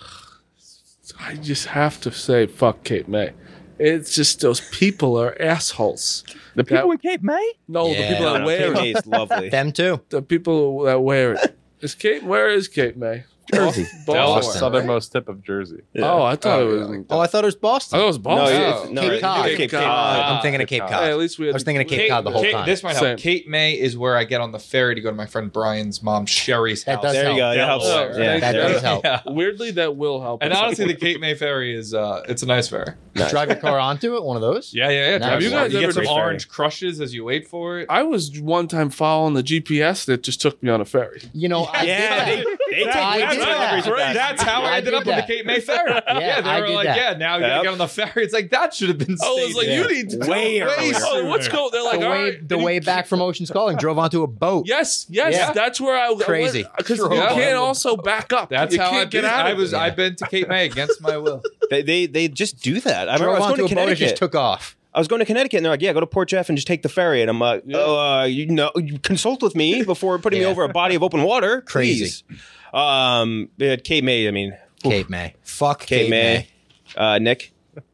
S6: I just have to say, fuck Cape May. It's just those people are assholes.
S4: The people
S6: That-
S4: in Cape May?
S6: No,
S5: Yeah.
S6: the people
S3: No,
S6: that
S3: no,
S6: wear
S3: Cape
S6: it.
S3: May is lovely.
S5: Them too.
S6: The people that wear it. Is Cape? Where is Cape May?
S4: Jersey.
S6: Boston.
S7: Southernmost tip of Jersey.
S6: Oh, I thought
S8: Oh,
S6: it was.
S8: yeah.
S5: Oh, I thought it was
S6: I
S5: Boston.
S6: thought it was
S3: No,
S6: Boston.
S3: it's, no,
S5: Cape
S3: it's
S5: Cod.
S3: Cape
S6: Cape
S3: Cod.
S6: Cod.
S5: I'm thinking of Cape
S7: Cape
S5: Cod.
S6: Hey, at least we had
S5: I was thinking of Cape Cod the whole
S8: Cape-
S5: time.
S8: This might help.
S6: Same.
S8: Cape May is where I get on the ferry to go to my friend Brian's mom Sherry's
S5: That
S8: house.
S5: does
S3: There you go. That helps.
S8: Delaware.
S3: Yeah,
S6: That
S3: there
S5: does
S3: you go.
S5: help.
S8: Yeah.
S6: Weirdly, that will help.
S8: And honestly, the Cape May ferry is uh, it's a nice ferry.
S3: Nice.
S5: Drive your car onto it, one of those?
S8: Yeah, yeah, yeah.
S5: Nice.
S8: Have you guys
S6: You
S8: ever
S6: get
S8: some
S6: some
S8: orange crushes as you wait for it?
S6: I was one time following the G P S that just took me on a ferry.
S5: You know, I
S3: Yeah,
S5: did
S3: they,
S5: that.
S3: they take
S5: I
S3: good
S5: did that.
S3: deliveries with that.
S8: That's how
S5: I
S8: I ended
S5: did
S8: up on the
S5: that.
S8: Cape May ferry. Yeah, they
S5: I
S8: were
S5: did
S8: like,
S5: that.
S8: yeah, now you
S3: Yep.
S8: gotta get on the ferry. It's like that should have been.
S6: Oh, it was like
S8: stated.
S6: you need to
S3: Way
S6: go
S3: earlier.
S6: Oh, let's go. They're like,
S5: the
S6: all
S5: way,
S6: right.
S5: the
S6: And
S5: way
S6: you-
S5: back from Ocean's Calling, drove onto a boat.
S6: Yes, yes,
S5: Yeah.
S6: that's where I
S5: Crazy.
S6: because
S5: Drove
S6: you
S5: on.
S6: can't also back up.
S8: That's
S6: you
S8: how
S6: can't
S8: I
S6: get
S8: did.
S6: out.
S8: I
S6: of
S8: was.
S6: it.
S8: I've been to Cape May against my will.
S3: They, they they just do that. I remember
S5: Drove
S3: I was
S5: onto
S3: going
S5: a
S3: to
S5: boat and
S3: Connecticut.
S5: just took off.
S3: I was going to Connecticut, and they're like, "Yeah, go to Port Jeff and just take the ferry." And I'm like,
S6: Yeah.
S3: "Oh, uh, you know, you consult with me before putting me
S5: Yeah.
S3: over a body of open water,
S5: Crazy.
S3: please." Um, but Cape May, I mean,
S5: Cape May. Fuck
S3: Cape,
S5: Cape,
S3: May. Uh, Nick,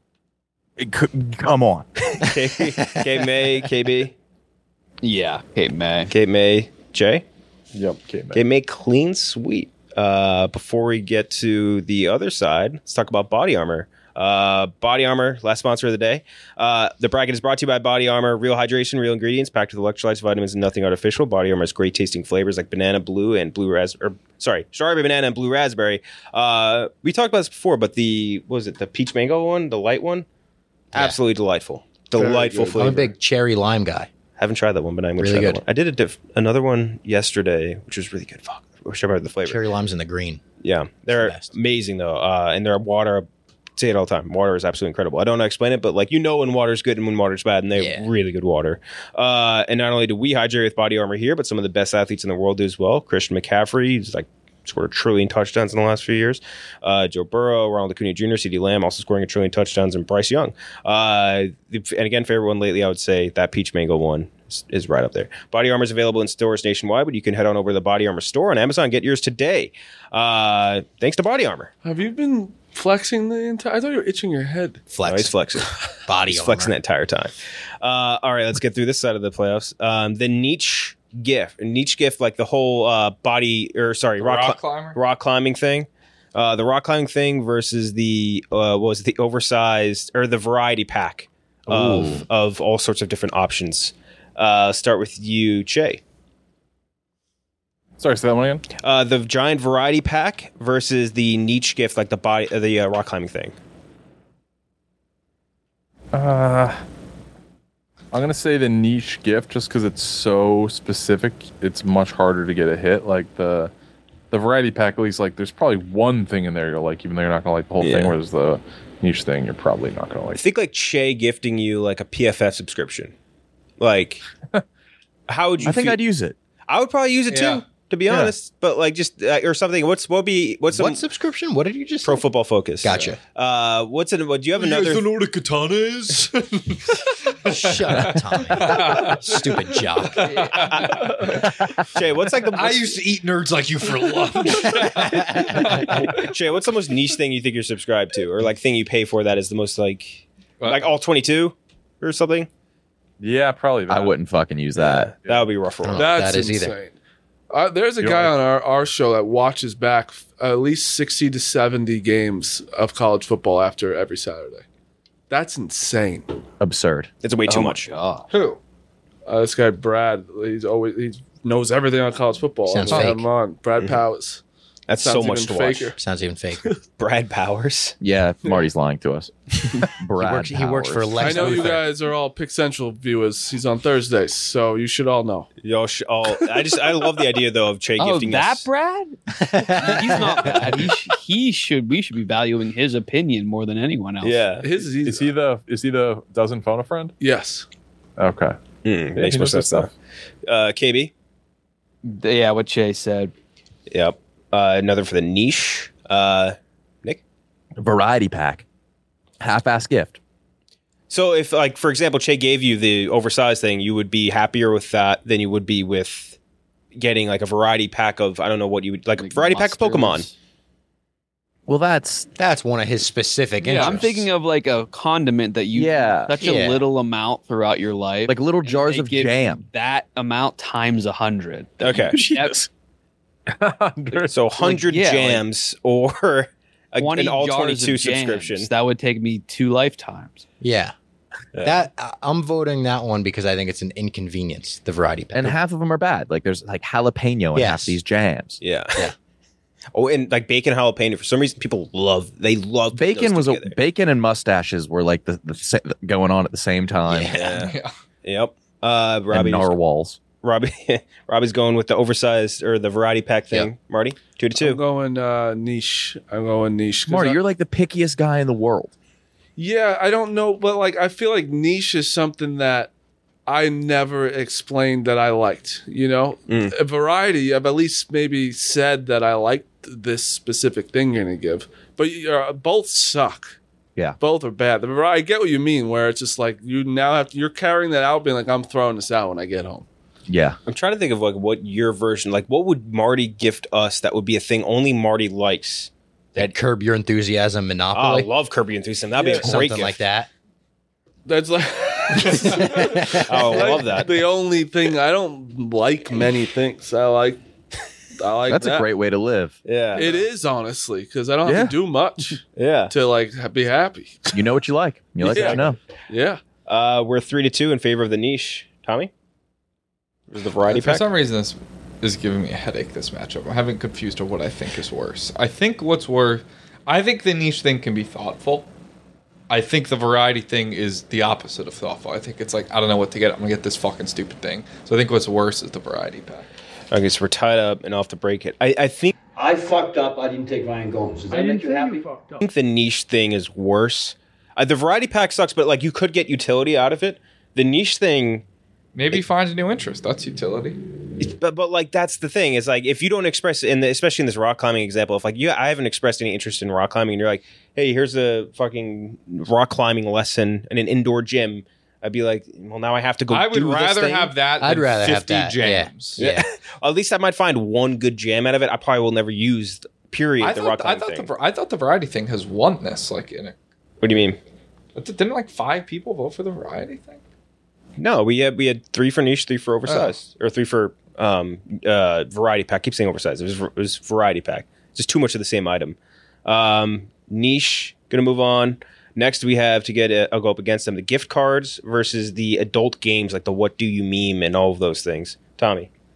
S4: It could- Come on.
S3: Cape, Cape May, K B,
S9: Yeah, Cape May.
S3: Cape May, Jay,
S7: Yep. Cape May.
S3: Cape May, clean sweep. Uh, before we get to the other side, let's talk about Body Armor. Uh, Body Armor, last sponsor of the day. Uh, the bracket is brought to you by Body Armor. Real hydration, real ingredients, packed with electrolytes, vitamins, and nothing artificial. Body Armor has great tasting flavors like banana, blue, and blue raspberry. Sorry, strawberry, banana, and blue raspberry. Uh, we talked about this before, but the what was it the peach mango one, the light one,
S5: Yeah.
S3: absolutely delightful, delightful
S6: good.
S3: flavor.
S5: I'm a big cherry lime guy.
S3: Haven't tried that one, but I'm gonna
S5: Really
S3: try that
S5: good.
S3: one. I did a diff- another one yesterday, which was really good. Fuck, I wish I remembered the flavor.
S5: Cherry lime's in the green.
S3: Yeah, they're
S5: the best.
S3: amazing though, uh, and their water. I say it all the time. Water is absolutely incredible. I don't know how to explain it, but like you know when water's good and when water's bad, and they're
S5: Yeah.
S3: really good water. Uh, and not only do we hydrate with Body Armor here, but some of the best athletes in the world do as well. Christian McCaffrey, he's like scored a trillion touchdowns in the last few years. Uh, Joe Burrow, Ronald Acuna Junior, CeeDee Lamb also scoring a trillion touchdowns, and Bryce Young. Uh, and again, favorite one lately, I would say that peach mango one is, is right up there. Body Armor is available in stores nationwide, but you can head on over to the Body Armor store on Amazon. Get yours today. Uh, thanks to Body Armor.
S6: Have you been flexing the entire? I thought you were itching your head.
S5: Flex.
S3: No, he's flexing.
S5: Body
S3: He's flexing the
S5: armor.
S3: entire time. Uh, all right, let's get through this side of the playoffs. Um, the niche gift, niche gift, like the whole uh, body or sorry, rock,
S8: rock
S3: cli-
S8: climber?
S3: rock climbing thing. Uh, the rock climbing thing versus the uh, what was it, the oversized or the variety pack of of all sorts of different options. Uh, start with you, Che.
S7: Sorry, say that one again.
S3: Uh, the giant variety pack versus the niche gift, like the body, uh, the uh, rock climbing thing.
S7: Uh, I'm gonna say the niche gift just because it's so specific. It's much harder to get a hit. Like the the variety pack, at least, like there's probably one thing in there you're like, even though you're not gonna like the whole
S3: Yeah.
S7: thing. Whereas the niche thing, you're probably not gonna
S3: I
S7: like.
S3: think like Che gifting you like a P F F subscription. Like, how would you?
S4: I think
S3: feel?
S4: I'd use it.
S3: I would probably use it
S8: Yeah.
S3: too, to be
S7: Yeah.
S3: honest. But like, just uh, or something. What's what would be what's some
S5: What subscription? What did you just
S3: Pro
S5: say?
S3: Football Focus?
S5: Gotcha.
S3: Uh, what's in? What do you have another?
S1: know what a katana is?
S5: Shut up, Tommy. Stupid jock.
S3: Che, what's like the?
S1: I used to eat nerds like you for lunch.
S3: Che, what's the most niche thing you think you're subscribed to, or like thing you pay for that is the most like
S8: What?
S3: like all twenty-two or something?
S7: Yeah, probably. That.
S4: I wouldn't fucking use that.
S3: That would be rough for
S5: I
S3: one.
S5: don't know.
S6: That's
S5: That is
S6: insane.
S5: either.
S6: Uh, there's a
S7: You
S6: guy
S7: don't
S6: on our, our show that watches back f- at least sixty to seventy games of college football after every Saturday. That's insane.
S4: Absurd.
S3: It's way too
S9: Oh my
S3: much.
S9: God.
S6: Who? Uh, this guy Brad. He's always he knows everything on college football.
S5: Sounds
S6: I'm gonna
S5: fake.
S6: have him on. Brad Powers.
S3: That's
S6: Sounds
S3: so much to
S6: even
S3: watch.
S6: faker.
S5: Sounds even fake.
S3: Brad Powers.
S4: Yeah, Marty's lying to us. Brad
S5: he, works, he works for
S4: Powers.
S5: Lex
S6: I know you
S5: Luthor.
S6: guys are all Pick Central viewers. He's on Thursdays, so you should all know.
S3: Yo, sh- oh, I just I love the idea though of Che
S9: Oh,
S3: gifting
S9: that
S3: us.
S9: Brad? He's not bad. He, sh- he should. We should be valuing his opinion more than anyone else.
S3: Yeah.
S6: His is easy.
S7: Is he the? Is he the? Doesn't phone a friend?
S6: Yes.
S7: Okay.
S3: Mm,
S7: Yeah,
S3: makes
S7: he
S3: more
S7: knows that
S3: sense though.
S7: stuff.
S3: Uh, K B.
S9: Yeah, what Che said.
S3: Yep. Uh, another for the niche. Uh, Nick.
S4: Variety pack. Half-ass gift.
S3: So if like for example, Che gave you the oversized thing, you would be happier with that than you would be with getting like a variety pack of I don't know what you would like,
S9: Like
S3: a variety pack of Pokemon.
S9: mustards.
S4: Well, that's
S5: That's one of his specific
S9: Yeah,
S5: interests.
S9: I'm thinking of like a condiment that you
S4: Yeah.
S9: such
S5: Yeah.
S9: a little amount throughout your life.
S4: like little
S9: and
S4: jars
S9: they
S4: of
S9: give you
S4: jam.
S9: that amount times a hundred.
S3: Okay.
S9: That's
S3: So one hundred
S9: yeah, like
S3: jams or a,
S9: twenty
S3: an all
S9: jars
S3: twenty-two
S9: of jams.
S3: subscription.
S9: That would take me two lifetimes.
S5: Yeah.
S3: Yeah.
S5: That I- I'm voting that one because I think it's an inconvenience. The variety pack.
S4: And half of them are bad. Like there's like jalapeno in
S5: Yes.
S4: half these jams.
S3: Yeah.
S5: Yeah.
S3: Oh, and like bacon jalapeno. For some reason, people love. They love putting
S4: Bacon
S3: those
S4: was a,
S3: together.
S4: bacon and mustaches were like the, the sa- going on at the same time.
S3: Yeah.
S8: Yeah.
S3: Yep. Uh,
S4: And
S3: Robbie.
S4: narwhals.
S3: Robbie. Robbie's going with the oversized or the variety pack thing. Marty, two to
S6: I'm
S3: two.
S6: going uh, niche. I'm going niche. 'cause
S4: Marty,
S6: I-
S4: you're like the pickiest guy in the world.
S6: Yeah, I don't know, but like I feel like niche is something that I never explained that I liked. You know,
S3: Mm.
S6: a variety. I've at least maybe said that I liked this specific thing you're gonna give, but you uh, both suck.
S4: Yeah.
S6: both are bad. The variety, I get what you mean, where it's just like you now have to, you're carrying that out, being like I'm throwing this out when I get home.
S4: Yeah.
S3: I'm trying to think of like what your version, like what would Marty gift us that would be a thing only Marty likes?
S5: that Curb Your Enthusiasm
S3: Oh, I
S5: Monopoly.
S3: love Kirby Enthusiasm. That'd be a great
S5: Something
S3: gift.
S5: like that.
S6: That's like
S3: Oh, I love that.
S6: the only thing I don't like many things. I like. I like
S4: That's
S6: that.
S4: a great way to live.
S3: Yeah.
S6: It is honestly because I don't have
S4: Yeah.
S6: to do much
S3: Yeah.
S6: to like be happy.
S4: You know what you like. You like
S6: Yeah.
S4: what you know.
S6: Yeah.
S3: Uh, we're three to two in favor of the niche. Tommy? Is the variety
S8: For
S3: pack?
S8: some reason, this is giving me a headache, this matchup. I'm having confused of what I think is worse. I think what's worse, I think the niche thing can be thoughtful. I think the variety thing is the opposite of thoughtful. I think it's like, I don't know what to get. I'm going to get this fucking stupid thing. So I think what's worse is the variety pack.
S3: Okay, so we're tied up and I'll have to break it. I, I think
S13: I fucked up. I didn't take Ryan Gomes. Does that make you happy?
S3: I think the niche thing is worse. Uh, the variety pack sucks, but like you could get utility out of it. The niche thing,
S8: Maybe he finds a new interest. That's utility.
S3: but but like that's the thing is like if you don't express in the, especially in this rock climbing example, if like you I haven't expressed any interest in rock climbing and you're like, hey, here's a fucking rock climbing lesson in an indoor gym, I'd be like, well, now I have to go.
S8: I would
S3: do this
S8: rather
S3: thing.
S8: have that
S5: I'd
S8: than
S5: rather have
S8: fifty
S5: that, yeah.
S8: jams.
S5: Yeah.
S3: At least I might find one good jam out of it. I probably will never use period
S8: I
S3: the
S8: thought,
S3: rock
S8: I,
S3: climbing
S8: thought
S3: thing.
S8: the, I thought the variety thing has won this. Like in a,
S3: What do you mean?
S8: didn't like five people vote for the variety thing?
S3: No, we had we had three for niche, three for oversized, or three for um uh variety pack. I keep saying oversized. It was it was variety pack. It's just too much of the same item. Um, niche. Gonna move on. Next, we have to get. A, I'll go up against them. The gift cards versus the adult games like the What Do You Meme and all of those things. Tommy.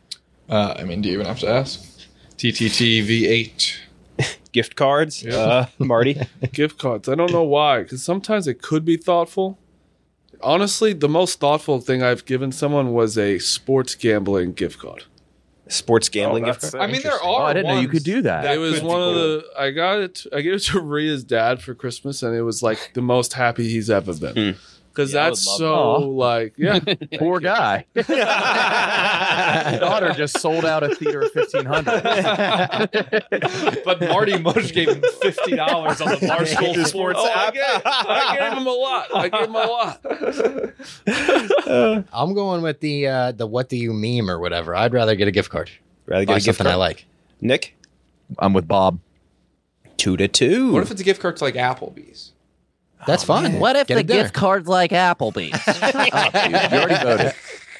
S8: Uh, I mean, do you even have to ask? T T T V eight.
S3: Gift cards, uh, Marty.
S6: Gift cards. I don't know why, because sometimes it could be thoughtful. Honestly, the most thoughtful thing I've given someone was a sports gambling gift card.
S3: Sports gambling
S7: Oh,
S3: gift
S7: that's
S3: card.
S8: I mean, there
S7: interesting.
S8: are.
S4: Oh, I didn't know you
S8: ones
S4: could do that.
S6: it was
S8: could
S6: one
S8: be
S6: of
S8: cool.
S6: the. I got it. I gave it to Ria's dad for Christmas, and it was like the most happy he's ever been. Because
S9: Yeah, I
S6: that's
S9: would
S6: so
S4: love
S6: like yeah.
S4: Poor guy. Daughter just sold out a theater of fifteen hundred.
S8: But Marty Mush gave him fifty dollars on the Barstool Sports
S6: Oh, I
S8: app.
S6: gave, I gave him a lot. I gave him a lot.
S5: I'm going with the uh, the what do you meme or whatever. I'd rather get a gift card.
S3: Rather
S5: Buy
S3: get a gift
S5: something
S3: card.
S5: I like.
S3: Nick,
S4: I'm with Bob.
S3: two to two.
S8: What if it's a gift card to like Applebee's?
S5: That's fine.
S4: What if
S5: Get
S4: the
S5: a dinner.
S4: gift card's like Applebee's? Oh, dude, you already voted.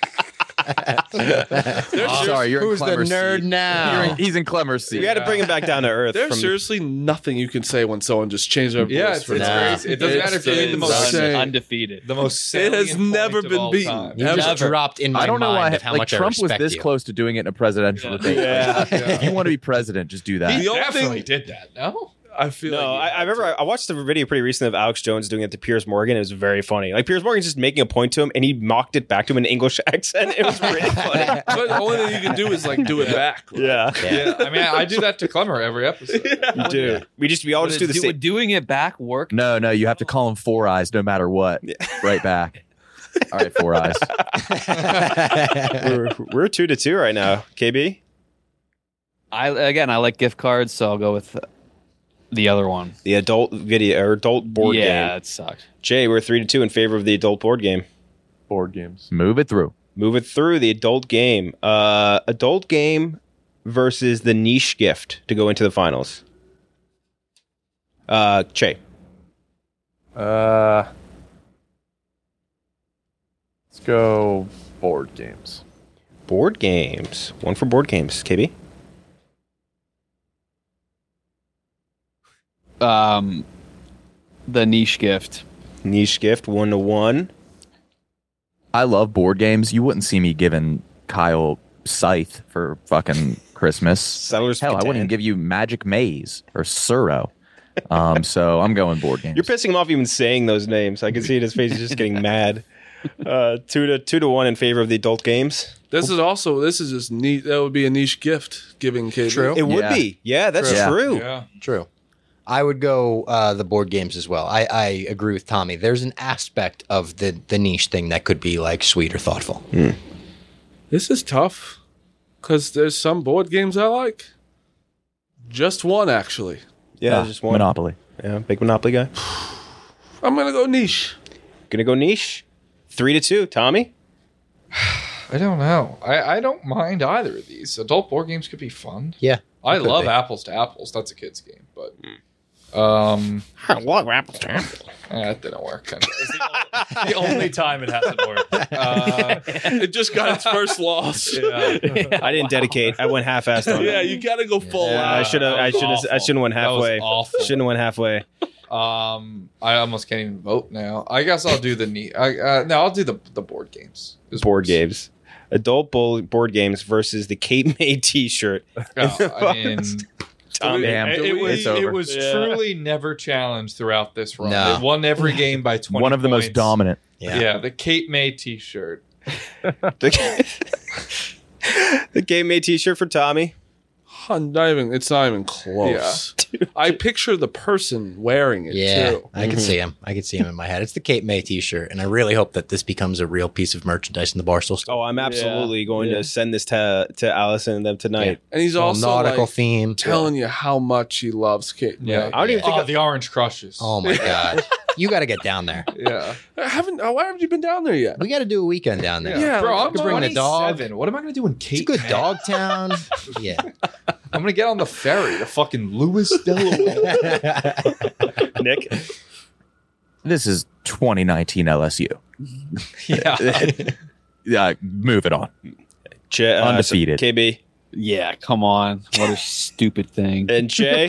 S4: Oh, sorry, you're
S5: Who's
S4: in
S5: the
S4: Clemmer's
S5: nerd
S4: seat.
S5: now?
S4: You're in- he's in Clemmer's seat.
S3: We had to bring him back down to earth.
S6: There's
S3: from,
S6: seriously nothing you can say when someone just changed their voice.
S8: Yeah, it's,
S6: for
S8: it's
S6: that.
S8: crazy. It doesn't
S6: It's
S8: matter if you're the most
S6: insane.
S9: Undefeated.
S8: the most.
S6: It has
S8: salient
S6: never
S8: point of
S6: been
S8: all
S6: beaten.
S8: time.
S5: You just
S6: Ever.
S5: dropped in my
S4: I don't know
S5: mind
S4: why
S5: of how
S4: like
S5: much
S4: Trump
S5: I
S4: was
S5: respect
S4: this
S5: you.
S4: close to doing it in a presidential
S9: Yeah.
S4: debate.
S6: Yeah.
S4: If you want to be president, just do that.
S6: The only
S8: Definitely
S6: thing
S8: did that. No.
S6: I feel
S3: No,
S6: like
S3: I, I remember I, I watched the video pretty recently of Alex Jones doing it to Piers Morgan. It was very funny. Like Piers Morgan's just making a point to him, and he mocked it back to him in an English accent. It was really funny.
S6: But the only thing you can do is like do it back.
S3: Yeah,
S8: Yeah. I mean, I do that to Clemmer every episode.
S3: you do. We just we all
S9: Would
S3: just
S9: it
S3: do the
S9: do-
S3: same.
S9: would doing it back work?
S4: No, no, you have to call him Four Eyes no matter what. Right back. All right, Four Eyes.
S3: we're, we're two to two right now. K B.
S9: I again, I like gift cards, so I'll go with the other one.
S3: The adult video or adult board
S9: yeah,
S3: game.
S9: it sucked.
S3: Jay, we're three to two in favor of the adult board game.
S7: Board games.
S4: Move it through.
S3: Move it through the adult game. Uh, adult game versus the niche gift to go into the finals. Uh, Jay.
S7: Uh, let's go board games.
S3: Board games. One for board games. K B.
S9: Um, the niche gift.
S3: Niche gift. One to one.
S4: I love board games. You wouldn't see me giving Kyle Scythe for fucking Christmas.
S3: Settlers
S4: Hell, I wouldn't
S3: Catan.
S4: even give you Magic Maze or Suro. Um, so I'm going board games.
S3: You're pissing him off even saying those names. I can see in his face he's just getting mad. Uh, two to two to one in favor of the adult games.
S6: This is also this is just neat. That would be a niche gift giving K B.
S5: True.
S3: It would
S4: Yeah.
S3: be. Yeah, that's
S4: True.
S3: true.
S8: Yeah.
S5: True. I would go uh, the board games as well. I, I agree with Tommy. There's an aspect of the, the niche thing that could be like sweet or thoughtful.
S6: This is tough because there's some board games I like. Just one actually.
S3: Yeah,
S4: Ah,
S3: just one.
S4: Monopoly.
S3: Yeah, big Monopoly guy.
S6: I'm gonna go niche.
S3: Gonna go niche. Three to two. Tommy.
S8: I don't know. I, I don't mind either of these. Adult board games could be fun.
S5: Yeah.
S8: I
S5: could
S8: love
S5: be.
S8: apples to apples. That's a kid's game, but um,
S3: I love apples to apples.
S8: eh, that didn't work. It's the, the only time it hasn't worked. Uh,
S6: It just got its first loss. Yeah,
S3: I didn't dedicate. I went half-assed on it.
S6: you gotta go full
S3: Yeah, I
S6: out.
S3: should have. I
S8: that was
S3: should have. I
S8: awful.
S3: shouldn't went
S8: That was
S3: halfway.
S8: awful.
S3: Shouldn't have went halfway.
S8: um, I almost can't even vote now. I guess I'll do the neat. I, uh, no, I'll do the the board games. This
S3: Board
S8: works.
S3: games. Adult bull, board games versus the Cape May T-shirt.
S8: Oh, I mean,
S3: Tommy.
S4: Damn.
S8: it, it was
S4: It's over.
S8: it was
S3: Yeah.
S8: truly never challenged throughout this run.
S5: No.
S8: It won every game by twenty.
S4: One of the most
S8: points.
S4: dominant.
S5: Yeah.
S8: Yeah, the Cape May T-shirt.
S3: The, the Cape May T-shirt for Tommy.
S6: Huh, not even, it's not even close. I picture the person wearing it
S5: Yeah,
S6: too.
S5: I can see him. I can see him in my head. It's the Cape May T-shirt, and I really hope that this becomes a real piece of merchandise in the Barstool store.
S3: Oh, I'm absolutely
S6: Yeah.
S3: going
S6: Yeah.
S3: to send this to to Allison and them tonight.
S6: And he's
S5: Little
S6: also
S5: nautical
S6: like,
S5: theme.
S6: telling you how much he loves Kate.
S8: Yeah,
S3: I don't even think
S8: Oh,
S3: I-
S8: the Orange Crushes.
S5: Oh my god, you got to get down there.
S6: Yeah, I haven't. Why haven't you been down there yet?
S5: We got to do a weekend down there.
S6: Yeah,
S8: bro,
S6: like,
S8: I'm
S5: could bring the dog.
S8: twenty-seven. What am I going to do in Cape?
S5: It's a good
S8: May?
S5: dog town. Yeah.
S8: I'm going to get on the ferry to fucking Lewis, Delaware.
S3: Nick.
S4: This is twenty nineteen L S U.
S8: yeah.
S4: Yeah, move it on.
S3: Jay, uh,
S4: Undefeated.
S3: so K B
S9: Yeah, come on. What a stupid thing.
S3: and Jay.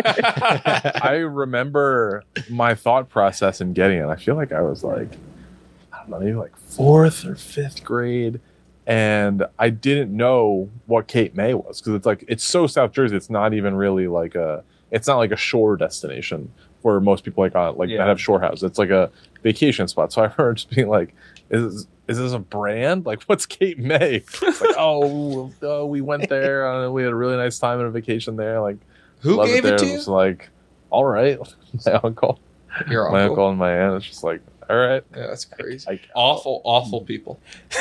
S7: I remember my thought process in getting it. I feel like I was like, I don't know, maybe like fourth or fifth grade. and I didn't know what Cape May was because it's like it's so South Jersey. It's not even really like a. It's not like a shore destination for most people like on like
S3: Yeah.
S7: that have shore houses. It's like a vacation spot. So I remember just being like, "Is is this a brand? Like, what's Cape May?" It's like, oh, oh, we went there. Uh, we had a really nice time on a vacation there. Like,
S8: Who
S7: love
S8: gave
S7: it,
S8: it
S7: there.
S8: to
S7: It
S8: you?
S7: was like, all right, my uncle,
S8: Your
S7: my
S8: uncle?
S7: uncle and my aunt. It's just like, all right,
S8: Yeah, that's crazy.
S7: like
S8: awful, awful people.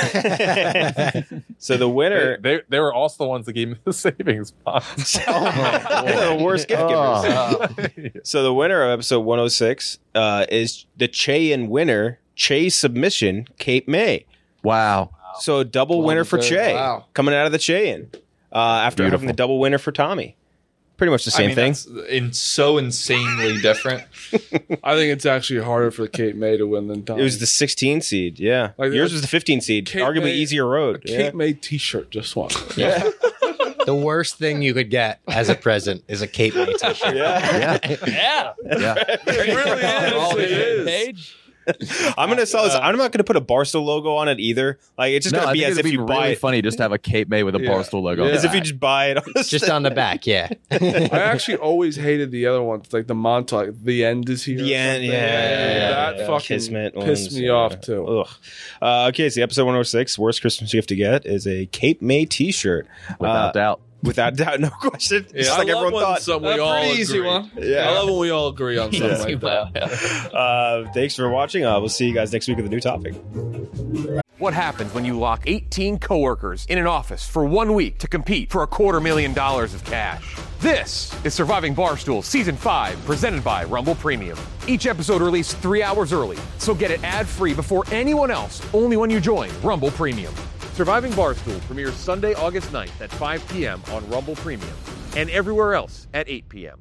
S3: So the winner,
S7: They, they they were also the ones that gave me the savings bond.
S3: They're the worst gift givers. So the winner of episode one oh six uh, is the Cheyan winner, Che submission, Cape May.
S4: Wow.
S3: So a double
S6: Well
S3: winner for
S6: deserved.
S3: Che
S6: Wow.
S3: coming out of the Cheyan uh, after having
S4: Beautiful.
S3: the double winner for Tommy. Pretty much the same
S8: I mean,
S3: thing.
S8: That's in so insanely different.
S6: I think it's actually harder for Cape May to win than Tommy.
S3: It was the sixteen seed. Yeah,
S6: Like,
S3: yours
S6: uh,
S3: was the fifteen seed.
S6: Cape
S3: Arguably
S6: May-
S3: easier road.
S6: Cape
S3: Yeah.
S6: May T-shirt. Just one.
S3: Yeah.
S5: The worst thing you could get as a present is a Cape May t-shirt.
S3: Yeah.
S4: Yeah.
S9: Yeah.
S4: Yeah.
S6: It really is. It is.
S9: Page.
S3: I'm gonna sell this. I'm not gonna put a Barstool logo on it either. Like it's just
S4: No,
S3: gonna
S4: I
S3: be
S4: think
S3: as
S4: it'd
S3: if
S4: be
S3: you buy
S4: really
S3: it.
S4: funny just to have a Cape May with a
S6: Yeah.
S4: Barstool logo.
S6: Yeah.
S3: As if you just buy it. On the
S5: Just on the back, yeah.
S6: I actually always hated the other ones, like the Montauk. The end is here. or
S3: The end,
S6: something.
S3: yeah, yeah, yeah,
S6: that
S3: yeah.
S6: fucking
S3: Kismet
S6: pissed
S3: ones,
S6: me
S3: yeah.
S6: off too.
S3: Ugh. Uh, okay, so episode one oh six, worst Christmas gift to get is a Cape May T-shirt.
S4: Without
S3: Uh,
S4: doubt.
S3: Without doubt, no question.
S6: Yeah,
S3: Just
S6: I
S3: like
S6: love
S3: everyone
S6: when
S3: thought.
S6: some-
S8: A
S6: we all
S8: pretty easy
S6: agree.
S8: one.
S3: Yeah.
S6: I love when we all agree on something like that.
S3: Uh, thanks for watching. Uh, we'll see you guys next week with a new topic.
S1: What happens when you lock eighteen coworkers in an office for one week to compete for a quarter million dollars of cash? This is Surviving Barstool Season five, presented by Rumble Premium. Each episode released three hours early, so get it ad-free before anyone else, only when you join Rumble Premium. Surviving Barstool premieres Sunday, August ninth at five p.m. on Rumble Premium and everywhere else at eight p.m.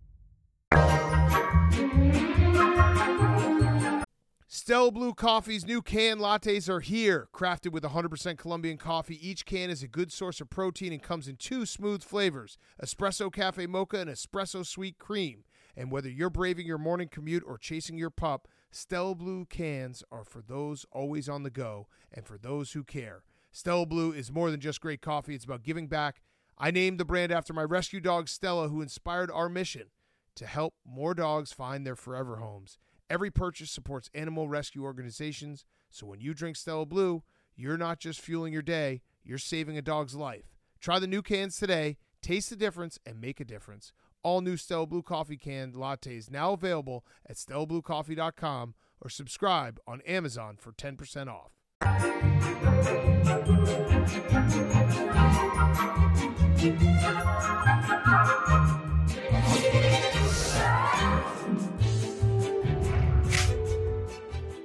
S2: Stella Blue Coffee's new canned lattes are here. Crafted with one hundred percent Colombian coffee, each can is a good source of protein and comes in two smooth flavors, Espresso Cafe Mocha and Espresso Sweet Cream. And whether you're braving your morning commute or chasing your pup, Stella Blue cans are for those always on the go and for those who care. Stella Blue is more than just great coffee. It's about giving back. I named the brand after my rescue dog, Stella, who inspired our mission to help more dogs find their forever homes. Every purchase supports animal rescue organizations, so when you drink Stella Blue, you're not just fueling your day, you're saving a dog's life. Try the new cans today, taste the difference, and make a difference. All new Stella Blue Coffee canned lattes now available at stella blue coffee dot com or subscribe on Amazon for ten percent off.
S10: Thank you.